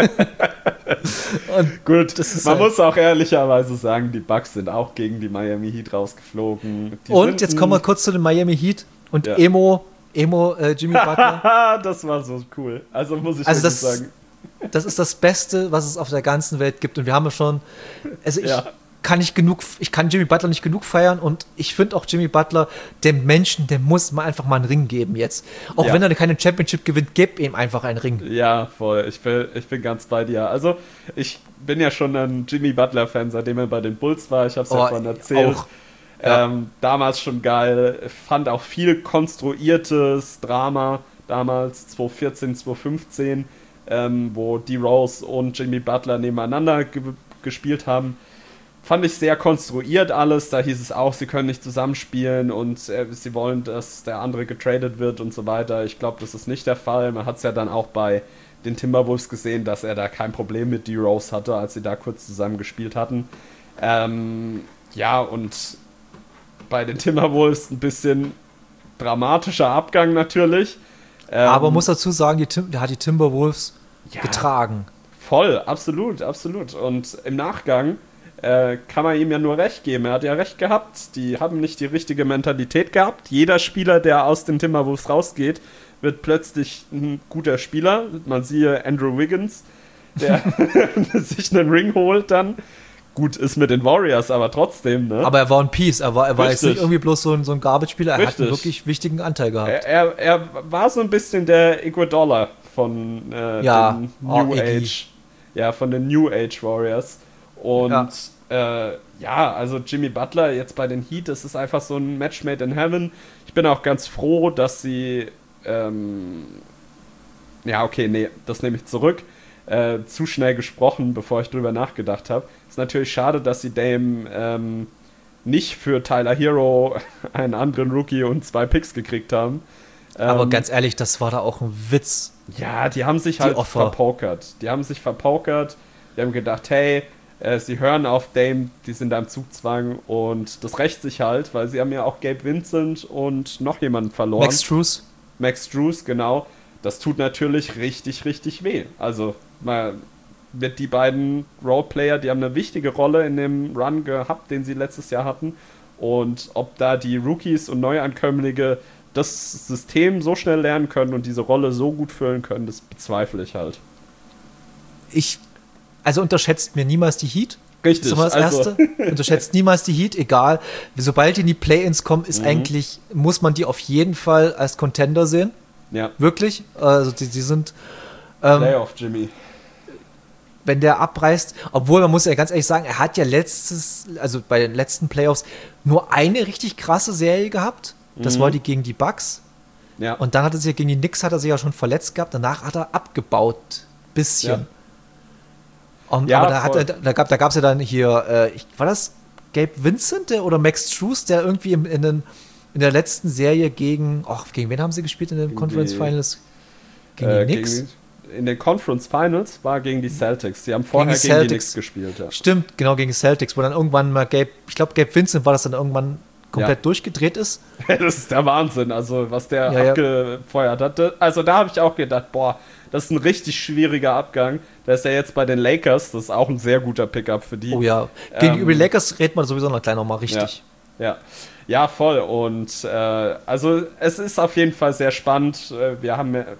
Und gut, das ist man halt muss auch ehrlicherweise sagen, die Bucks sind auch gegen die Miami Heat rausgeflogen. Die und jetzt kommen wir kurz zu den Miami Heat und ja. Emo, Emo äh, Jimmy Butler. Das war so cool. Also muss ich also das sagen. Das ist das Beste, was es auf der ganzen Welt gibt. Und wir haben ja schon, also ich ja. kann nicht genug, ich kann Jimmy Butler nicht genug feiern und ich finde auch Jimmy Butler, dem Menschen, der muss mal einfach mal einen Ring geben jetzt. Auch ja. wenn er keine Championship gewinnt, gib ihm einfach einen Ring. Ja, voll. Ich bin, ich bin ganz bei dir. Also ich bin ja schon ein Jimmy Butler-Fan, seitdem er bei den Bulls war. Ich habe es ja oh, vorhin erzählt. Auch. Ja. Ähm, damals schon geil. Fand auch viel konstruiertes Drama damals, zwanzig vierzehn, zwanzig fünfzehn. Ähm, wo D-Rose und Jimmy Butler nebeneinander ge- gespielt haben. Fand ich sehr konstruiert alles. Da hieß es auch, sie können nicht zusammenspielen und äh, sie wollen, dass der andere getradet wird und so weiter. Ich glaube, das ist nicht der Fall. Man hat es ja dann auch bei den Timberwolves gesehen, dass er da kein Problem mit D-Rose hatte, als sie da kurz zusammen gespielt hatten. Ähm, ja, und bei den Timberwolves ein bisschen dramatischer Abgang natürlich. Ähm, Aber muss dazu sagen, die Tim- der hat die Timberwolves ja, getragen. Voll, absolut, absolut. Und im Nachgang äh, kann man ihm ja nur recht geben. Er hat ja recht gehabt. Die haben nicht die richtige Mentalität gehabt. Jeder Spieler, der aus den Timberwolves rausgeht, wird plötzlich ein guter Spieler. Man siehe Andrew Wiggins, der sich einen Ring holt dann. Gut, ist mit den Warriors, aber trotzdem, ne? Aber er war ein Piece, er war, er war jetzt nicht irgendwie bloß so ein, so ein Garbage-Spieler, er Richtig. hat einen wirklich wichtigen Anteil gehabt. Er, er, er war so ein bisschen der Iguodala von äh, ja, den New oh, Age, ja, von den New Age Warriors. Und ja. Äh, ja, also Jimmy Butler jetzt bei den Heat, das ist einfach so ein Match made in heaven. Ich bin auch ganz froh, dass sie ähm, ja, okay, nee, das nehme ich zurück. Äh, zu schnell gesprochen, bevor ich drüber nachgedacht habe. Ist natürlich schade, dass sie Dame ähm, nicht für Tyler Hero einen anderen Rookie und zwei Picks gekriegt haben. Ähm, Aber ganz ehrlich, das war da auch ein Witz. Ja, die haben sich halt Offer. verpokert. Die haben sich verpokert. Die haben gedacht, hey, äh, sie hören auf Dame, die sind da im Zugzwang und das rächt sich halt, weil sie haben ja auch Gabe Vincent und noch jemanden verloren. Max Strus. Max Strus, genau. Das tut natürlich richtig, richtig weh. Also man wird die beiden Roleplayer, die haben eine wichtige Rolle in dem Run gehabt, den sie letztes Jahr hatten. Und ob da die Rookies und Neuankömmlinge das System so schnell lernen können und diese Rolle so gut füllen können, das bezweifle ich halt. Ich, also unterschätzt mir niemals die Heat. Richtig. Das ist immer das also. Erste. Unterschätzt niemals die Heat, egal. Sobald die in die Play-Ins kommen, ist mhm. eigentlich, muss man die auf jeden Fall als Contender sehen. Ja. Wirklich. Also die, die sind ähm, Playoff Jimmy. Wenn der abreißt, obwohl man muss ja ganz ehrlich sagen, er hat ja letztes, also bei den letzten Playoffs nur eine richtig krasse Serie gehabt. Das mhm. war die gegen die Bucks. Ja. Und dann hat er sich ja gegen die Knicks hat er sich ja schon verletzt gehabt. Danach hat er abgebaut. Bisschen. Ja. Und, ja, aber da, hat er, da gab es ja dann hier, äh, ich, war das Gabe Vincent der, oder Max Strus, der irgendwie in, in, den, in der letzten Serie gegen, ach, gegen wen haben sie gespielt in den gegen Conference die, Finals? Gegen äh, die Knicks? Gegen, in den Conference Finals war gegen die Celtics. Sie haben vorher gegen die, gegen die Knicks gespielt. Ja. Stimmt, genau, gegen die Celtics, wo dann irgendwann mal Gabe, ich glaube Gabe Vincent war das dann irgendwann komplett ja. durchgedreht ist. Das ist der Wahnsinn, also was der ja, abgefeuert ja. hat. Also da habe ich auch gedacht, boah, das ist ein richtig schwieriger Abgang. Der ist ja jetzt bei den Lakers, das ist auch ein sehr guter Pickup für die. Oh ja, gegenüber ähm, den Lakers redet man sowieso noch gleich nochmal richtig. Ja, ja. ja, voll. Und äh, also es ist auf jeden Fall sehr spannend. Wir haben, äh,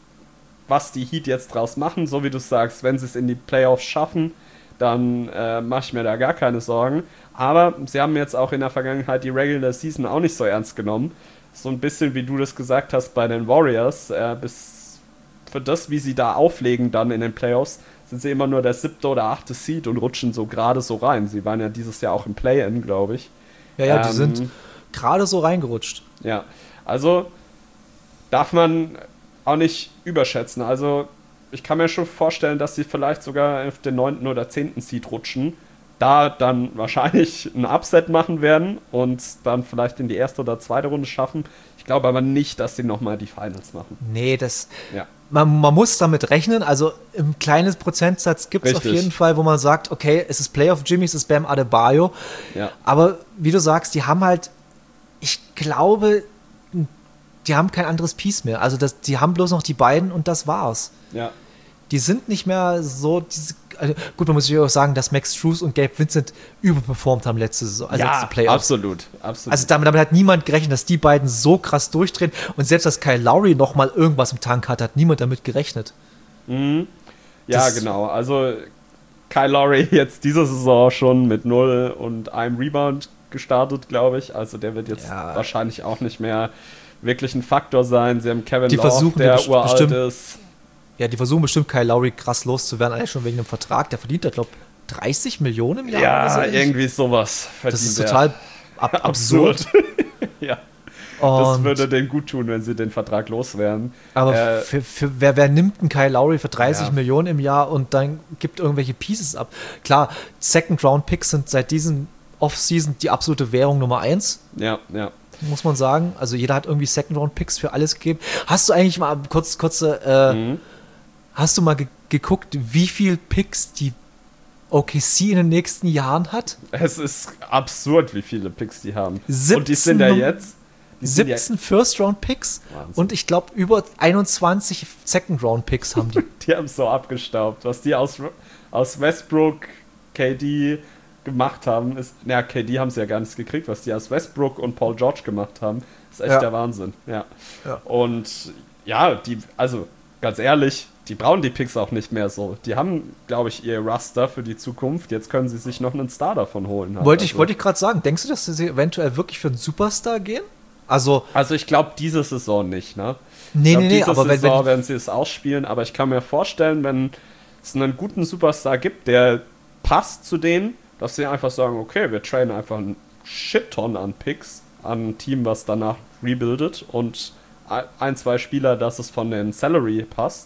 was die Heat jetzt draus machen, so wie du sagst, wenn sie es in die Playoffs schaffen, dann äh, mache ich mir da gar keine Sorgen. Aber sie haben jetzt auch in der Vergangenheit die Regular Season auch nicht so ernst genommen. So ein bisschen, wie du das gesagt hast bei den Warriors. Äh, bis für das, wie sie da auflegen dann in den Playoffs, sind sie immer nur der siebte oder achte Seed und rutschen so gerade so rein. Sie waren ja dieses Jahr auch im Play-In, glaube ich. Ja, ja, ähm, die sind gerade so reingerutscht. Ja, also darf man auch nicht überschätzen. Also ich kann mir schon vorstellen, dass sie vielleicht sogar auf den neunten oder zehnten Seed rutschen. Da dann wahrscheinlich ein Upset machen werden und dann vielleicht in die erste oder zweite Runde schaffen. Ich glaube aber nicht, dass sie nochmal die Finals machen. Nee, das... Ja. Man, man muss damit rechnen, also im kleinen Prozentsatz gibt es auf jeden Fall, wo man sagt, okay, es ist Playoff Jimmy, es ist Bam Adebayo. Ja. Aber wie du sagst, die haben halt, ich glaube, die haben kein anderes Piece mehr. Also das, die haben bloß noch die beiden und das war's. Ja. Die sind nicht mehr so, diese, also gut, man muss sich auch sagen, dass Max Strus und Gabe Vincent überperformt haben letzte Saison, also ja, letzte Playoffs. absolut, absolut. Also damit, damit hat niemand gerechnet, dass die beiden so krass durchdrehen und selbst, dass Kyle Lowry noch mal irgendwas im Tank hat, hat niemand damit gerechnet. Mhm. Ja, das genau. Also Kyle Lowry jetzt diese Saison schon mit null und einem Rebound gestartet, glaube ich. Also der wird jetzt ja. wahrscheinlich auch nicht mehr wirklich ein Faktor sein. Sie haben Kevin die Love, der best- uralt bestimmt, ist. Ja, die versuchen bestimmt Kyle Lowry krass loszuwerden, eigentlich schon wegen dem Vertrag. Der verdient da, glaube ich, dreißig Millionen im Jahr. Ja, oder so irgendwie sowas verdient. Das ist total ab- absurd. Ja. Und das würde denen gut tun, wenn sie den Vertrag loswerden. Aber äh, für, für, wer, wer nimmt einen Kyle Lowry für dreißig ja. Millionen im Jahr und dann gibt irgendwelche Pieces ab? Klar, Second-Round-Picks sind seit diesem Offseason die absolute Währung Nummer eins. Ja, ja. Muss man sagen. Also jeder hat irgendwie Second-Round-Picks für alles gegeben. Hast du eigentlich mal kurz, kurze, äh, mhm. hast du mal ge- geguckt, wie viel Picks die O K C in den nächsten Jahren hat? Es ist absurd, wie viele Picks die haben. siebzehn, und die sind ja jetzt siebzehn First-Round-Picks und ich glaube über einundzwanzig Second-Round-Picks haben die. Die haben so abgestaubt. Was die aus, aus Westbrook, K D gemacht haben, ist, naja, K D haben sie ja gar nicht gekriegt, was die aus Westbrook und Paul George gemacht haben, ist echt ja. der Wahnsinn. Ja. ja. Und ja, die, also ganz ehrlich, die brauchen die Picks auch nicht mehr so. Die haben, glaube ich, ihr Raster für die Zukunft. Jetzt können sie sich noch einen Star davon holen. Halt. Wollte ich, also. wollte ich gerade sagen, denkst du, dass sie eventuell wirklich für einen Superstar gehen? Also, also ich glaube, diese Saison nicht, ne? Nee, glaub, nee, nee, diese aber wenn, Saison wenn werden sie es ausspielen, aber ich kann mir vorstellen, wenn es einen guten Superstar gibt, der passt zu denen, dass sie einfach sagen, okay, wir trainen einfach einen Shit-Ton an Picks, an ein Team, was danach rebuildet und ein, zwei Spieler, dass es von den Salary passt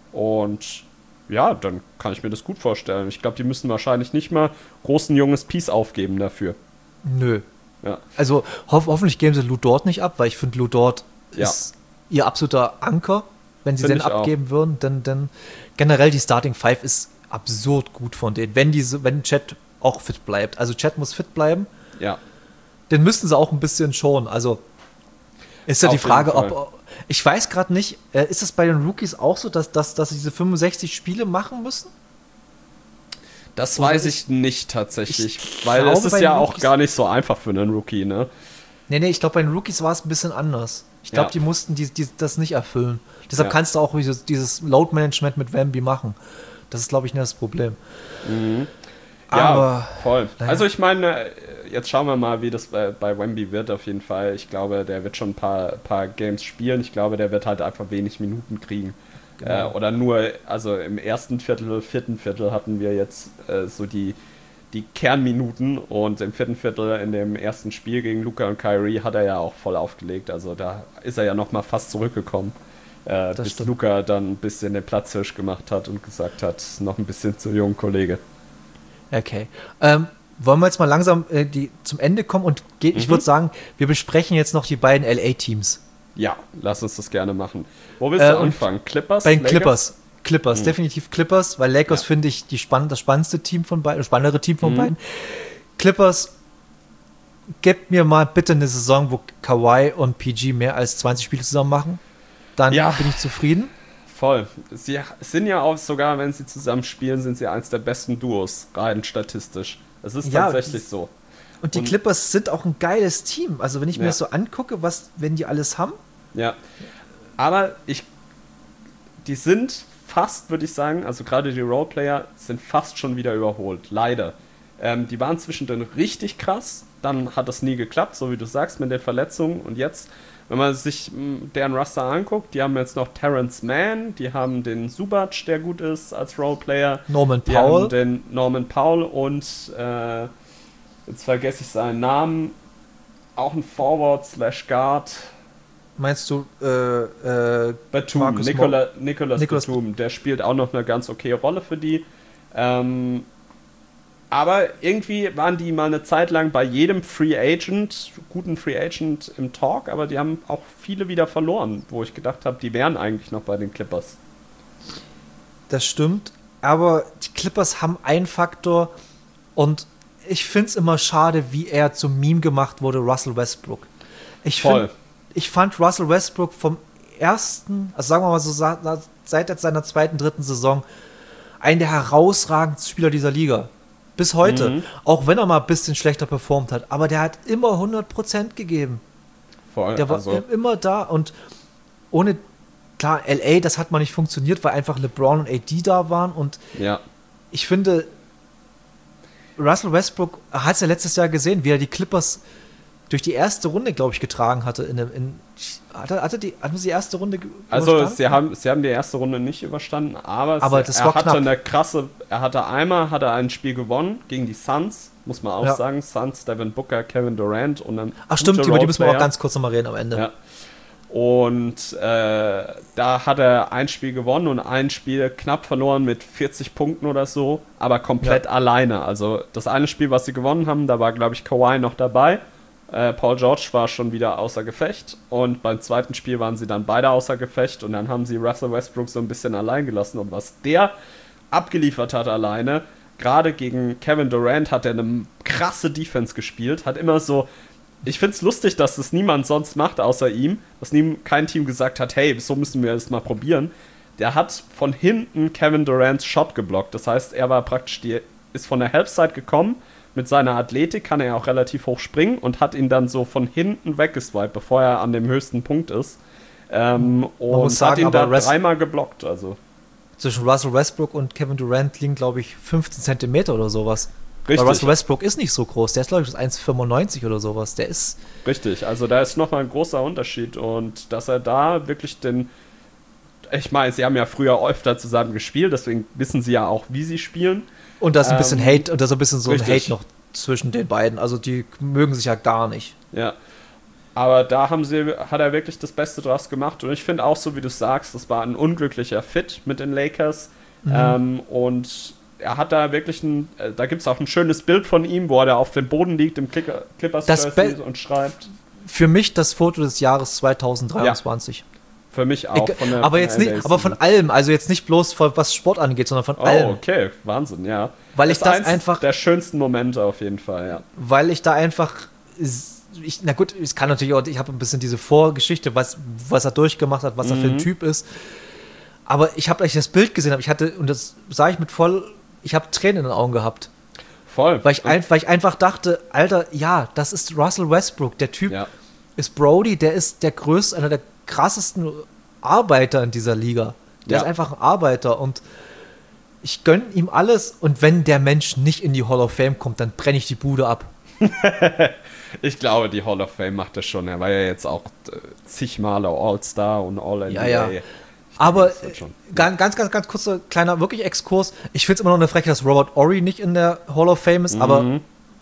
und ja, dann kann ich mir das gut vorstellen. Ich glaube, die müssen wahrscheinlich nicht mal großen junges Piece aufgeben dafür. Nö. Ja. Also ho- hoffentlich geben sie Lou Dort nicht ab, weil ich finde, Lou Dort ja. ist ihr absoluter Anker, wenn sie Find den abgeben auch. würden. Denn, denn generell die Starting Five ist absurd gut von denen, wenn, diese, wenn Chet auch fit bleibt. Also Chet muss fit bleiben. Ja. Den müssten sie auch ein bisschen schonen. Also ist ja Auf die Frage, ob... Ich weiß gerade nicht, äh, ist es bei den Rookies auch so, dass, dass, dass sie diese fünfundsechzig Spiele machen müssen? Das Oder weiß ich, ich nicht tatsächlich, ich weil glaube, es ist ja auch Rookies gar nicht so einfach für einen Rookie, ne? Nee, nee, ich glaube, bei den Rookies war es ein bisschen anders. Ich glaube, ja. die mussten die, die, das nicht erfüllen. Deshalb ja. kannst du auch dieses, dieses Load-Management mit Wemby machen. Das ist, glaube ich, nicht das Problem. Mhm. Aber, ja, voll. Naja. Also ich meine, jetzt schauen wir mal, wie das bei, bei Wemby wird auf jeden Fall. Ich glaube, der wird schon ein paar, paar Games spielen. Ich glaube, der wird halt einfach wenig Minuten kriegen. Genau. Äh, oder nur, also im ersten Viertel, vierten Viertel hatten wir jetzt äh, so die, die Kernminuten und im vierten Viertel in dem ersten Spiel gegen Luka und Kyrie hat er ja auch voll aufgelegt. Also da ist er ja nochmal fast zurückgekommen, äh, bis stimmt. Luka dann ein bisschen den Platzhirsch gemacht hat und gesagt hat, noch ein bisschen zu jung, Kollege. Okay. Ähm, wollen wir jetzt mal langsam äh, die, zum Ende kommen und geht, mhm. ich würde sagen, wir besprechen jetzt noch die beiden L A-Teams. Ja, lass uns das gerne machen. Wo willst du äh, anfangen? Clippers? Bei den Lakers? Clippers. Clippers, mhm. definitiv Clippers, weil Lakers ja. finde ich die spann- das spannendste Team von beiden, das spannendere Team von mhm. beiden. Clippers, gebt mir mal bitte eine Saison, wo Kawhi und P G mehr als zwanzig Spiele zusammen machen. Dann ja. bin ich zufrieden. Voll. Sie sind ja auch sogar, wenn sie zusammen spielen, sind sie eins der besten Duos, rein statistisch. Es ist ja, tatsächlich so. Und die und Clippers sind auch ein geiles Team. Also wenn ich ja. mir das so angucke, was, wenn die alles haben. Ja. Aber ich, die sind fast, würde ich sagen, also gerade die Roleplayer sind fast schon wieder überholt. Leider. Ähm, die waren zwischendrin richtig krass. Dann hat das nie geklappt, so wie du sagst, mit den Verletzungen. Und jetzt, wenn man sich mh, deren Roster anguckt, die haben jetzt noch Terrence Mann, die haben den Zubac, der gut ist als Roleplayer. Norman die Powell. Haben den Norman Powell und äh, jetzt vergesse ich seinen Namen, auch ein Forward slash Guard. Meinst du äh, äh, Batum, Nicola, Nicolas, Nicolas Batum, der spielt auch noch eine ganz okay Rolle für die. Ähm, aber irgendwie waren die mal eine Zeit lang bei jedem Free Agent, guten Free Agent im Talk, aber die haben auch viele wieder verloren, wo ich gedacht habe, die wären eigentlich noch bei den Clippers. Das stimmt, aber die Clippers haben einen Faktor und ich finde es immer schade, wie er zum Meme gemacht wurde, Russell Westbrook. Ich finde Ich fand Russell Westbrook vom ersten, also sagen wir mal so seit seiner zweiten, dritten Saison, einen der herausragendsten Spieler dieser Liga. Bis heute. Mhm. Auch wenn er mal ein bisschen schlechter performt hat. Aber der hat immer hundert Prozent gegeben. Voll, der war also. immer da. Und ohne, klar, L A, das hat mal nicht funktioniert, weil einfach LeBron und A D da waren. Und ja. ich finde, Russell Westbrook hat es ja letztes Jahr gesehen, wie er die Clippers durch die erste Runde, glaube ich, getragen hatte. In, in, hatte, hatte die, hatten sie die erste Runde Also überstanden? sie haben, sie haben die erste Runde nicht überstanden, aber, aber es, das er war hatte knapp. eine krasse, er hatte einmal hat er ein Spiel gewonnen gegen die Suns, muss man auch ja. sagen. Suns, Devin Booker, Kevin Durant und dann. Ach stimmt, über die müssen wir auch ganz kurz nochmal reden am Ende. Ja. Und äh, da hat er ein Spiel gewonnen und ein Spiel knapp verloren mit vierzig Punkten oder so, aber komplett ja. alleine. Also das eine Spiel, was sie gewonnen haben, da war, glaube ich, Kawhi noch dabei. Äh, Paul George war schon wieder außer Gefecht und beim zweiten Spiel waren sie dann beide außer Gefecht und dann haben sie Russell Westbrook so ein bisschen allein gelassen und was der abgeliefert hat alleine, gerade gegen Kevin Durant hat er eine krasse Defense gespielt, hat immer so, ich find's lustig, dass das niemand sonst macht außer ihm, dass nie, kein Team gesagt hat, hey, so müssen wir es mal probieren. Der hat von hinten Kevin Durants Shot geblockt, das heißt, er war praktisch, die, ist von der Halbzeit gekommen. Mit seiner Athletik kann er auch relativ hoch springen und hat ihn dann so von hinten weggeswiped, bevor er an dem höchsten Punkt ist. Ähm, und muss sagen, hat ihn da Rest- dreimal geblockt. Also. Zwischen Russell Westbrook und Kevin Durant liegen, glaube ich, fünfzehn Zentimeter oder sowas. Richtig. Weil Russell Westbrook ist nicht so groß. Der ist, glaube ich, eins Komma fünfundneunzig oder sowas. Der ist. Richtig, also da ist nochmal ein großer Unterschied. Und dass er da wirklich den. Ich meine, sie haben ja früher öfter zusammen gespielt, deswegen wissen sie ja auch, wie sie spielen. Und da ist ein ähm, bisschen Hate, und da ist ein bisschen so richtig. ein Hate noch zwischen den beiden. Also die mögen sich ja gar nicht. Ja. Aber da haben sie, hat er wirklich das Beste draus gemacht. Und ich finde auch, so wie du sagst, das war ein unglücklicher Fit mit den Lakers. Mhm. Ähm, und er hat da wirklich ein, äh, da gibt es auch ein schönes Bild von ihm, wo er da auf dem Boden liegt im Clipper, Clippers Jersey und schreibt. Für mich das Foto des Jahres zwanzig dreiundzwanzig. Ja. Für mich auch. Von der, aber von jetzt nicht, aber von allem, also jetzt nicht bloß von, was Sport angeht, sondern von oh, allem. Oh, okay, Wahnsinn, ja. Weil ich das einfach der schönsten Momente auf jeden Fall, ja. Weil ich da einfach, ich, na gut, es kann natürlich auch, ich habe ein bisschen diese Vorgeschichte, was, was er durchgemacht hat, was mhm. er für ein Typ ist. Aber ich habe, als ich das Bild gesehen habe, ich hatte, und das sah ich mit voll, ich habe Tränen in den Augen gehabt. Voll. Weil ich, ein, weil ich einfach dachte, Alter, ja, das ist Russell Westbrook, der Typ ja. ist Brody, der ist der größte, einer der krassesten Arbeiter in dieser Liga. Der ja. ist einfach ein Arbeiter und ich gönne ihm alles und wenn der Mensch nicht in die Hall of Fame kommt, dann brenne ich die Bude ab. Ich glaube, die Hall of Fame macht das schon. Er war ja jetzt auch äh, zig Male All-Star und All-N B A. Ja, ja. Aber schon, ganz, ganz, ganz, ganz kurzer, kleiner, wirklich Exkurs. Ich finde es immer noch eine Frechheit, dass Robert Horry nicht in der Hall of Fame ist, mhm. aber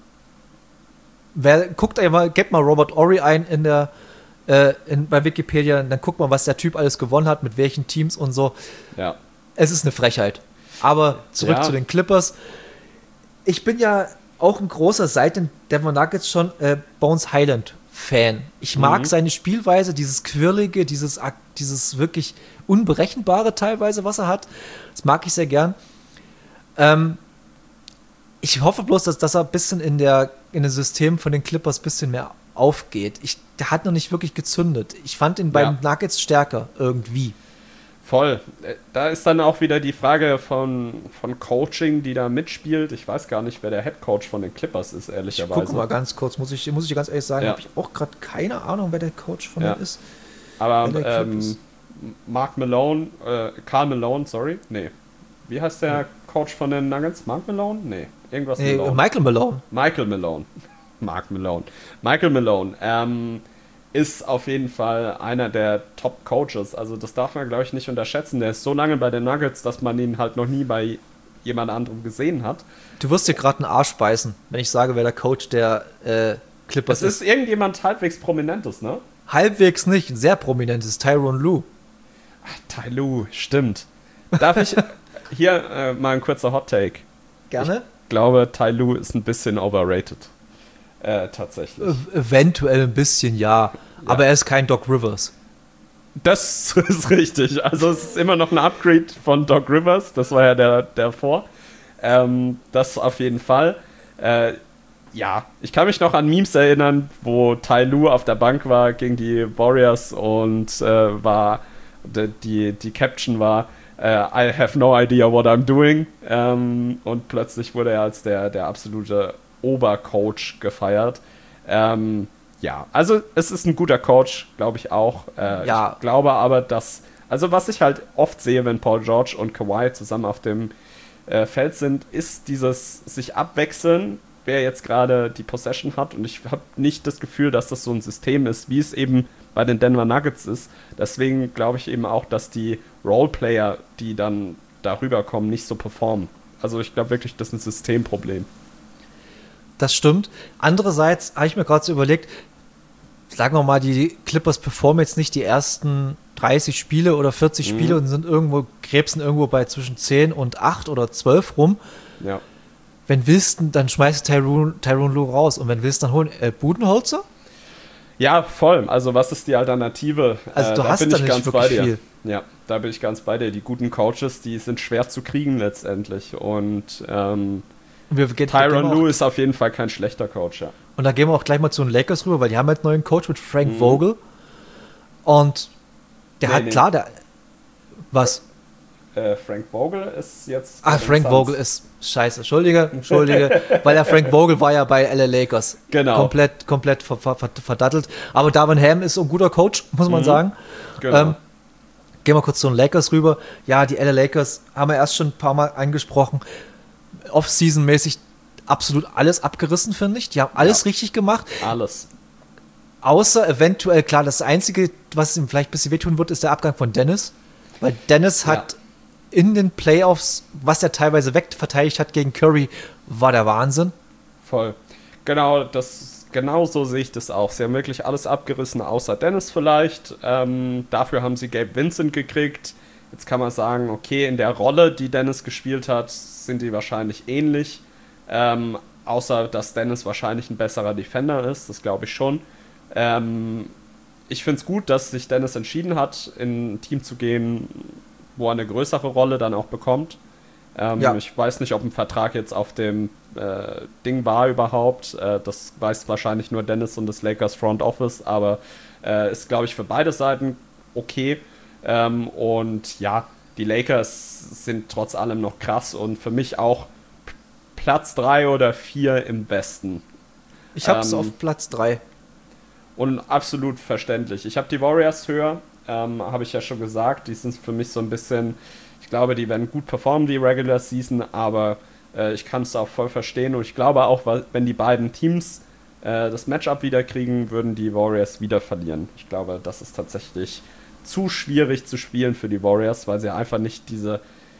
wer, guckt einmal, gebt mal Robert Horry ein in der äh, in, bei Wikipedia, dann guckt mal, was der Typ alles gewonnen hat, mit welchen Teams und so. Ja. Es ist eine Frechheit. Aber zurück ja. zu den Clippers. Ich bin ja auch ein großer, seit den Denver Nuggets schon äh, Bones Highland Fan. Ich mag mhm. seine Spielweise, dieses Quirlige, dieses, dieses wirklich Unberechenbare teilweise, was er hat. Das mag ich sehr gern. Ähm, ich hoffe bloß, dass, dass er ein bisschen in der in dem System von den Clippers ein bisschen mehr aufgeht. Ich, der hat noch nicht wirklich gezündet. Ich fand ihn beim ja. Nuggets stärker irgendwie. Voll. Da ist dann auch wieder die Frage von, von Coaching, die da mitspielt. Ich weiß gar nicht, wer der Headcoach von den Clippers ist, ehrlicherweise. Ich gucke mal ganz kurz, muss ich, muss ich dir ganz ehrlich sagen, ja. habe ich auch gerade keine Ahnung, wer der Coach von ja. denen ist. Aber ähm, Mark Malone, äh, Karl Malone, sorry, nee. Wie heißt der ja. Coach von den Nuggets? Mark Malone? Nee, irgendwas nee, Malone. Michael Malone. Michael Malone. Mark Malone. Michael Malone, ähm, ist auf jeden Fall einer der Top-Coaches. Also das darf man, glaube ich, nicht unterschätzen. Der ist so lange bei den Nuggets, dass man ihn halt noch nie bei jemand anderem gesehen hat. Du wirst dir gerade einen Arsch beißen, wenn ich sage, wer der Coach der äh, Clippers ist. Es ist irgendjemand halbwegs Prominentes, ne? Halbwegs nicht, ein sehr prominentes, Tyronn Lue. Ach, Ty Lue, stimmt. Darf ich hier äh, mal ein kurzer Hot-Take? Gerne. Ich glaube, Ty Lue ist ein bisschen overrated. Äh, tatsächlich. E- eventuell ein bisschen, ja. ja. Aber er ist kein Doc Rivers. Das ist richtig. Also es ist immer noch ein Upgrade von Doc Rivers. Das war ja der, der vor. Ähm, das auf jeden Fall. Äh, ja, ich kann mich noch an Memes erinnern, wo Ty Lue auf der Bank war gegen die Warriors und äh, war die, die, die Caption war uh, I have no idea what I'm doing. Ähm, und plötzlich wurde er als der, der absolute Obercoach gefeiert. Ähm, ja, also es ist ein guter Coach, glaube ich auch. Äh, ja. Ich glaube aber, dass, also was ich halt oft sehe, wenn Paul George und Kawhi zusammen auf dem äh, Feld sind, ist dieses sich abwechseln, wer jetzt gerade die Possession hat. Und ich habe nicht das Gefühl, dass das so ein System ist, wie es eben bei den Denver Nuggets ist. Deswegen glaube ich eben auch, dass die Roleplayer, die dann darüber kommen, nicht so performen. Also ich glaube wirklich, das ist ein Systemproblem. Das stimmt. Andererseits habe ich mir gerade so überlegt, sagen wir mal, die Clippers performen jetzt nicht die ersten dreißig Spiele oder vierzig mhm. Spiele und sind irgendwo, krebsen irgendwo bei zwischen zehn und acht oder zwölf rum. Ja. Wenn willst, dann schmeißt Tyronn, Tyronn Lue raus. Und wenn willst, dann holen äh, Budenholzer? Ja, voll. Also was ist die Alternative? Also du äh, da hast bin da ich nicht ganz wirklich bei dir. viel. Ja, da bin ich ganz bei dir. Die guten Coaches, die sind schwer zu kriegen letztendlich. Und ähm, wir gehen, Tyronn Lue ist auf jeden Fall kein schlechter Coach, ja. Und da gehen wir auch gleich mal zu den Lakers rüber, weil die haben halt einen neuen Coach mit Frank mhm. Vogel. Und der nee, hat nee. klar, der. Was? Äh, Frank Vogel ist jetzt. Ah, Frank Vogel ist. Scheiße, Entschuldige, Entschuldige. Weil der Frank Vogel war ja bei L A Lakers. Genau. Komplett, komplett ver- ver- verdattelt. Aber Darvin Ham ist so ein guter Coach, muss man mhm. sagen. Genau. Ähm, gehen wir kurz zu den Lakers rüber. Ja, die L A Lakers haben wir erst schon ein paar Mal angesprochen. Off-Season-mäßig absolut alles abgerissen, finde ich. Die haben alles ja. richtig gemacht. Alles. Außer eventuell, klar, das Einzige, was ihm vielleicht ein bisschen wehtun wird, ist der Abgang von Dennis. Weil Dennis hat ja. in den Playoffs, was er teilweise wegverteidigt hat gegen Curry, war der Wahnsinn. Voll. Genau, das, genau so sehe ich das auch. Sie haben wirklich alles abgerissen, außer Dennis vielleicht. Ähm, dafür haben sie Gabe Vincent gekriegt. Jetzt kann man sagen, okay, in der Rolle, die Dennis gespielt hat, sind die wahrscheinlich ähnlich. Ähm, außer, dass Dennis wahrscheinlich ein besserer Defender ist, das glaube ich schon. Ähm, ich finde es gut, dass sich Dennis entschieden hat, in ein Team zu gehen, wo er eine größere Rolle dann auch bekommt. Ähm, ja. Ich weiß nicht, ob ein Vertrag jetzt auf dem äh, Ding war überhaupt. Äh, das weiß wahrscheinlich nur Dennis und das Lakers Front Office, aber äh, ist, glaube ich, für beide Seiten okay. Ähm, und ja, die Lakers sind trotz allem noch krass und für mich auch Platz drei oder vier im Westen. Ich habe es ähm, auf Platz drei. Und absolut verständlich. Ich habe die Warriors höher, ähm, habe ich ja schon gesagt. Die sind für mich so ein bisschen, ich glaube, die werden gut performen, die Regular Season, aber äh, ich kann es auch voll verstehen. Und ich glaube auch, wenn die beiden Teams äh, das Matchup wieder kriegen, würden die Warriors wieder verlieren. Ich glaube, das ist tatsächlich zu schwierig zu spielen für die Warriors, weil sie einfach nicht diese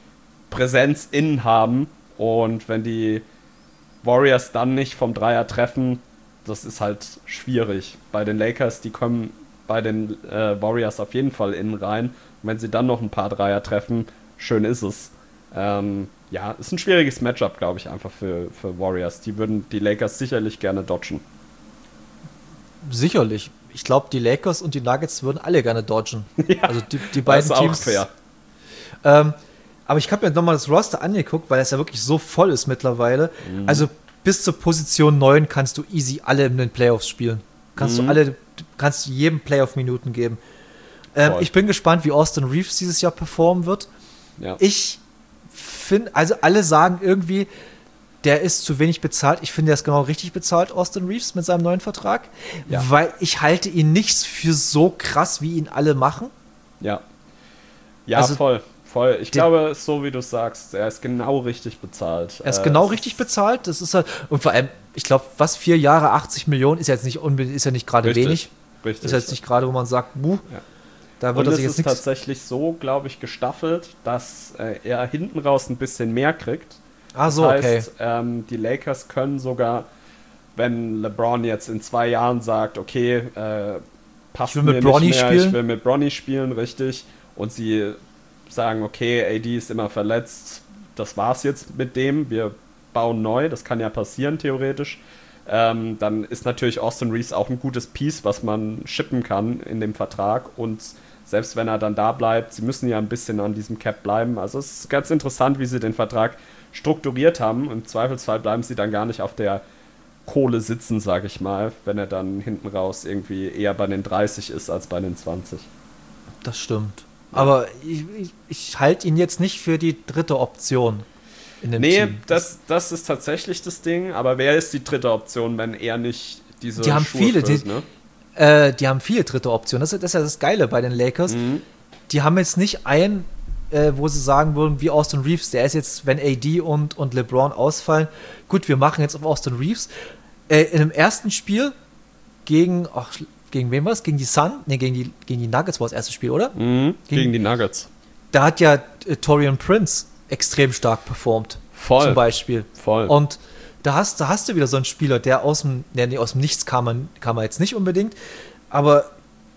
Präsenz innen haben. Und wenn die Warriors dann nicht vom Dreier treffen, das ist halt schwierig. Bei den Lakers, die kommen bei den äh, Warriors auf jeden Fall innen rein. Und wenn sie dann noch ein paar Dreier treffen, schön ist es. Ähm, ja, ist ein schwieriges Matchup, glaube ich, einfach für, für Warriors. Die würden die Lakers sicherlich gerne dodgen. Sicherlich. Ich glaube, die Lakers und die Nuggets würden alle gerne dodgen. Ja, also die, die beiden das ist Teams. Auch fair. Ähm, aber ich habe mir nochmal das Roster angeguckt, weil es ja wirklich so voll ist mittlerweile. Mhm. Also bis zur Position neun kannst du easy alle in den Playoffs spielen. Kannst mhm. du alle, kannst du jedem Playoff-Minuten geben. Ähm, ich bin gespannt, wie Austin Reeves dieses Jahr performen wird. Ja. Ich finde, also alle sagen irgendwie, der ist zu wenig bezahlt. Ich finde, der ist genau richtig bezahlt, Austin Reeves, mit seinem neuen Vertrag. Ja. Weil ich halte ihn nicht für so krass, wie ihn alle machen. Ja. Ja, also, voll. Voll. Ich glaube, so wie du sagst, er ist genau richtig bezahlt. Er ist äh, genau richtig bezahlt. Das ist halt, und vor allem, ich glaube, was, vier Jahre, achtzig Millionen ist ja jetzt nicht unbedingt, ist ja nicht gerade wenig. Richtig. Ist ja jetzt nicht gerade, wo man sagt, buh, ja. da wird und er sich es jetzt ist nichts. Tatsächlich so, glaube ich, gestaffelt, dass äh, er hinten raus ein bisschen mehr kriegt. Ah, so, das heißt, okay. ähm, die Lakers können sogar, wenn LeBron jetzt in zwei Jahren sagt, okay, äh, passt ich will mir mit Bronny nicht mehr, spielen. ich will mit Bronny spielen, richtig, und sie sagen, okay, A D ist immer verletzt, das war's jetzt mit dem, wir bauen neu, das kann ja passieren theoretisch, ähm, dann ist natürlich Austin Reeves auch ein gutes Piece, was man shippen kann in dem Vertrag, und selbst wenn er dann da bleibt, sie müssen ja ein bisschen an diesem Cap bleiben, also es ist ganz interessant, wie sie den Vertrag strukturiert haben, im Zweifelsfall bleiben sie dann gar nicht auf der Kohle sitzen, sage ich mal, wenn er dann hinten raus irgendwie eher bei den dreißig ist als bei den zwanzig. Das stimmt. Aber ich, ich, ich halte ihn jetzt nicht für die dritte Option in dem nee, Team. Nee, das, das ist tatsächlich das Ding. Aber wer ist die dritte Option, wenn er nicht diese die haben Schuhe viele, füllt, die, ne? äh, die haben viele dritte Optionen. Das, das ist ja das Geile bei den Lakers. Mhm. Die haben jetzt nicht einen, äh, wo sie sagen würden, wie Austin Reeves, der ist jetzt, wenn A D und, und LeBron ausfallen, gut, wir machen jetzt auf Austin Reeves. Äh, in dem ersten Spiel gegen, ach, gegen wen war es? Gegen die Sun? Ne, gegen die, gegen die Nuggets war das erste Spiel, oder? Mhm, gegen, gegen die Nuggets. Da hat ja äh, Taurean Prince extrem stark performt. Voll. Zum Beispiel. Voll. Und da hast, da hast du wieder so einen Spieler, der aus dem, ne, nee, aus dem Nichts kam er, kam er jetzt nicht unbedingt, aber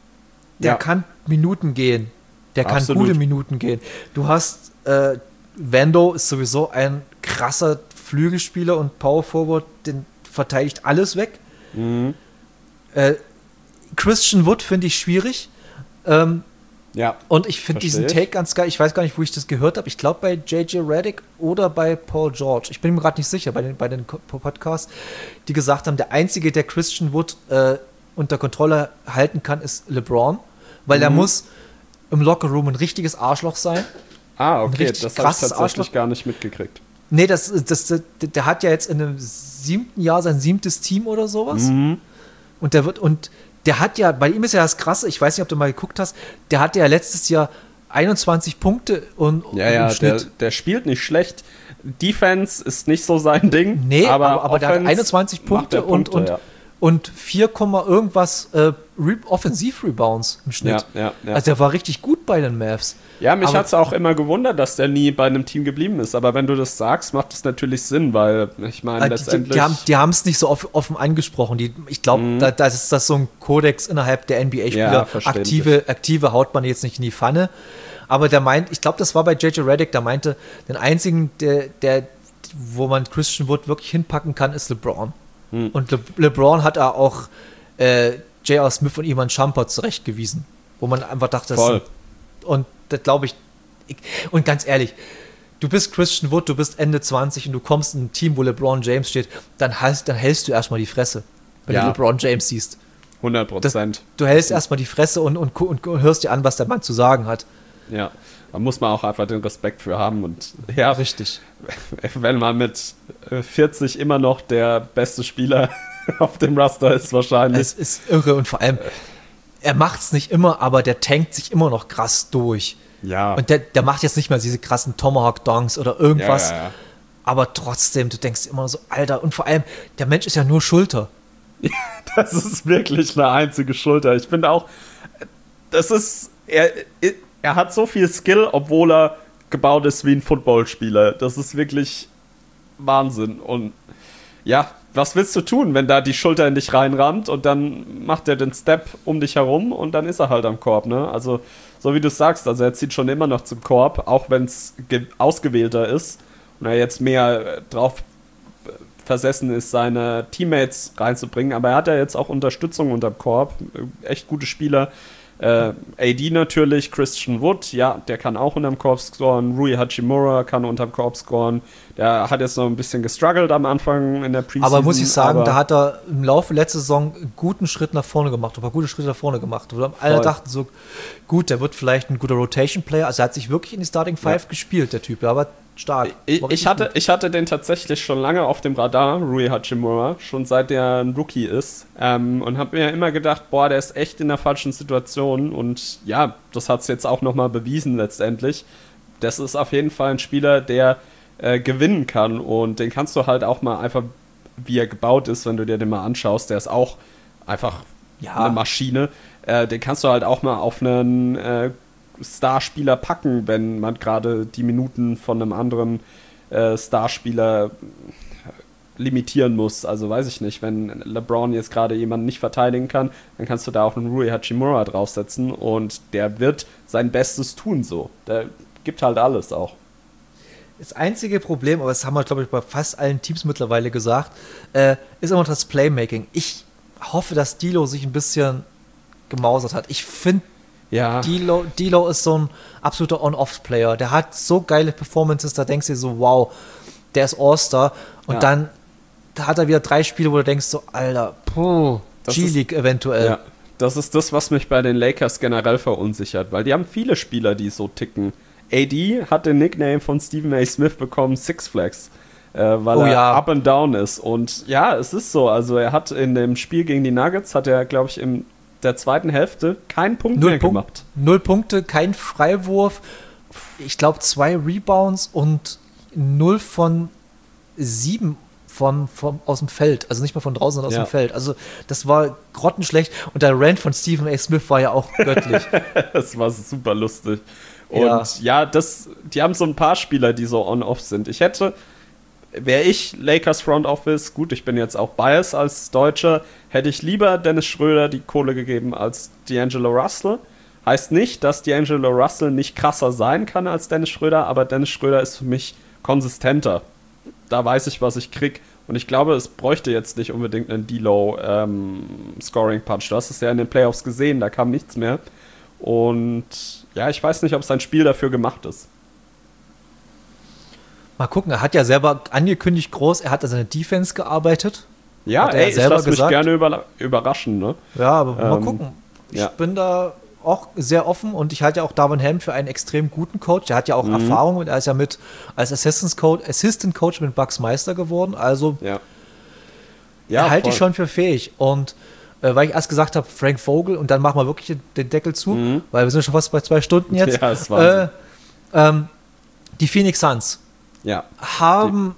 der ja. kann Minuten gehen. Der Absolut. kann gute Minuten gehen. Du hast, äh, Vando ist sowieso ein krasser Flügelspieler und Power Forward, den verteidigt alles weg. Mhm. Äh, Christian Wood finde ich schwierig. Ähm, ja. Und ich finde diesen Take ganz geil. Ich weiß gar nicht, wo ich das gehört habe. Ich glaube bei J J Redick oder bei Paul George. Ich bin mir gerade nicht sicher, bei den, bei den Podcasts, die gesagt haben, der Einzige, der Christian Wood äh, unter Kontrolle halten kann, ist LeBron. Weil mhm. der muss im Lockerroom ein richtiges Arschloch sein. Ah, okay. Das habe ich tatsächlich Arschloch. gar nicht mitgekriegt. Nee, das, das, das, der hat ja jetzt in einem siebten Jahr sein siebtes Team oder sowas. Mhm. Und der wird, und der hat ja, bei ihm ist ja das Krasse, ich weiß nicht, ob du mal geguckt hast, der hatte ja letztes Jahr einundzwanzig Punkte und, ja, und ja, im Schnitt. Der, der spielt nicht schlecht. Defense ist nicht so sein Ding. Nee, aber, aber, aber der hat einundzwanzig Punkte, Punkte und, und, ja. und vier, irgendwas äh, Re- Offensiv-Rebounds im Schnitt. Ja, ja, ja. Also der war richtig gut bei den Mavs. Ja, mich hat es auch immer gewundert, dass der nie bei einem Team geblieben ist. Aber wenn du das sagst, macht das natürlich Sinn, weil ich meine, äh, letztendlich... Die, die haben es nicht so off, offen angesprochen. Die, ich glaube, Mhm. da, da ist das so ein Kodex innerhalb der N B A-Spieler. Ja, verständlich. aktive, aktive haut man jetzt nicht in die Pfanne. Aber der meint, ich glaube, das war bei J J Redick, der meinte, den einzigen, der, der, wo man Christian Wood wirklich hinpacken kann, ist LeBron. Mhm. Und Le, LeBron hat er auch äh, J R. Smith und Iman Shumpert zurechtgewiesen. Wo man einfach dachte, das Voll. sind, und das glaube ich, ich, und ganz ehrlich, du bist Christian Wood, du bist Ende zwanzig und du kommst in ein Team, wo LeBron James steht, dann, halt, dann hältst du erstmal die Fresse, wenn Ja. du LeBron James siehst. hundert Prozent. Du hältst erstmal die Fresse und, und, und, und hörst dir an, was der Mann zu sagen hat. Ja, da muss man auch einfach den Respekt für haben. Und ja, Richtig. Wenn man mit vierzig immer noch der beste Spieler auf dem Raster ist, wahrscheinlich. Es ist irre und vor allem, er macht es nicht immer, aber der tankt sich immer noch krass durch. Ja. Und der, der macht jetzt nicht mehr diese krassen Tomahawk-Donks oder irgendwas. Ja, ja, ja. Aber trotzdem, du denkst immer so, Alter, und vor allem, der Mensch ist ja nur Schulter. Das ist wirklich eine einzige Schulter. Ich finde auch, das ist, er, er hat so viel Skill, obwohl er gebaut ist wie ein Footballspieler. Das ist wirklich Wahnsinn. Und ja, was willst du tun, wenn da die Schulter in dich reinrammt und dann macht er den Step um dich herum und dann ist er halt am Korb, ne? Also, so wie du sagst, also er zieht schon immer noch zum Korb, auch wenn es ge- ausgewählter ist und er jetzt mehr drauf versessen ist, seine Teammates reinzubringen, aber er hat ja jetzt auch Unterstützung unterm Korb, echt gute Spieler, Äh, A D natürlich, Christian Wood, ja, der kann auch unterm Korb scoren. Rui Hachimura kann unterm Korb scoren. Der hat jetzt noch ein bisschen gestruggelt am Anfang in der Preseason. Aber muss ich sagen, da hat er im Laufe letzter Saison einen guten Schritt nach vorne gemacht, ein paar gute Schritte nach vorne gemacht. Wo alle Voll. dachten so, gut, der wird vielleicht ein guter Rotation-Player. Also er hat sich wirklich in die Starting Five ja. gespielt, der Typ, aber stark. Ich, ich, hatte, ich hatte den tatsächlich schon lange auf dem Radar, Rui Hachimura, schon seit der ein Rookie ist. Ähm, und habe mir immer gedacht, boah, der ist echt in der falschen Situation. Und ja, das hat es jetzt auch nochmal bewiesen letztendlich. Das ist auf jeden Fall ein Spieler, der äh, gewinnen kann. Und den kannst du halt auch mal einfach, wie er gebaut ist, wenn du dir den mal anschaust, der ist auch einfach ja. eine Maschine. Äh, den kannst du halt auch mal auf einen äh, Starspieler packen, wenn man gerade die Minuten von einem anderen äh, Starspieler limitieren muss. Also weiß ich nicht, wenn LeBron jetzt gerade jemanden nicht verteidigen kann, dann kannst du da auch einen Rui Hachimura draufsetzen und der wird sein Bestes tun so. Der gibt halt alles auch. Das einzige Problem, aber das haben wir, glaube ich, bei fast allen Teams mittlerweile gesagt, äh, ist immer das Playmaking. Ich hoffe, dass D'Lo sich ein bisschen gemausert hat. Ich finde, ja. D'Lo, D'Lo ist so ein absoluter On-Off-Player. Der hat so geile Performances, da denkst du dir so, wow, der ist All-Star. Und ja. dann da hat er wieder drei Spiele, wo du denkst so, Alter, puh, G-League eventuell. Ja, das ist das, was mich bei den Lakers generell verunsichert, weil die haben viele Spieler, die so ticken. A D hat den Nickname von Stephen A. Smith bekommen, Six Flags, äh, weil oh, er ja. up and down ist. Und ja, es ist so, also er hat in dem Spiel gegen die Nuggets, hat er, glaube ich, in der zweiten Hälfte keinen Punkt null mehr Punkt, gemacht. Null Punkte, kein Freiwurf, ich glaube zwei Rebounds und null von sieben von, von, aus dem Feld. Also nicht mal von draußen, sondern aus ja. dem Feld. Also das war grottenschlecht. Und der Rant von Stephen A. Smith war ja auch göttlich. Das war super lustig. Und ja, ja das, die haben so ein paar Spieler, die so on-off sind. Ich hätte, wäre ich Lakers Front Office, gut, ich bin jetzt auch biased als Deutscher, hätte ich lieber Dennis Schröder die Kohle gegeben als D'Angelo Russell. Heißt nicht, dass D'Angelo Russell nicht krasser sein kann als Dennis Schröder, aber Dennis Schröder ist für mich konsistenter. Da weiß ich, was ich krieg. Und ich glaube, es bräuchte jetzt nicht unbedingt einen D'Lo ähm, Scoring Punch. Du hast es ja in den Playoffs gesehen, da kam nichts mehr. Und ja, ich weiß nicht, ob sein Spiel dafür gemacht ist. Mal gucken, er hat ja selber angekündigt groß, er hat an seiner Defense gearbeitet. Ja, ey, ich lasse mich gerne über, überraschen. Ne? Ja, aber ähm, mal gucken. Ich ja. bin da auch sehr offen und ich halte ja auch Darvin Ham für einen extrem guten Coach. Der hat ja auch mhm. Erfahrung und er ist ja mit als Assistant Coach, Assistant Coach mit Bucks Meister geworden. Also ja. Ja, halte ich schon für fähig. Und äh, weil ich erst gesagt habe, Frank Vogel und dann machen wir wirklich den Deckel zu, mhm. weil wir sind schon fast bei zwei Stunden jetzt. Ja, das war äh, ähm, die Phoenix Suns ja. haben,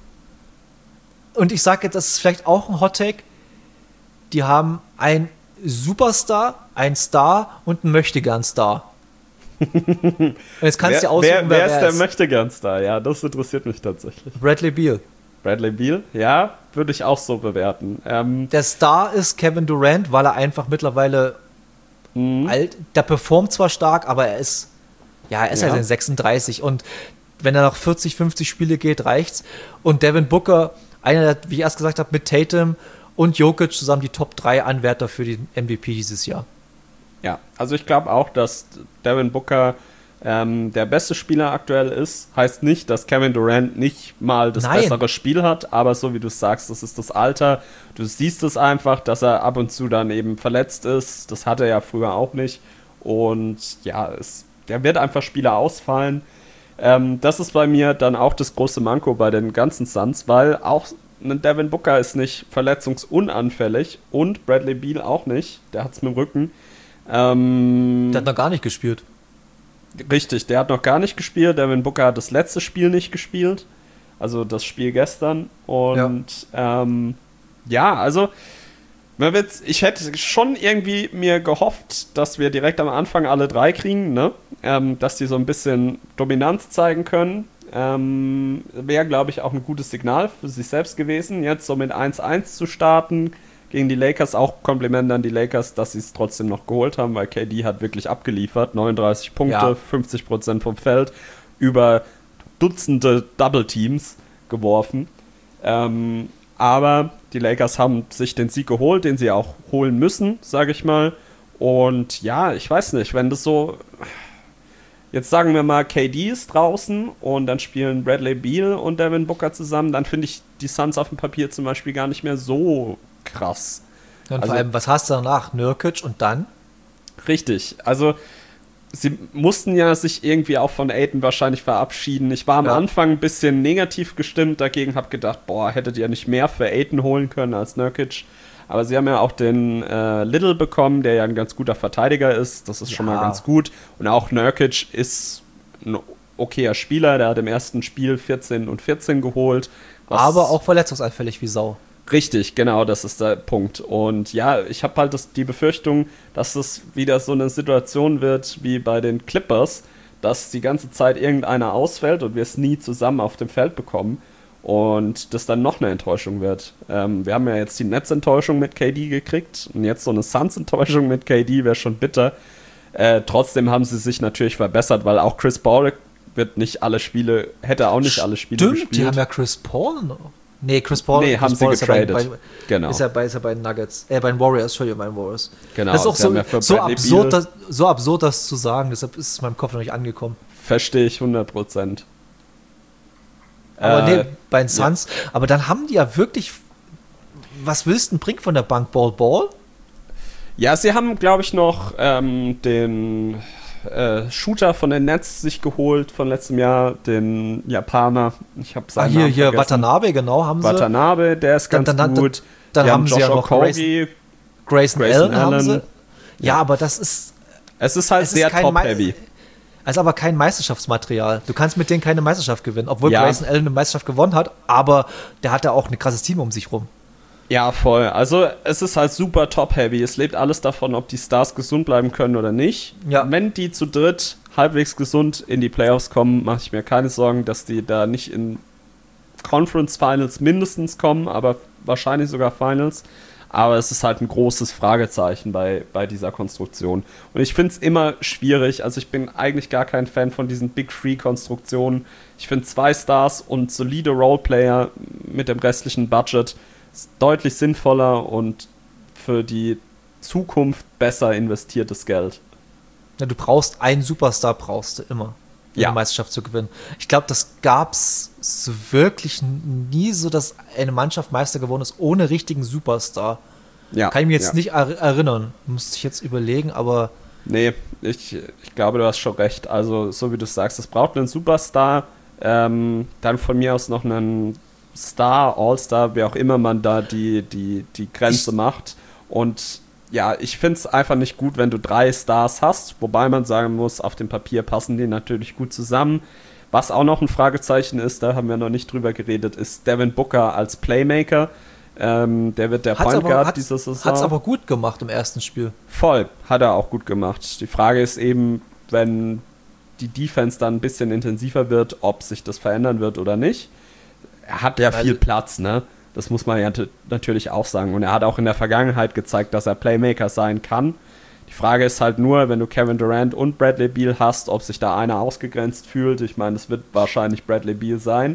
die. Und ich sage jetzt, das ist vielleicht auch ein Hot Take, die haben ein Superstar, ein Star und ein Möchtegern-Star. Und jetzt kannst du dir aussuchen, wer, wer, wer ist der Möchtegern-Star? Ja, das interessiert mich tatsächlich. Bradley Beal. Bradley Beal, ja, würde ich auch so bewerten. Ähm, der Star ist Kevin Durant, weil er einfach mittlerweile mhm. alt, der performt zwar stark, aber er ist, ja, er ist ja halt sechsunddreißig und wenn er noch vierzig, fünfzig Spiele geht, reicht's. Und Devin Booker, einer, der, wie ich erst gesagt habe, mit Tatum und Jokic zusammen die Top drei Anwärter für den M V P dieses Jahr. Ja, also ich glaube auch, dass Devin Booker ähm, der beste Spieler aktuell ist. Heißt nicht, dass Kevin Durant nicht mal das Nein. bessere Spiel hat, aber so wie du sagst, das ist das Alter. Du siehst es einfach, dass er ab und zu dann eben verletzt ist. Das hatte er ja früher auch nicht. Und ja, es, der wird einfach Spieler ausfallen. Ähm, das ist bei mir dann auch das große Manko bei den ganzen Suns, weil auch Devin Booker ist nicht verletzungsunanfällig und Bradley Beal auch nicht. Der hat's mit dem Rücken. Ähm, der hat noch gar nicht gespielt. Richtig, der hat noch gar nicht gespielt. Devin Booker hat das letzte Spiel nicht gespielt. Also das Spiel gestern. Und ja, ähm, ja also ich hätte schon irgendwie mir gehofft, dass wir direkt am Anfang alle drei kriegen, ne? Ähm, dass die so ein bisschen Dominanz zeigen können. Ähm, wäre, glaube ich, auch ein gutes Signal für sich selbst gewesen, jetzt so mit eins eins zu starten gegen die Lakers. Auch Kompliment an die Lakers, dass sie es trotzdem noch geholt haben, weil K D hat wirklich abgeliefert. neununddreißig Punkte, ja. fünfzig Prozent vom Feld, über Dutzende Double-Teams geworfen. Ähm, aber die Lakers haben sich den Sieg geholt, den sie auch holen müssen, sage ich mal. Und ja, ich weiß nicht, wenn das so, jetzt sagen wir mal, K D ist draußen und dann spielen Bradley Beal und Devin Booker zusammen, dann finde ich die Suns auf dem Papier zum Beispiel gar nicht mehr so krass. Und also, vor allem, was hast du danach? Nurkic und dann? Richtig, also sie mussten ja sich irgendwie auch von Ayton wahrscheinlich verabschieden. Ich war am ja. Anfang ein bisschen negativ gestimmt dagegen, habe gedacht, boah, hättet ihr nicht mehr für Ayton holen können als Nurkic. Aber sie haben ja auch den äh, Little bekommen, der ja ein ganz guter Verteidiger ist. Das ist ja. schon mal ganz gut. Und auch Nurkic ist ein okayer Spieler. Der hat im ersten Spiel vierzehn und vierzehn geholt. Aber auch verletzungsanfällig wie Sau. Richtig, genau, das ist der Punkt. Und ja, ich habe halt das, die Befürchtung, dass es wieder so eine Situation wird wie bei den Clippers, dass die ganze Zeit irgendeiner ausfällt und wir es nie zusammen auf dem Feld bekommen und das dann noch eine Enttäuschung wird. Ähm, wir haben ja jetzt die Nets-Enttäuschung mit K D gekriegt und jetzt so eine Suns-Enttäuschung mit K D wäre schon bitter. Äh, trotzdem haben sie sich natürlich verbessert, weil auch Chris Paul wird nicht alle Spiele, hätte auch nicht alle Spiele Stimmt, gespielt. Die haben ja Chris Paul noch. Nee, Chris Paul, nee, Chris haben Paul sie getradet. Ist ja bei, bei, genau. Ist ja bei, ist ja bei den Nuggets, äh, bei den Warriors, Entschuldigung, bei den Warriors. Genau. Das ist auch so, ja so, absurd, das, so absurd, das zu sagen, deshalb ist es in meinem Kopf noch nicht angekommen. Verstehe ich hundert Prozent. Aber äh, nee, bei den Suns, ja. aber dann haben die ja wirklich, was willst du denn bringen von der Bank? Ball, Ball? Ja, sie haben, glaube ich, noch ähm, den äh, Shooter von den Nets sich geholt von letztem Jahr, den Japaner. Ich habe seinen ah, hier, Namen hier, vergessen. Watanabe, genau, haben sie. Watanabe, der ist ganz dann, dann, gut. Dann, dann die haben sie ja noch Grayson, Grayson, Grayson Allen, Allen. haben sie. Ja, ja, aber das ist... Es ist halt es sehr ist top-heavy. Es ist aber kein Meisterschaftsmaterial. Du kannst mit denen keine Meisterschaft gewinnen. Obwohl ja. Grayson Allen eine Meisterschaft gewonnen hat, aber der hat ja auch ein krasses Team um sich rum. Ja, voll. Also es ist halt super top-heavy. Es lebt alles davon, ob die Stars gesund bleiben können oder nicht. Ja. Wenn die zu dritt halbwegs gesund in die Playoffs kommen, mache ich mir keine Sorgen, dass die da nicht in Conference Finals mindestens kommen, aber wahrscheinlich sogar Finals. Aber es ist halt ein großes Fragezeichen bei, bei dieser Konstruktion. Und ich finde es immer schwierig. Also ich bin eigentlich gar kein Fan von diesen Big Three-Konstruktionen. Ich finde zwei Stars und solide Roleplayer mit dem restlichen Budget ist deutlich sinnvoller und für die Zukunft besser investiertes Geld. Ja, du brauchst einen Superstar, brauchst du immer, um ja. eine Meisterschaft zu gewinnen. Ich glaube, das gab es so wirklich nie so, dass eine Mannschaft Meister geworden ist ohne richtigen Superstar. Ja, Kann ich mir jetzt ja. nicht er- erinnern. Muss ich jetzt überlegen, aber... Nee, ich, ich glaube, du hast schon recht. Also, so wie du sagst, es braucht einen Superstar. Ähm, dann von mir aus noch einen Star, All-Star, wer auch immer man da die, die, die Grenze ich, macht. Und ja, ich finde es einfach nicht gut, wenn du drei Stars hast, wobei man sagen muss, auf dem Papier passen die natürlich gut zusammen. Was auch noch ein Fragezeichen ist, da haben wir noch nicht drüber geredet, ist Devin Booker als Playmaker. Ähm, der wird der hat's Point aber, Guard hat, dieser Saison. Hat es aber gut gemacht im ersten Spiel. Voll, hat er auch gut gemacht. Die Frage ist eben, wenn die Defense dann ein bisschen intensiver wird, ob sich das verändern wird oder nicht. Er hat ja viel Platz, ne? Das muss man ja t- natürlich auch sagen. Und er hat auch in der Vergangenheit gezeigt, dass er Playmaker sein kann. Die Frage ist halt nur, wenn du Kevin Durant und Bradley Beal hast, ob sich da einer ausgegrenzt fühlt. Ich meine, es wird wahrscheinlich Bradley Beal sein.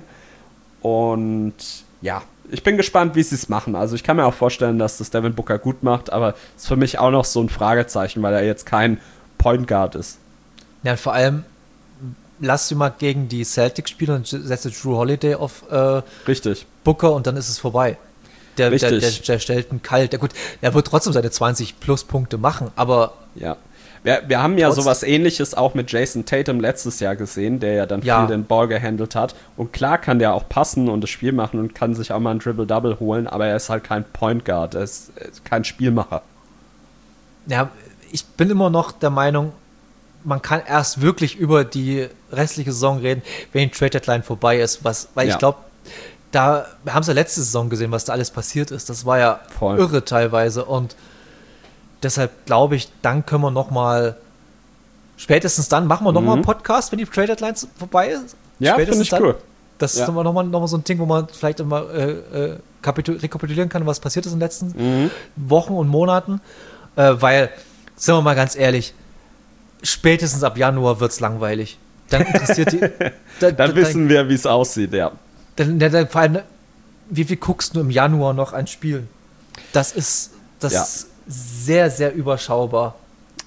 Und ja, ich bin gespannt, wie sie es machen. Also ich kann mir auch vorstellen, dass das Devin Booker gut macht, aber es ist für mich auch noch so ein Fragezeichen, weil er jetzt kein Point Guard ist. Ja, vor allem lass du mal gegen die Celtics spielen und setze Drew Holiday auf äh, Richtig. Booker und dann ist es vorbei. Der, der, der, der stellt einen kalt. Der, gut, er wird trotzdem seine zwanzig plus Punkte machen, aber... Ja, wir, wir haben ja sowas Ähnliches auch mit Jason Tatum letztes Jahr gesehen, der ja dann ja. viel den Ball gehandelt hat. Und klar kann der auch passen und das Spiel machen und kann sich auch mal ein Triple-Double holen, aber er ist halt kein Point Guard, er ist, er ist kein Spielmacher. Ja, ich bin immer noch der Meinung, man kann erst wirklich über die restliche Saison reden, wenn die Trade-Deadline vorbei ist. Was, weil ja. ich glaube, da wir haben es ja letzte Saison gesehen, was da alles passiert ist. Das war ja Voll. irre teilweise. Und deshalb glaube ich, dann können wir noch mal, spätestens dann machen wir noch mhm. mal einen Podcast, wenn die Trade-Deadline vorbei ist. Ja, finde ich dann, cool. Das ja. ist noch mal, noch mal so ein Ding, wo man vielleicht immer äh, äh, kapitul- rekapitulieren kann, was passiert ist in den letzten mhm. Wochen und Monaten. Äh, weil, sind wir mal ganz ehrlich, spätestens ab Januar wird es langweilig. Dann interessiert die. da, dann, dann wissen dann, wir, wie es aussieht, ja. Dann, dann, vor allem, wie viel guckst du im Januar noch an Spielen? Das ist, das ja. ist sehr, sehr überschaubar.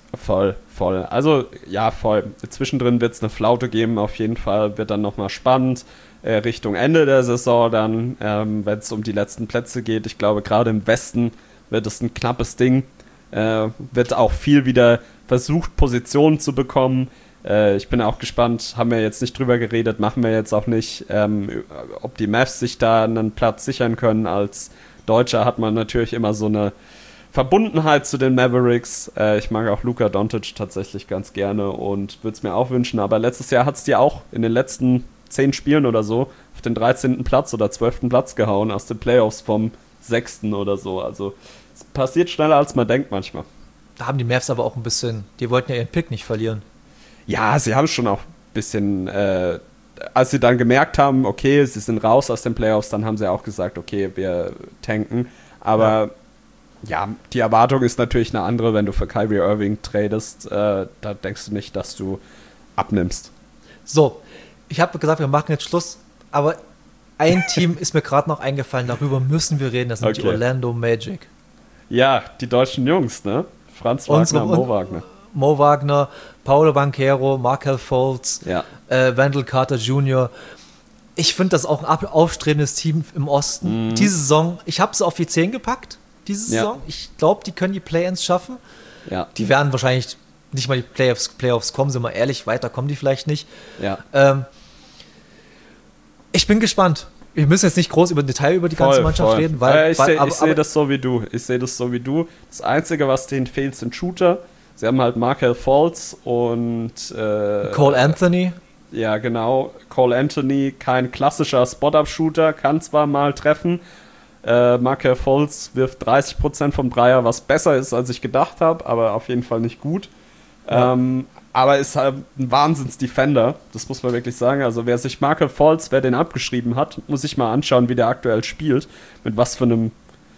Voll, voll. Also, ja, voll. Zwischendrin wird es eine Flaute geben, auf jeden Fall. Wird dann nochmal spannend. Äh, Richtung Ende der Saison dann, ähm, wenn es um die letzten Plätze geht. Ich glaube, gerade im Westen wird es ein knappes Ding. Äh, wird auch viel wieder versucht, Positionen zu bekommen. Äh, ich bin auch gespannt, haben wir jetzt nicht drüber geredet, machen wir jetzt auch nicht, ähm, ob die Mavs sich da einen Platz sichern können. Als Deutscher hat man natürlich immer so eine Verbundenheit zu den Mavericks. Äh, ich mag auch Luka Doncic tatsächlich ganz gerne und würde es mir auch wünschen. Aber letztes Jahr hat es dir auch in den letzten zehn Spielen oder so auf den dreizehnten Platz oder zwölften Platz gehauen aus den Playoffs vom sechsten oder so. Also es passiert schneller, als man denkt manchmal. Da haben die Mavs aber auch ein bisschen, die wollten ja ihren Pick nicht verlieren. Ja, sie haben schon auch ein bisschen, äh, als sie dann gemerkt haben, okay, sie sind raus aus den Playoffs, dann haben sie auch gesagt, okay, wir tanken. Aber ja, ja die Erwartung ist natürlich eine andere, wenn du für Kyrie Irving tradest. Äh, da denkst du nicht, dass du abnimmst. So, ich habe gesagt, wir machen jetzt Schluss, aber ein Team ist mir gerade noch eingefallen, darüber müssen wir reden, das sind okay. die Orlando Magic. Ja, die deutschen Jungs, ne? Franz Wagner, Unsere, Mo Wagner. Mo Wagner, Paulo Banchero, Markelle Fultz, ja. äh, Wendell Carter Junior Ich finde das auch ein aufstrebendes Team im Osten. Mhm. Diese Saison, ich habe sie auf die zehn gepackt, diese Saison. Ja. Ich glaube, die können die Play-Ins schaffen. Ja. Die werden wahrscheinlich nicht mal die Playoffs, Playoffs kommen, sind wir ehrlich, weiter kommen die vielleicht nicht. Ja. Ähm, ich bin gespannt. Wir müssen jetzt nicht groß über Detail über die voll, ganze Mannschaft voll. reden, weil, äh, ich weil sehe seh das so wie du. Ich sehe das so wie du. Das Einzige, was denen fehlt, sind Shooter. Sie haben halt Markelle Fultz und äh, Cole Anthony. Ja, genau. Cole Anthony, kein klassischer Spot-Up-Shooter, kann zwar mal treffen. Äh, Markelle Fultz wirft dreißig Prozent vom Dreier, was besser ist, als ich gedacht habe, aber auf jeden Fall nicht gut. Ja. Ähm, aber ist halt ein Wahnsinns-Defender, das muss man wirklich sagen. Also wer sich Markelle Fultz, wer den abgeschrieben hat, muss sich mal anschauen, wie der aktuell spielt. Mit was für einem,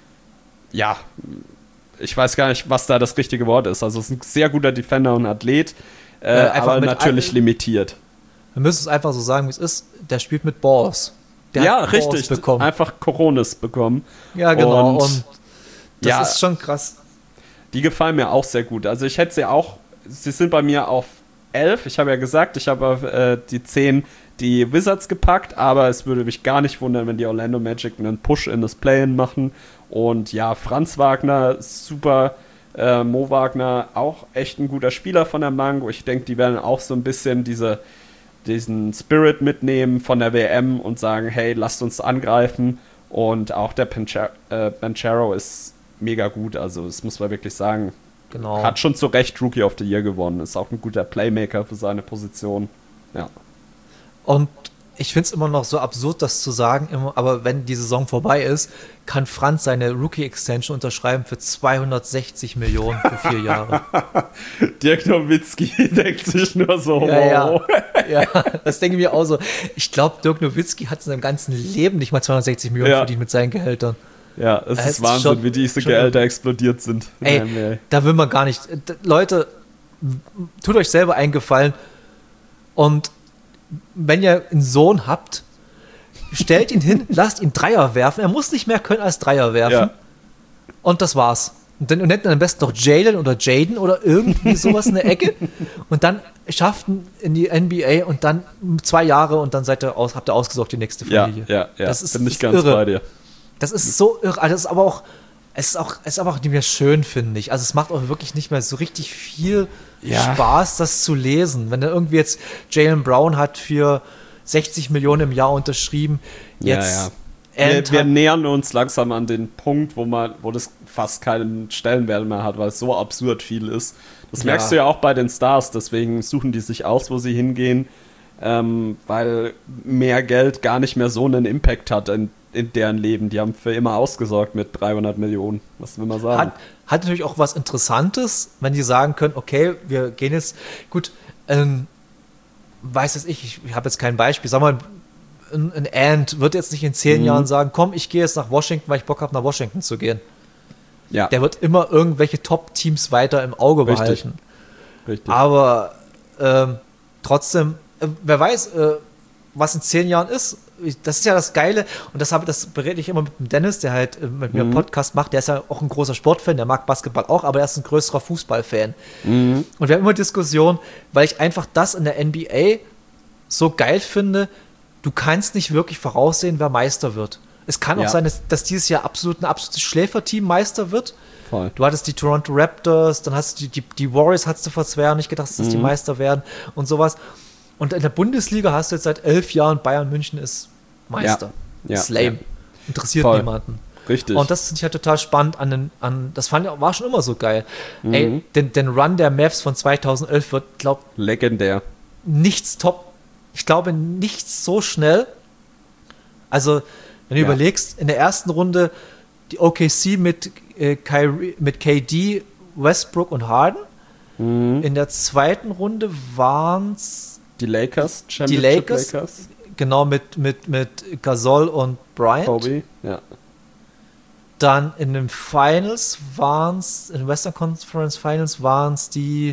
ja, ich weiß gar nicht, was da das richtige Wort ist. Also es ist ein sehr guter Defender und Athlet, äh, äh, aber natürlich limitiert. Wir müssen es einfach so sagen, wie es ist. Der spielt mit Balls. Der ja, hat richtig. Balls bekommen. Einfach Coronas bekommen. Ja, genau. Und, und das ja, ist schon krass. Die gefallen mir auch sehr gut. Also ich hätte sie auch, sie sind bei mir auf elf. Ich habe ja gesagt, ich habe auf äh, die zehn die Wizards gepackt, aber es würde mich gar nicht wundern, wenn die Orlando Magic einen Push in das Play-In machen. Und ja, Franz Wagner, super. Äh, Mo Wagner, auch echt ein guter Spieler von der Mango. Ich denke, die werden auch so ein bisschen diese, diesen Spirit mitnehmen von der W M und sagen, hey, lasst uns angreifen. Und auch der Banchero äh, Banchero ist mega gut. Also das muss man wirklich sagen. Genau. Hat schon zu Recht Rookie of the Year gewonnen. Ist auch ein guter Playmaker für seine Position. Ja. Und ich finde es immer noch so absurd, das zu sagen, immer, aber wenn die Saison vorbei ist, kann Franz seine Rookie-Extension unterschreiben für zweihundertsechzig Millionen für vier Jahre. Dirk Nowitzki denkt sich nur so, ja, ja. ja, das denke ich mir auch so. Ich glaube, Dirk Nowitzki hat in seinem ganzen Leben nicht mal zweihundertsechzig Millionen ja. verdient mit seinen Gehältern. Ja, es ist Wahnsinn, schon, wie diese Gehälter explodiert sind. Ey, Nein, da will man gar nicht. Leute, tut euch selber einen Gefallen und wenn ihr einen Sohn habt, stellt ihn hin, lasst ihn Dreier werfen. Er muss nicht mehr können als Dreier werfen. Ja. Und das war's. Und dann nennt ihr am besten noch Jalen oder Jaden oder irgendwie sowas in der Ecke. Und dann schafft ihn in die N B A und dann zwei Jahre und dann seid ihr aus, habt ihr ausgesorgt die nächste Familie. Ja, ja, ja. Das ist, bin ich ist ganz irre. bei dir. Das ist so irre. Also das ist aber auch, es ist auch, es ist aber auch nicht mehr schön, finde ich. Also es macht auch wirklich nicht mehr so richtig viel ja. Spaß, das zu lesen. Wenn er irgendwie jetzt Jaylen Brown hat für sechzig Millionen im Jahr unterschrieben. Jetzt ja, ja. Wir, wir nähern uns langsam an den Punkt, wo man, wo das fast keinen Stellenwert mehr hat, weil es so absurd viel ist. Das ja. merkst du ja auch bei den Stars, deswegen suchen die sich aus, wo sie hingehen, ähm, weil mehr Geld gar nicht mehr so einen Impact hat in, in deren Leben. Die haben für immer ausgesorgt mit dreihundert Millionen. Was will man sagen? Hat, hat natürlich auch was Interessantes, wenn die sagen können, okay, wir gehen jetzt, gut, ähm, weiß es ich, ich, ich habe jetzt kein Beispiel, sag mal, ein, ein Ant wird jetzt nicht in zehn mhm. Jahren sagen, komm, ich gehe jetzt nach Washington, weil ich Bock habe, nach Washington zu gehen. Ja. Der wird immer irgendwelche Top-Teams weiter im Auge Richtig. behalten. Richtig. Aber ähm, trotzdem, äh, wer weiß, äh, was in zehn Jahren ist. das ist ja das Geile, und das, habe, das berede ich immer mit dem Dennis, der halt mit mir einen Podcast macht, der ist ja auch ein großer Sportfan, der mag Basketball auch, aber er ist ein größerer Fußballfan. Mhm. Und wir haben immer Diskussionen, weil ich einfach das in der N B A so geil finde, du kannst nicht wirklich voraussehen, wer Meister wird. Es kann ja. auch sein, dass, dass dieses Jahr absolut ein absolutes Schläferteam Meister wird. Voll. Du hattest die Toronto Raptors, dann hast du die, die, die Warriors, hattest du vor zwei Jahren nicht gedacht, dass mhm. die Meister werden und sowas. Und in der Bundesliga hast du jetzt seit elf Jahren, Bayern München ist Meister. Ja. Ja. Ist lame. Ja. Interessiert Voll. niemanden. Richtig. Und das finde ich halt total spannend an den, an, das fand, war schon immer so geil. Mhm. Ey, den, den Run der Mavs von zweitausendelf wird, glaub legendär. Nichts top. Ich glaube, nichts so schnell. Also, wenn du ja. überlegst, in der ersten Runde die O K C mit, äh, Kyrie, mit K D, Westbrook und Harden. Mhm. In der zweiten Runde waren es die Lakers, die Lakers, Lakers. Genau, mit, mit, mit Gasol und Bryant. Kobe, ja. Dann in den Finals waren es, in den Western Conference Finals waren es die,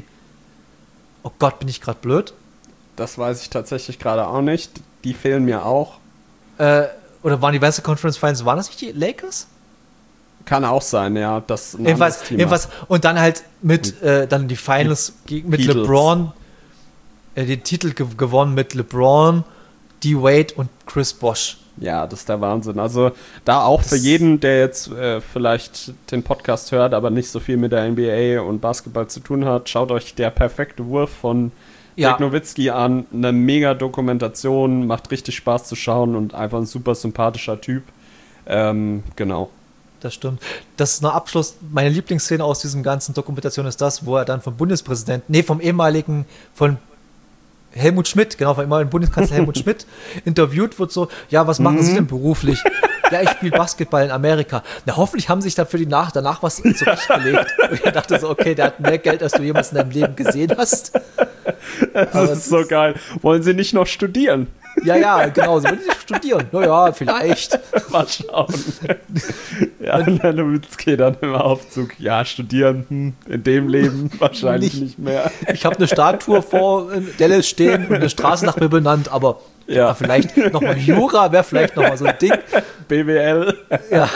oh Gott, bin ich gerade blöd? Das weiß ich tatsächlich gerade auch nicht. Die fehlen mir auch. Äh, oder waren die Western Conference Finals, waren das nicht die Lakers? Kann auch sein, ja. Das jedenfalls, jedenfalls, und dann halt mit, äh, dann die Finals die mit Beatles. LeBron, äh, den Titel ge- gewonnen mit LeBron, D-Wade und Chris Bosh. Ja, das ist der Wahnsinn. Also da auch das für jeden, der jetzt äh, vielleicht den Podcast hört, aber nicht so viel mit der N B A und Basketball zu tun hat, schaut euch Der perfekte Wurf von ja. Dirk Nowitzki an. Eine mega Dokumentation, macht richtig Spaß zu schauen und einfach ein super sympathischer Typ. Ähm, genau. Das stimmt. Das ist ein Abschluss. Meine Lieblingsszene aus diesem ganzen Dokumentation ist das, wo er dann vom Bundespräsidenten, nee, vom ehemaligen, von Helmut Schmidt, genau, vom ehemaligen Bundeskanzler Helmut Schmidt interviewt wird, so, ja, was machen mhm. Sie denn beruflich? Ja, ich spiele Basketball in Amerika. Na, hoffentlich haben Sie sich dafür die Nach- danach was zurechtgelegt. Und ich dachte so, okay, der hat mehr Geld, als du jemals in deinem Leben gesehen hast. Das Aber ist so geil. Wollen Sie nicht noch studieren? Ja, ja, genau. Sie wollen nicht studieren. Naja, vielleicht. Mal schauen. Ja, und dann Nowitzki dann im Aufzug. Ja, studieren hm, in dem Leben wahrscheinlich nicht, nicht mehr. Ich habe eine Statue vor Dallas stehen und eine Straße nach mir benannt, aber ja. Ja, vielleicht nochmal Jura wäre vielleicht nochmal so ein Ding. B W L. Ja.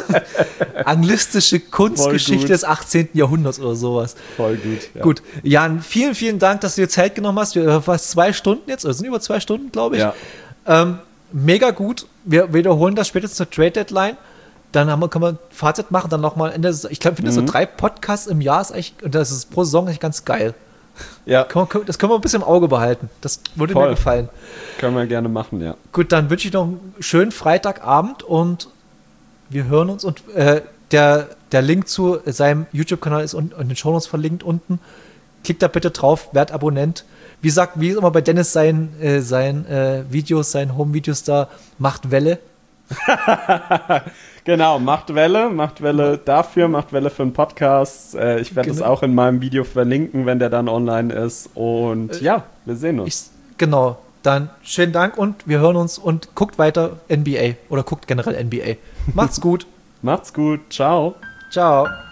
Anglistische Kunstgeschichte des achtzehnten. Jahrhunderts oder sowas. Voll gut. Ja. Gut. Jan, vielen, vielen Dank, dass du dir Zeit genommen hast. Wir haben fast zwei Stunden jetzt, oder sind über zwei Stunden, glaube ich. Ja. Ähm, mega gut. Wir wiederholen das spätestens zur Trade Deadline. Dann haben wir, können wir ein Fazit machen, dann nochmal Ende. Ich glaube, ich finde mhm. so drei Podcasts im Jahr ist eigentlich, und das ist pro Saison echt ganz geil. Ja. Das können wir ein bisschen im Auge behalten. Das würde Voll. mir gefallen. Können wir gerne machen, ja. Gut, dann wünsche ich noch einen schönen Freitagabend und wir hören uns. Und äh, der, der Link zu seinem YouTube-Kanal ist in den Shownotes verlinkt unten. Klickt da bitte drauf, werdet Abonnent. Wie sagt, wie immer bei Dennis sein, äh, sein äh, Videos, seinen Home-Videos da, macht Welle. Genau, macht Welle, macht Welle dafür, macht Welle für einen Podcast. Äh, ich werde genau. das auch in meinem Video verlinken, wenn der dann online ist. Und äh, ja, wir sehen uns. Ich, genau, dann schönen Dank und wir hören uns und guckt weiter N B A oder guckt generell N B A. Macht's gut. Macht's gut. Ciao. Ciao.